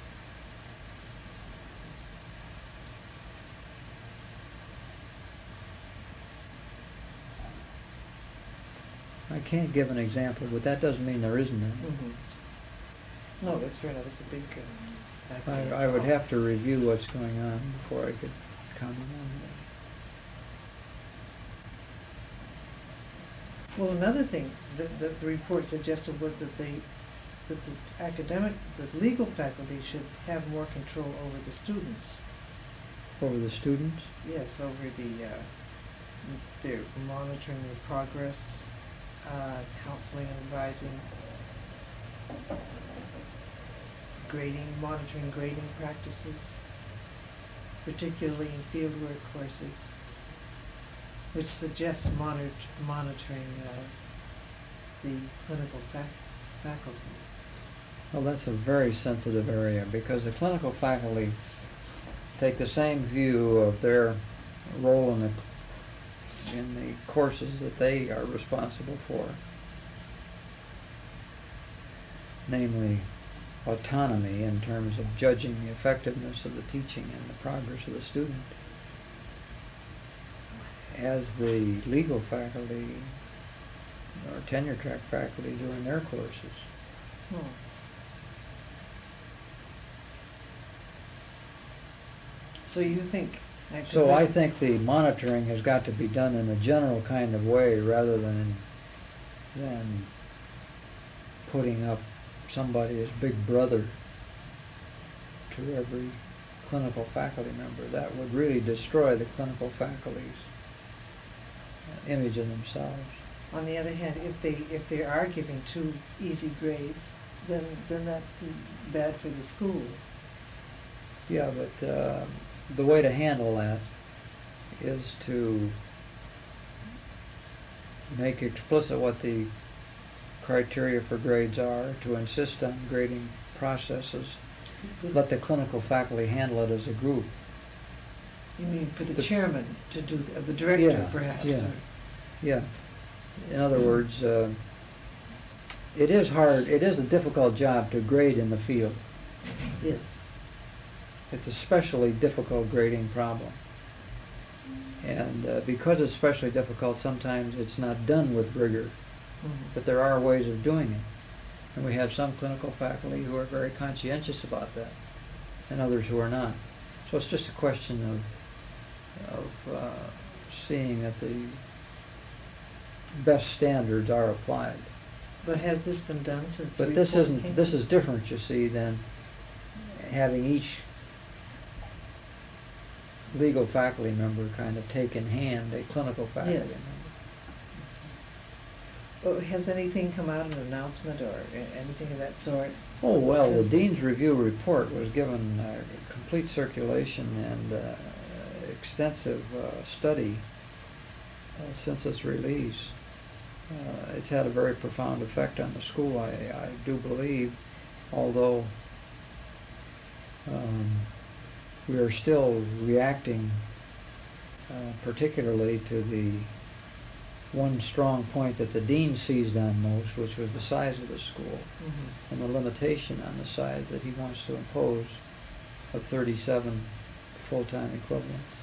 I can't give an example, but that doesn't mean there isn't any. Mm-hmm. No, that's fair enough. It's a big uh, faculty. I, I would have to review what's going on before I could comment on that. Well, another thing that, that the report suggested was that they, that the academic, the legal faculty should have more control over the students. Over the students? Yes, over the, uh, their monitoring the progress, uh, counseling and advising, grading, monitoring grading practices, particularly in fieldwork courses, which suggests monitor, monitoring uh, the clinical fac faculty. Well, that's a very sensitive area because the clinical faculty take the same view of their role in the in the courses that they are responsible for, namely autonomy in terms of judging the effectiveness of the teaching and the progress of the student, as the legal faculty or tenure track faculty doing their courses. Hmm. So you think... So I think the monitoring has got to be done in a general kind of way rather than than putting up somebody as big brother to every clinical faculty member. That would really destroy the clinical faculty's image of themselves. On the other hand, if they if they are giving two easy grades, then then that's bad for the school. Yeah, but uh, the way to handle that is to make explicit what the criteria for grades are, to insist on grading processes, let the clinical faculty handle it as a group. You mean for the The- chairman to do, of the director Yeah, perhaps? yeah. or- Yeah. In other words, uh, it is hard, it is a difficult job to grade in the field. Yes. It's a especially difficult grading problem. And uh, because it's especially difficult, sometimes it's not done with rigor, Mhm. but there are ways of doing it. And we have some clinical faculty who are very conscientious about that, and others who are not. So it's just a question of, of uh, seeing that the best standards are applied. But has this been done since the But this report isn't, came? this is different, you see, than having each legal faculty member kind of take in hand a clinical faculty Yes. member. Oh, has anything come out, an announcement or a- anything of that sort? Oh, well, the Since- Dean's Review report was given uh, complete circulation and uh, extensive uh, study uh, since its release. Uh, it's had a very profound effect on the school, I, I do believe, although um, we are still reacting uh, particularly to the one strong point that the dean seized on most, which was the size of the school Mhm. and the limitation on the size that he wants to impose of thirty-seven full-time equivalents.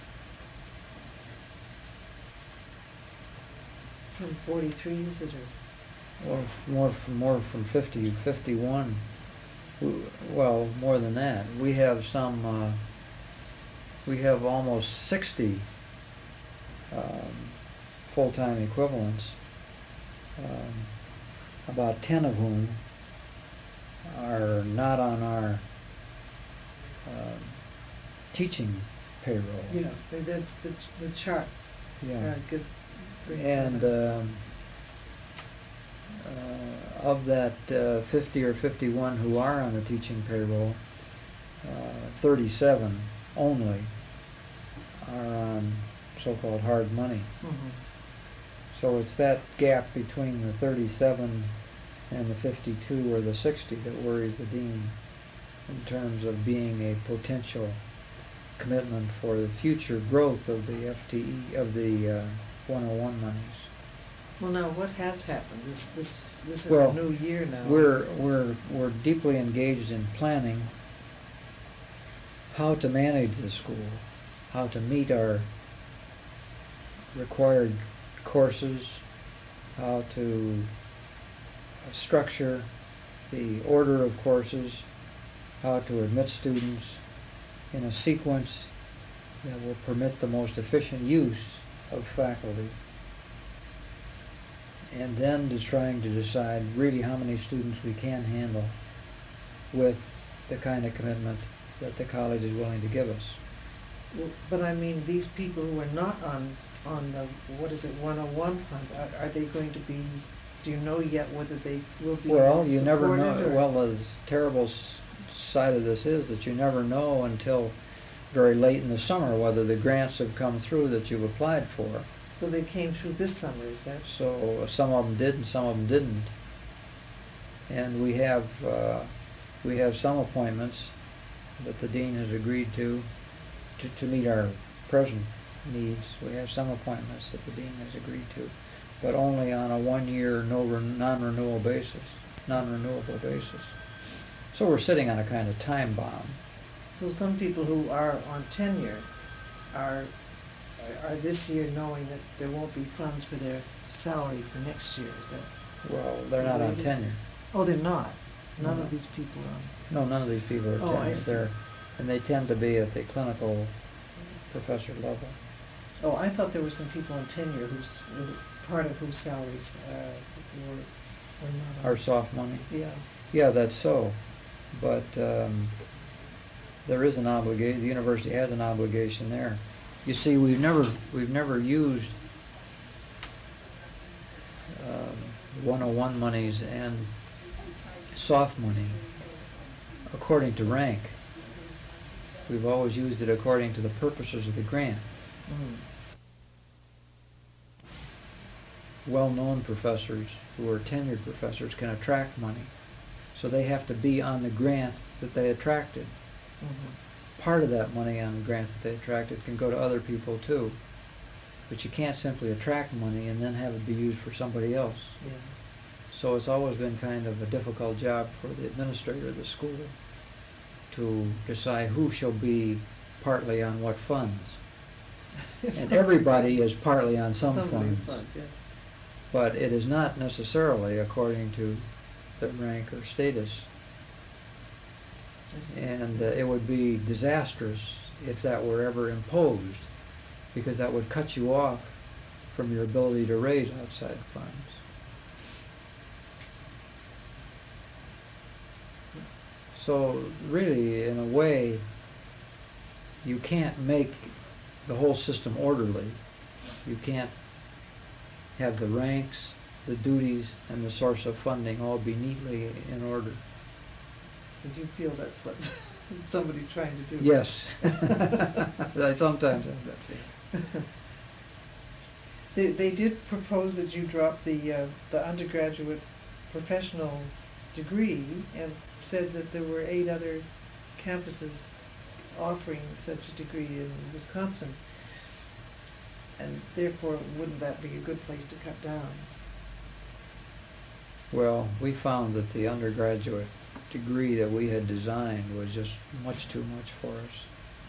From forty-three, is it, or? Or f- more from, more from fifty, fifty-one. W- Well, more than that. We have some, uh, we have almost sixty um, full-time equivalents, um, about ten of whom are not on our um, teaching payroll. Yeah, that's the, ch- the chart. Yeah. Uh, good. grade And seven. um, uh, of that uh, fifty or fifty-one who are on the teaching payroll, uh, thirty-seven only are on so-called hard money. Mhm. So it's that gap between the thirty-seven and the fifty-two or the sixty that worries the dean in terms of being a potential commitment for the future growth of the F T E, of the uh, one oh one monies. Well, now, what has happened? This, this, this is Well, a new year now. We're, we're, we're deeply engaged in planning how to manage the school, how to meet our required courses, how to structure the order of courses, how to admit students in a sequence that will permit the most efficient use of faculty. And then just trying to decide really how many students we can handle with the kind of commitment that the college is willing to give us. Well, but I mean, these people who are not on, on the, what is it, one oh one funds, are, are they going to be, do you know yet whether they will be Well, you never know. supported, or- Well, the terrible s- side of this is that you never know until very late in the summer whether the grants have come through that you've applied for. So they came through this summer, is that? So some of them did and some of them didn't. And we have uh, we have some appointments that the dean has agreed to, to to meet our present needs. We have some appointments that the dean has agreed to, but only on a one-year no re- non-renewal basis, non-renewable basis. So we're sitting on a kind of time bomb. So some people who are on tenure are, are this year knowing that there won't be funds for their salary for next year, is that? Well, they're not on tenure. Oh, they're not? None No. of these people are on? No, none of these people are Oh, I tenured. see. They're, and they tend to be at the clinical professor level. Oh, I thought there were some people on tenure whose, who- part of whose salaries uh, were, were not on. Our soft money. Yeah. Yeah, that's so. But um, there is an obligation, the university has an obligation there. You see, we've never, we've never used um, one oh one monies and soft money according to rank. We've always used it according to the purposes of the grant. Mm. Well-known professors who are tenured professors can attract money. So they have to be on the grant that they attracted. Mhm. part of that money on grants that they attracted can go to other people too. But you can't simply attract money and then have it be used for somebody else. Yeah. So it's always been kind of a difficult job for the administrator of the school to decide who shall be partly on what funds. And everybody is partly on some Somebody's funds. funds, yes. But it is not necessarily according to their rank or status. I see. And uh, it would be disastrous if that were ever imposed, because that would cut you off from your ability to raise outside funds. So really, in a way, you can't make the whole system orderly. You can't have the ranks, the duties, and the source of funding all be neatly in order. And you feel that's what somebody's trying to do? Yes. I sometimes have that feeling. They, they did propose that you drop the, uh, the undergraduate professional degree and said that there were eight other campuses offering such a degree in Wisconsin. And therefore, wouldn't that be a good place to cut down? Well, we found that the undergraduate degree that we had designed was just much too much for us.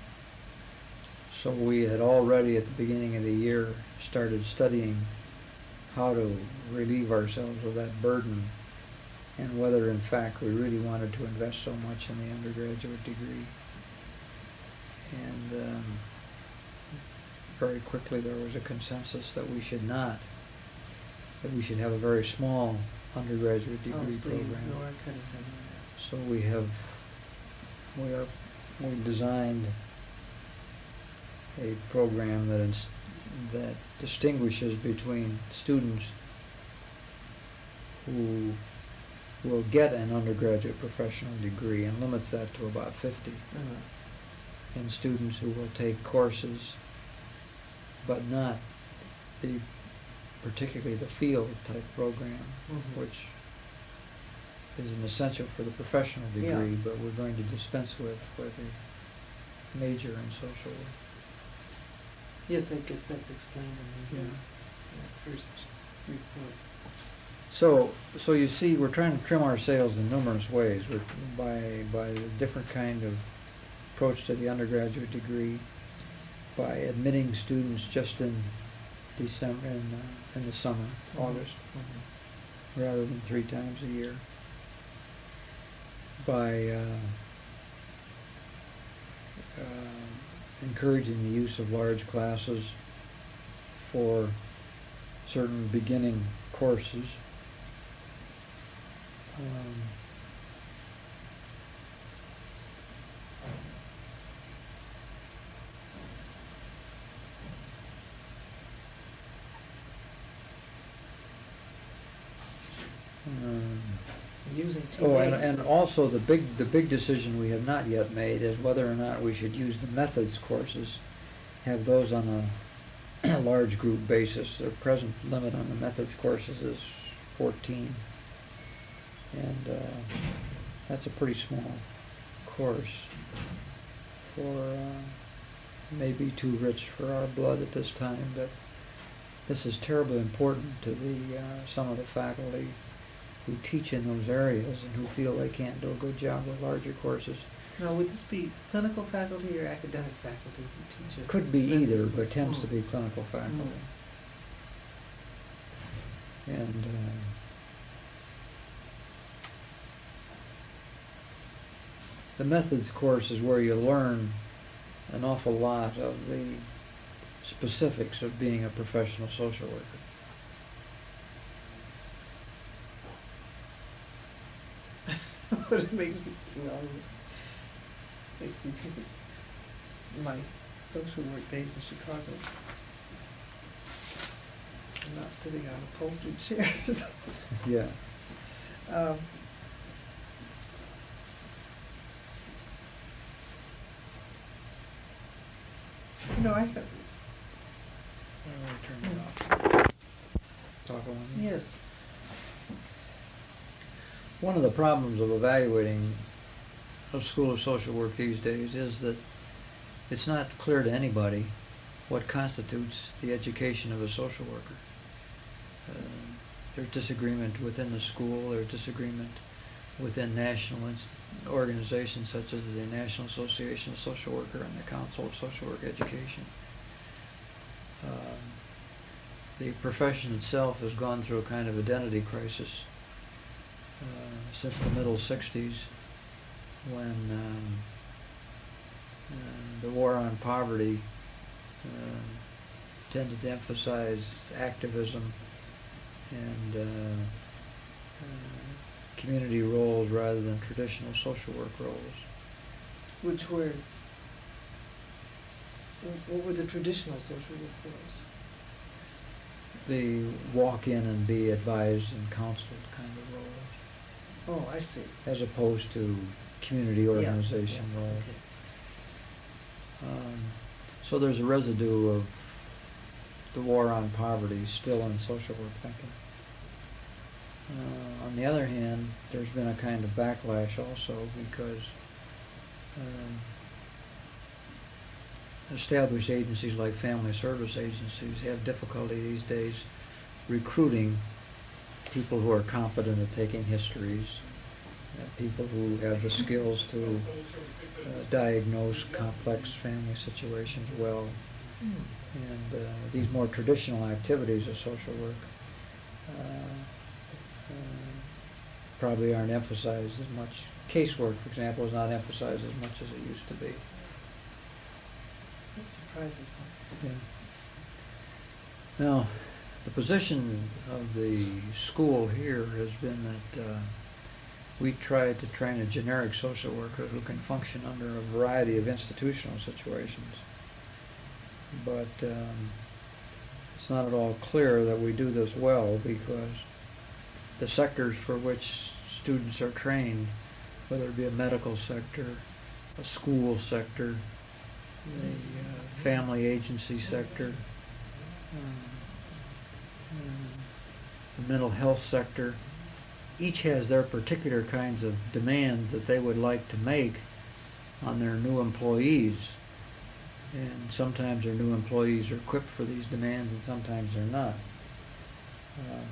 So we had already at the beginning of the year started studying how to relieve ourselves of that burden and whether in fact we really wanted to invest so much in the undergraduate degree. And um, very quickly there was a consensus that we should not, that we should have a very small undergraduate degree Oh, so you- program. you are cutting down on So we have, we are, we designed a program that ins- that distinguishes between students who will get an undergraduate professional degree and limits that to about fifty, that. Uh, and students who will take courses, but not the, particularly the field type program, Mhm. which is an essential for the professional Yeah. degree, but we're going to dispense with for the major in social work. Yes, I guess that's explained in the, uh, Yeah. that first report. So, so you see, we're trying to trim our sails in numerous ways. We're, by by the different kind of approach to the undergraduate degree, by admitting students just in December, in, uh, in the summer, Mhm. August, Mhm. rather than three times a year. By uh, uh, encouraging the use of large classes for certain beginning courses. Um, um, Using T Oh, and, As. and also the big, the big decision we have not yet made is whether or not we should use the methods courses, have those on a large group basis. The present limit on the methods courses is fourteen. And uh, that's a pretty small course for, uh, maybe too rich for our blood at this time, but this is terribly important to the, uh, some of the faculty who teach in those areas and who feel they can't do a good job with larger courses. Now, would this be clinical faculty or academic faculty who teach it? Could be either, Methods? but tends to Mm. be clinical faculty. And uh, the methods course is where you learn an awful lot of the specifics of being a professional social worker. But it makes me, well, it makes me think of my social work days in Chicago. I'm not sitting on upholstered chairs. Yeah. Um, You know, I have, Turn it off. Talk along. yes, One of the problems of evaluating a school of social work these days is that it's not clear to anybody what constitutes the education of a social worker. Uh, there's disagreement within the school, there's disagreement within national organizations such as the National Association of Social Worker and the Council of Social Work Education. Um, the profession itself has gone through a kind of identity crisis uh, since the middle sixties, when um, uh, the war on poverty uh, tended to emphasize activism and uh, uh, community roles rather than traditional social work roles. Which were, what were the traditional social work roles? The walk in and be advised and counseled kind of roles. Oh, I see. As opposed to community organization yeah, yeah, roles. okay. Um, so there's a residue of the war on poverty still in social work thinking. Uh, on the other hand, there's been a kind of backlash also because uh, established agencies like family service agencies have difficulty these days recruiting people who are competent at taking histories, uh, people who have the skills to uh, diagnose complex family situations well. Mm. And uh, these more traditional activities of social work uh, uh, probably aren't emphasized as much. Casework, for example, is not emphasized as much as it used to be. That's surprising. Yeah. Now, the position of the school here has been that uh, we tried to train a generic social worker who can function under a variety of institutional situations. But um, it's not at all clear that we do this well, because the sectors for which students are trained, whether it be a medical sector, a school sector, the uh, family agency sector, um, uh, the mental health sector, each has their particular kinds of demands that they would like to make on their new employees. And sometimes their new employees are equipped for these demands and sometimes they're not. Um,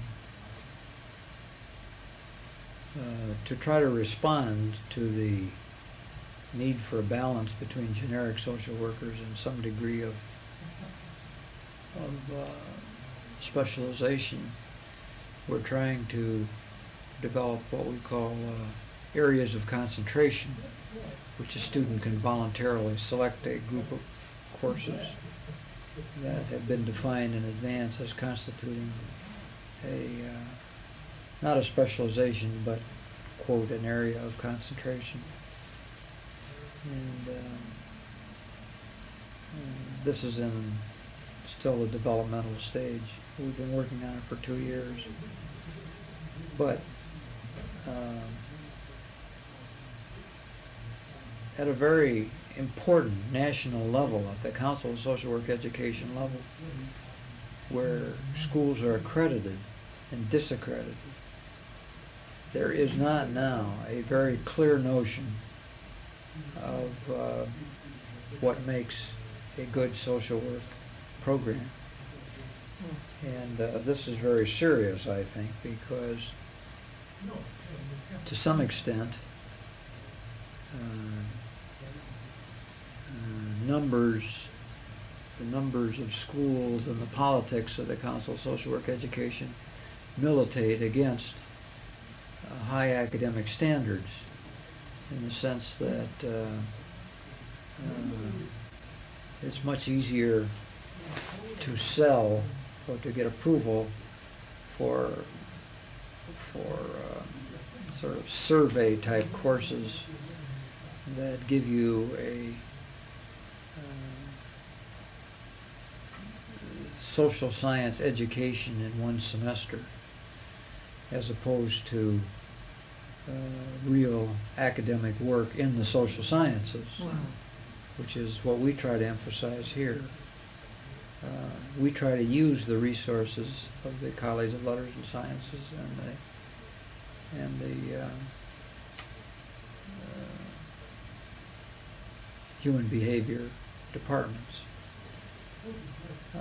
uh, to try to respond to the need for a balance between generic social workers and some degree of, of uh, specialization, we're trying to develop what we call uh, areas of concentration, which a student can voluntarily select a group of courses that have been defined in advance as constituting a, uh, not a specialization, but, quote, an area of concentration. And, um, and this is in still a developmental stage. We've been working on it for two years. But um, at a very important national level, at the Council of Social Work Education level, where schools are accredited and disaccredited, there is not now a very clear notion of uh, what makes a good social work program. And uh, this is very serious, I think, because to some extent, uh, uh, numbers, the numbers of schools and the politics of the Council of Social Work Education militate against uh, high academic standards, in the sense that uh, uh, it's much easier to sell or to get approval for for uh, sort of survey type courses that give you a uh, social science education in one semester, as opposed to uh, real academic work in the social sciences, Wow. which is what we try to emphasize here. Uh, we try to use the resources of the College of Letters and Sciences and the and the uh, uh, human behavior departments. Uh,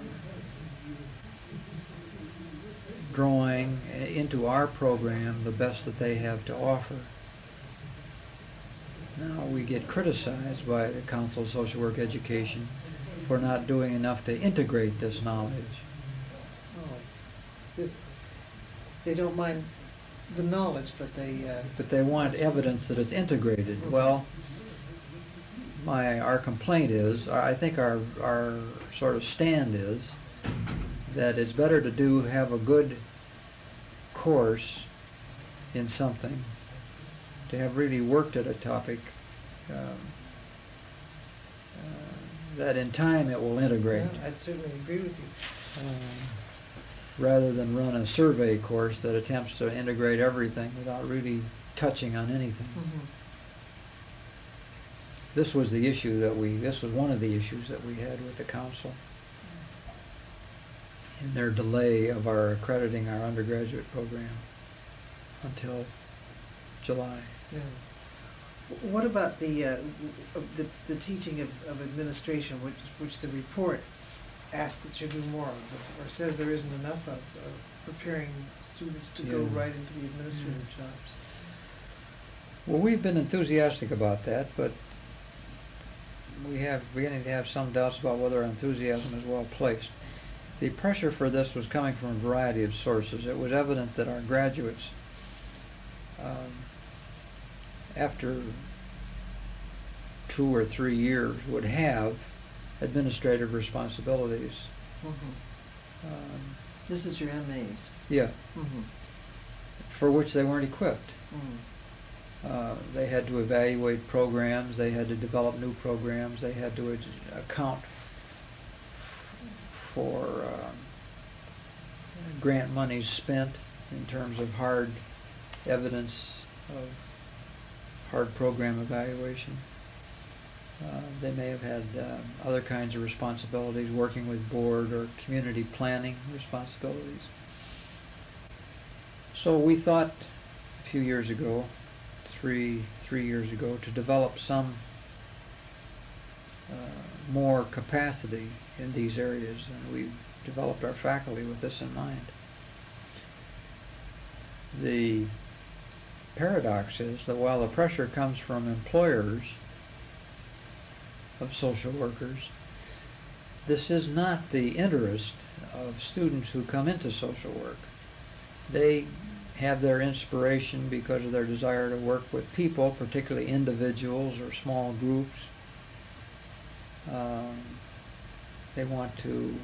drawing into our program the best that they have to offer. Now we get criticized by the Council of Social Work Education for not doing enough to integrate this knowledge. Oh, this, they don't mind the knowledge, but they... Uh, but they want evidence that it's integrated. Okay. Well, my our complaint is, I think our, our sort of stand is, that it's better to do have a good course in something, to have really worked at a topic, um, uh, that in time it will integrate. yeah, I'd certainly agree with you. Um, rather than run a survey course that attempts to integrate everything without really touching on anything. Mm-hmm. This was the issue that we, this was one of the issues that we had with the council in their delay of our accrediting our undergraduate program until July. Yeah. What about the, uh, the, the teaching of, of administration, which, which the report asks that you do more of, or says there isn't enough of, of preparing students to go Yeah. right into the administrative Yeah. jobs? Well, we've been enthusiastic about that, but we have beginning to have some doubts about whether our enthusiasm is well placed. The pressure for this was coming from a variety of sources. It was evident that our graduates, um, after two or three years, would have administrative responsibilities. Mm-hmm. Um, This is your M As. yeah, Mm-hmm. for which they weren't equipped. Mm. Uh, they had to evaluate programs, they had to develop new programs, they had to ad- account for um, grant monies spent in terms of hard evidence of hard program evaluation. Uh, they may have had um, other kinds of responsibilities, working with board or community planning responsibilities. So we thought a few years ago, three, three years ago, to develop some uh, more capacity in these areas, and we developed our faculty with this in mind. The paradox is that while the pressure comes from employers of social workers, this is not the interest of students who come into social work. They have their inspiration because of their desire to work with people, particularly individuals or small groups. Um, they want to,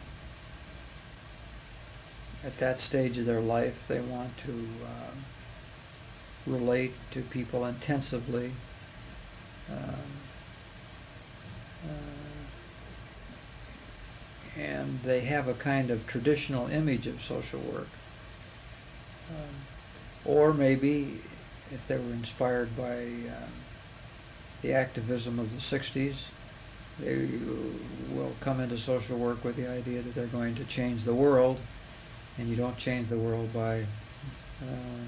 at that stage of their life, they want to um, relate to people intensively. Um, uh, and they have a kind of traditional image of social work. Um, or maybe, if they were inspired by um, the activism of the sixties, they will come into social work with the idea that they're going to change the world, and you don't change the world by uh,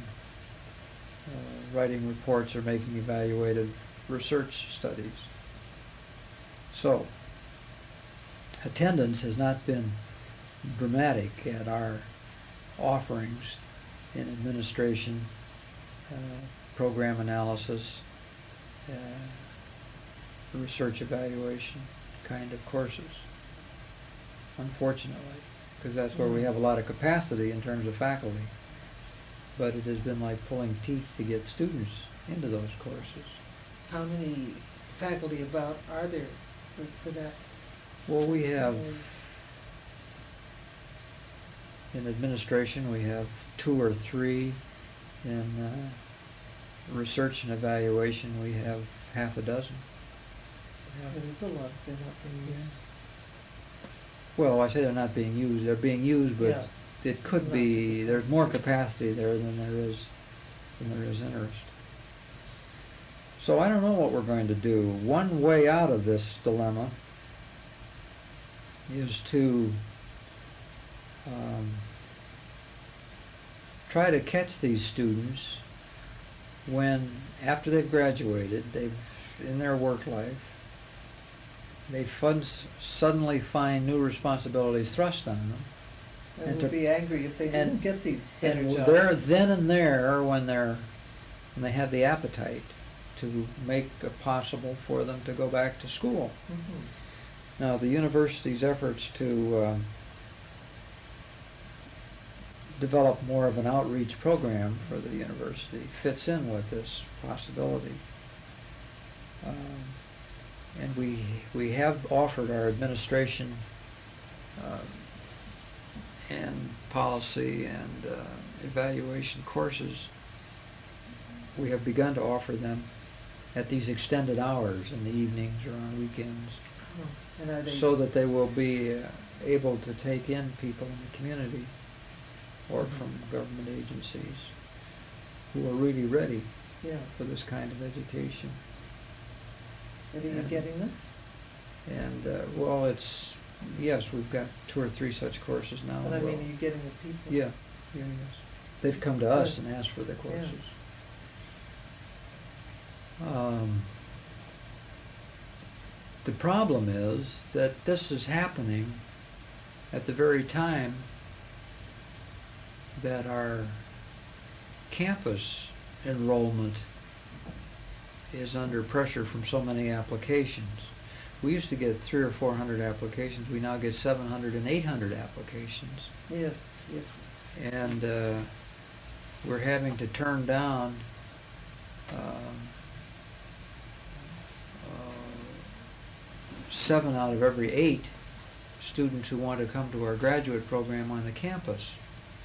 uh, writing reports or making evaluative research studies. So, attendance has not been dramatic at our offerings in administration, uh, program analysis, uh, research evaluation kind of courses, unfortunately, because that's where we have a lot of capacity in terms of faculty. But it has been like pulling teeth to get students into those courses. How many faculty about are there for, for that? Well, we have, in administration, we have two or three. In uh, research and evaluation, we have half a dozen. It is a lot if they're not being used. Well, I say they're not being used. They're being used, but Yeah. it could Not be, the there's more capacity. capacity there than there is, than there is interest. So I don't know what we're going to do. One way out of this dilemma is to um, try to catch these students when, after they've graduated, they've, in their work life, they fun- suddenly find new responsibilities thrust on them. And And would to- be angry if they didn't and- get these better And jobs. they're then and there, when they're when they have the appetite to make it possible for them to go back to school. Mhm. Now, the university's efforts to uh, develop more of an outreach program for the university fits in with this possibility. Um, and we we have offered our administration uh, and policy and uh, evaluation courses. We have begun to offer them at these extended hours in the evenings or on weekends, Oh, and are they, so that they will be uh, able to take in people in the community or from government agencies who are really ready yeah, for this kind of education. are you and- getting them? And, uh, well, it's, yes, we've got two or three such courses now. But I Well, mean, are you getting the people? Yeah, yeah, yes. They've come to us Good. and asked for the Yeah. courses. Um, the problem is that this is happening at the very time that our campus enrollment is under pressure from so many applications. We used to get three or four hundred applications. We now get seven hundred and eight hundred applications. Yes, yes. And uh, we're having to turn down um, uh, seven out of every eight students who want to come to our graduate program on the campus.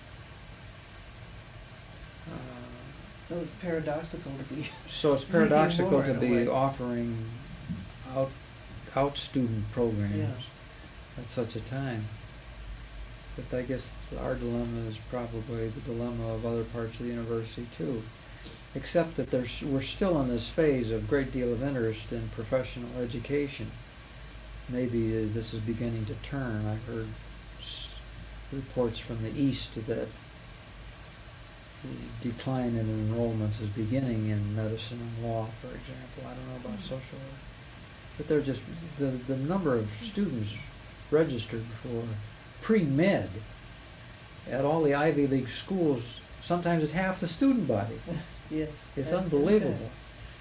Uh, So it's paradoxical to be, So it's Seeking paradoxical more to in a be way. offering out, out student programs Yeah. at such a time. But I guess our dilemma is probably the dilemma of other parts of the university too. Except that there's, we're still in this phase of great deal of interest in professional education. Maybe uh, this is beginning to turn. I've heard s- reports from the East that the decline in enrollments is beginning in medicine and law, for example. I don't know about social work. But they're just, the, the number of students registered for pre-med at all the Ivy League schools, sometimes it's half the student body. yes. It's Uh, unbelievable.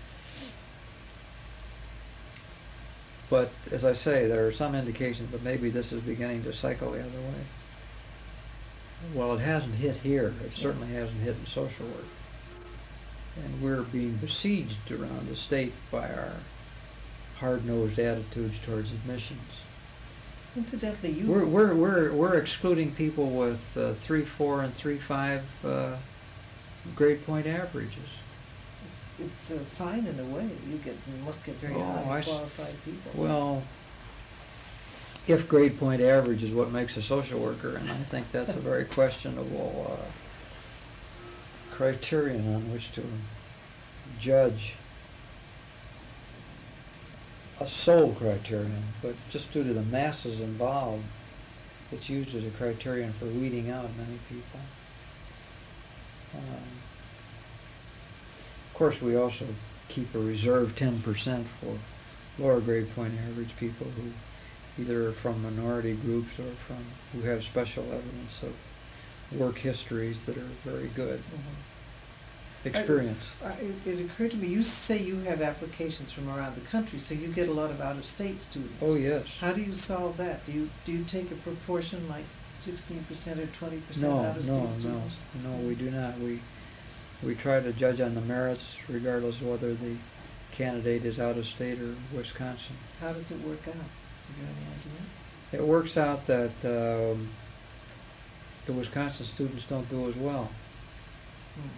But as I say, there are some indications that maybe this is beginning to cycle the other way. Well, it hasn't hit here. It certainly hasn't hit in social work. And we're being besieged around the state by our hard-nosed attitudes towards admissions. Incidentally, you. We're, we're, we're, we're excluding people with uh, three four and three five uh, grade point averages. It's, it's uh, fine in a way. You get, you must get very Oh, highly I s- qualified people. Well, if grade point average is what makes a social worker, and I think that's a very questionable uh, criterion on which to judge a sole criterion, but just due to the masses involved, it's used as a criterion for weeding out many people. Um, of course, we also keep a reserve ten percent for lower grade point average people who either are from minority groups or from who have special evidence of work histories that are very good. Mhm. Experience. I- It it occurred to me, you say you have applications from around the country, so you get a lot of out-of-state students. Oh, yes. How do you solve that? Do you, do you take a proportion like sixteen percent or twenty percent No, out-of-state no, no, students? no, we do not. We, we try to judge on the merits regardless of whether the candidate is out of state or Wisconsin. How does it work out? Have you any idea? It works out that um, the Wisconsin students don't do as well. Hmm.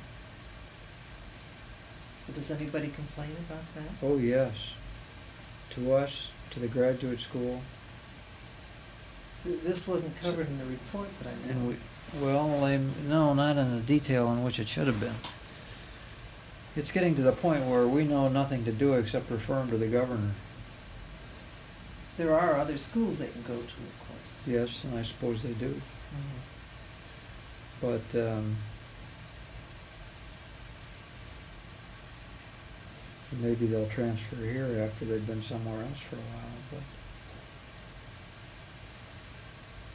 But does anybody complain about that? Oh, yes. To us, to the graduate school, Th- This wasn't covered in the report that I and made. we, well, they, no, not in the detail in which it should have been. It's getting to the point where we know nothing to do except refer them to the governor. There are other schools they can go to, of course. Yes, and I suppose they do. Mhm. But um, maybe they'll transfer here after they've been somewhere else for a while. But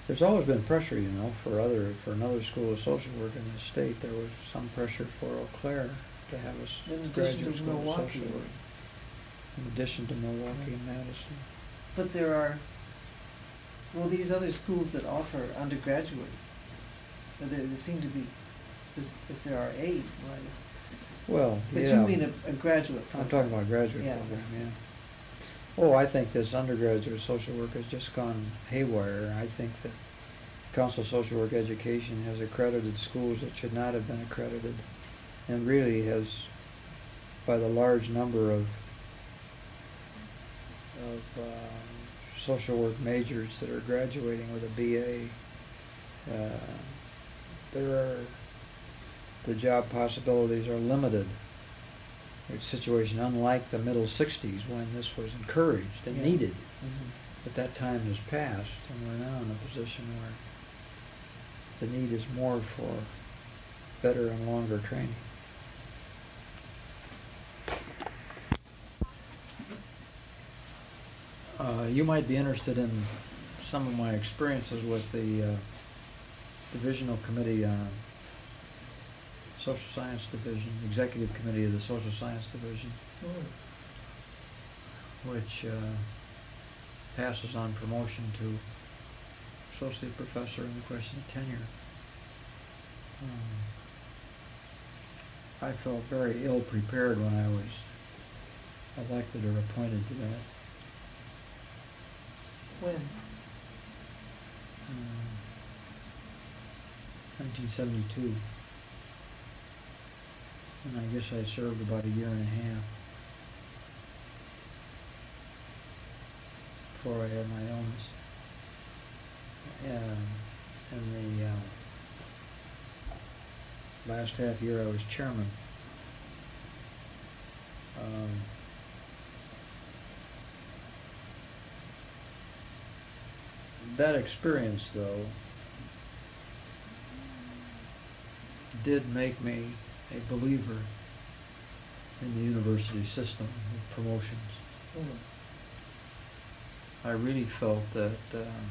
There's always been pressure, you know, for other, for another school of social work in the state. There was some pressure for Eau Claire to have a s- In addition graduate to school of Milwaukee. social work. In addition to Milwaukee and Madison. But there are, well, these other schools that offer undergraduate, uh, there, there seem to be, there's- if there are eight, right? Well, But yeah. you mean a, a graduate I'm program? talking about graduate Yeah, program, I see. yeah. Oh, I think this undergraduate social work has just gone haywire. I think that Council of Social Work Education has accredited schools that should not have been accredited, and really has, by the large number of of uh, social work majors that are graduating with a B A, uh, there are, the job possibilities are limited. It's a situation unlike the middle sixties when this was encouraged and Yeah. needed. Mhm. But that time has passed, and we're now in a position where the need is more for better and longer training. Uh, you might be interested in some of my experiences with the uh, Divisional Committee on Social Science Division, Executive Committee of the Social Science Division, Mm. which uh, passes on promotion to associate professor in the question of tenure. Um, I felt very ill prepared when I was elected or appointed to that. When? Um, nineteen seventy-two. And I guess I served about a year and a half before I had my illness. Um, and the uh, last half year I was chairman. Um, that experience, though, did make me a believer in the university system of promotions. Mm. I really felt that um,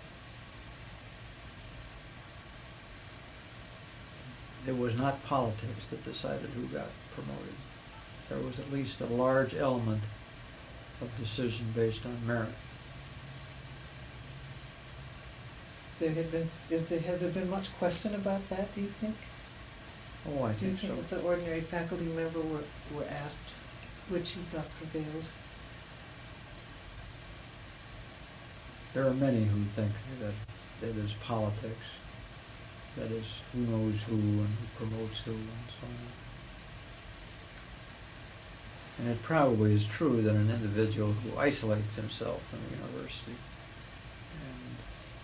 it was not politics that decided who got promoted. There was at least a large element of decision based on merit. There had been, is there, has there been much question about that, do you think? Oh, I Do you think so. think that the ordinary faculty member were, were asked which he thought prevailed? There are many who think that, that there's politics, that is, who knows who and who promotes who and so on. And it probably is true that an individual who isolates himself from the university, and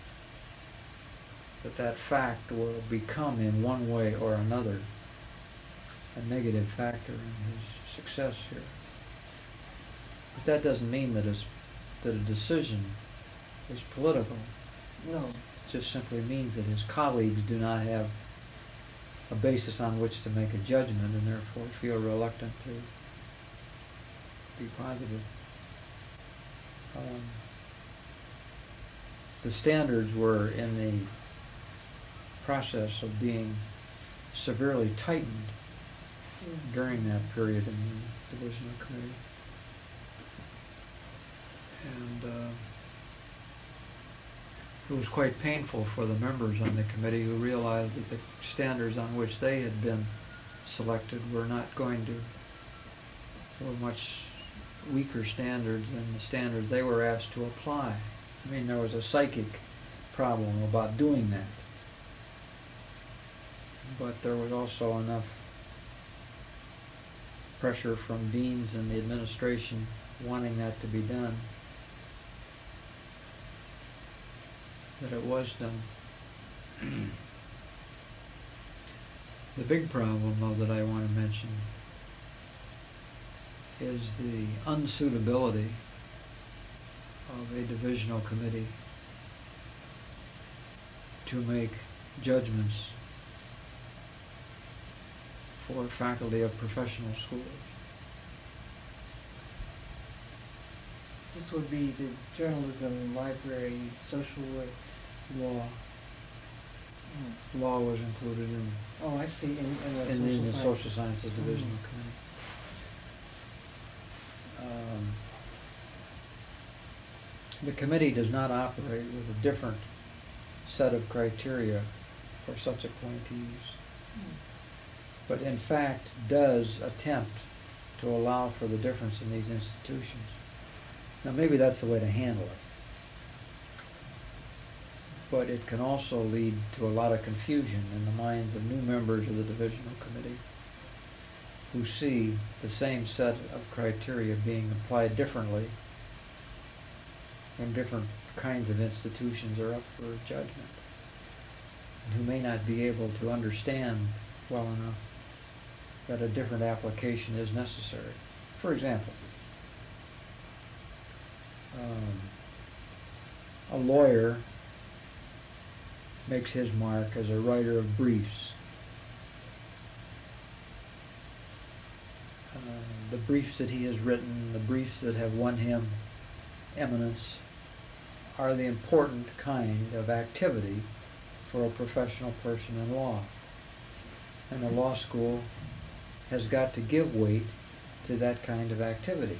that that fact will become in one way or another a negative factor in his success here. But that doesn't mean that, it's, that a decision is political. No. It just simply means that his colleagues do not have a basis on which to make a judgment and therefore feel reluctant to be positive. Um, the standards were in the process of being severely tightened Yes. during that period in the divisional committee. And uh, it was quite painful for the members on the committee who realized that the standards on which they had been selected were not going to, were much weaker standards than the standards they were asked to apply. I mean, there was a psychic problem about doing that. But there was also enough pressure from deans and the administration wanting that to be done that it was done. The big problem, though, that I want to mention is the unsuitability of a divisional committee to make judgments for faculty of professional schools. This would be the journalism, library, social work. law. Mm. Law was included in, Oh, I see, in, in the in, social in the science. social sciences divisional Mhm. committee. Um, the committee does not operate with a different set of criteria for such appointees, Mm. but in fact does attempt to allow for the difference in these institutions. Now maybe that's the way to handle it, but it can also lead to a lot of confusion in the minds of new members of the divisional committee who see the same set of criteria being applied differently when different kinds of institutions are up for judgment, and who may not be able to understand well enough that a different application is necessary. For example, um, a lawyer makes his mark as a writer of briefs. Uh, the briefs that he has written, the briefs that have won him eminence, are the important kind of activity for a professional person in law. And the law school has got to give weight to that kind of activity.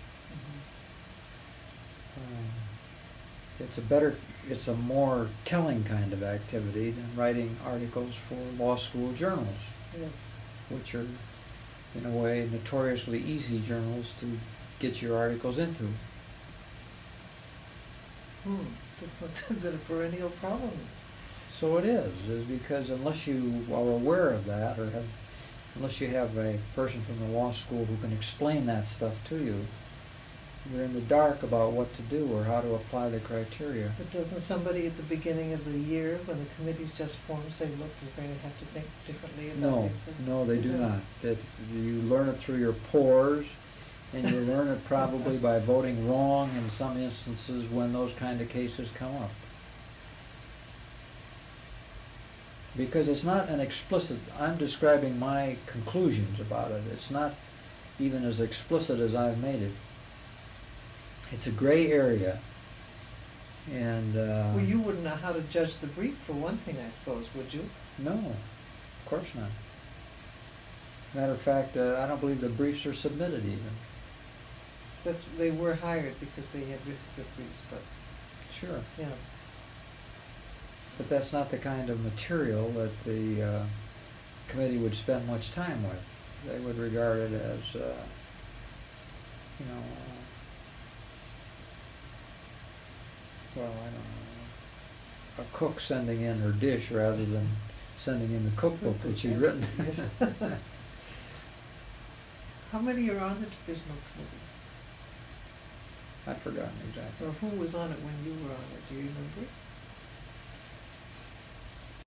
Um, it's a better, it's a more telling kind of activity than writing articles for law school journals, Yes. which are, in a way, notoriously easy journals to get your articles into. Hmm, this must have been a perennial problem. So it is, is because unless you are aware of that, or have, unless you have a person from the law school who can explain that stuff to you, you're in the dark about what to do or how to apply the criteria. But doesn't somebody at the beginning of the year, when the committee's just formed, say, look, you're going to have to think differently about No, these things? no, they do not. That you learn it through your pores, and you learn it probably by voting wrong in some instances when those kind of cases come up. Because it's not an explicit, I'm describing my conclusions about it. It's not even as explicit as I've made it. It's a gray area, and uh, Well, you wouldn't know how to judge the brief, for one thing, I suppose, would you? no, of course not. Matter of fact, uh, I don't believe the briefs are submitted even. That's, they were hired because they had written good briefs, but, Sure, yeah. but that's not the kind of material that the uh, committee would spend much time with. They would regard it as, uh, you know, uh, well, I don't know, a cook sending in her dish rather than sending in the cookbook that she'd written. Yes. How many are on the divisional committee? I've forgotten exactly. Or who was on it when you were on it, do you remember?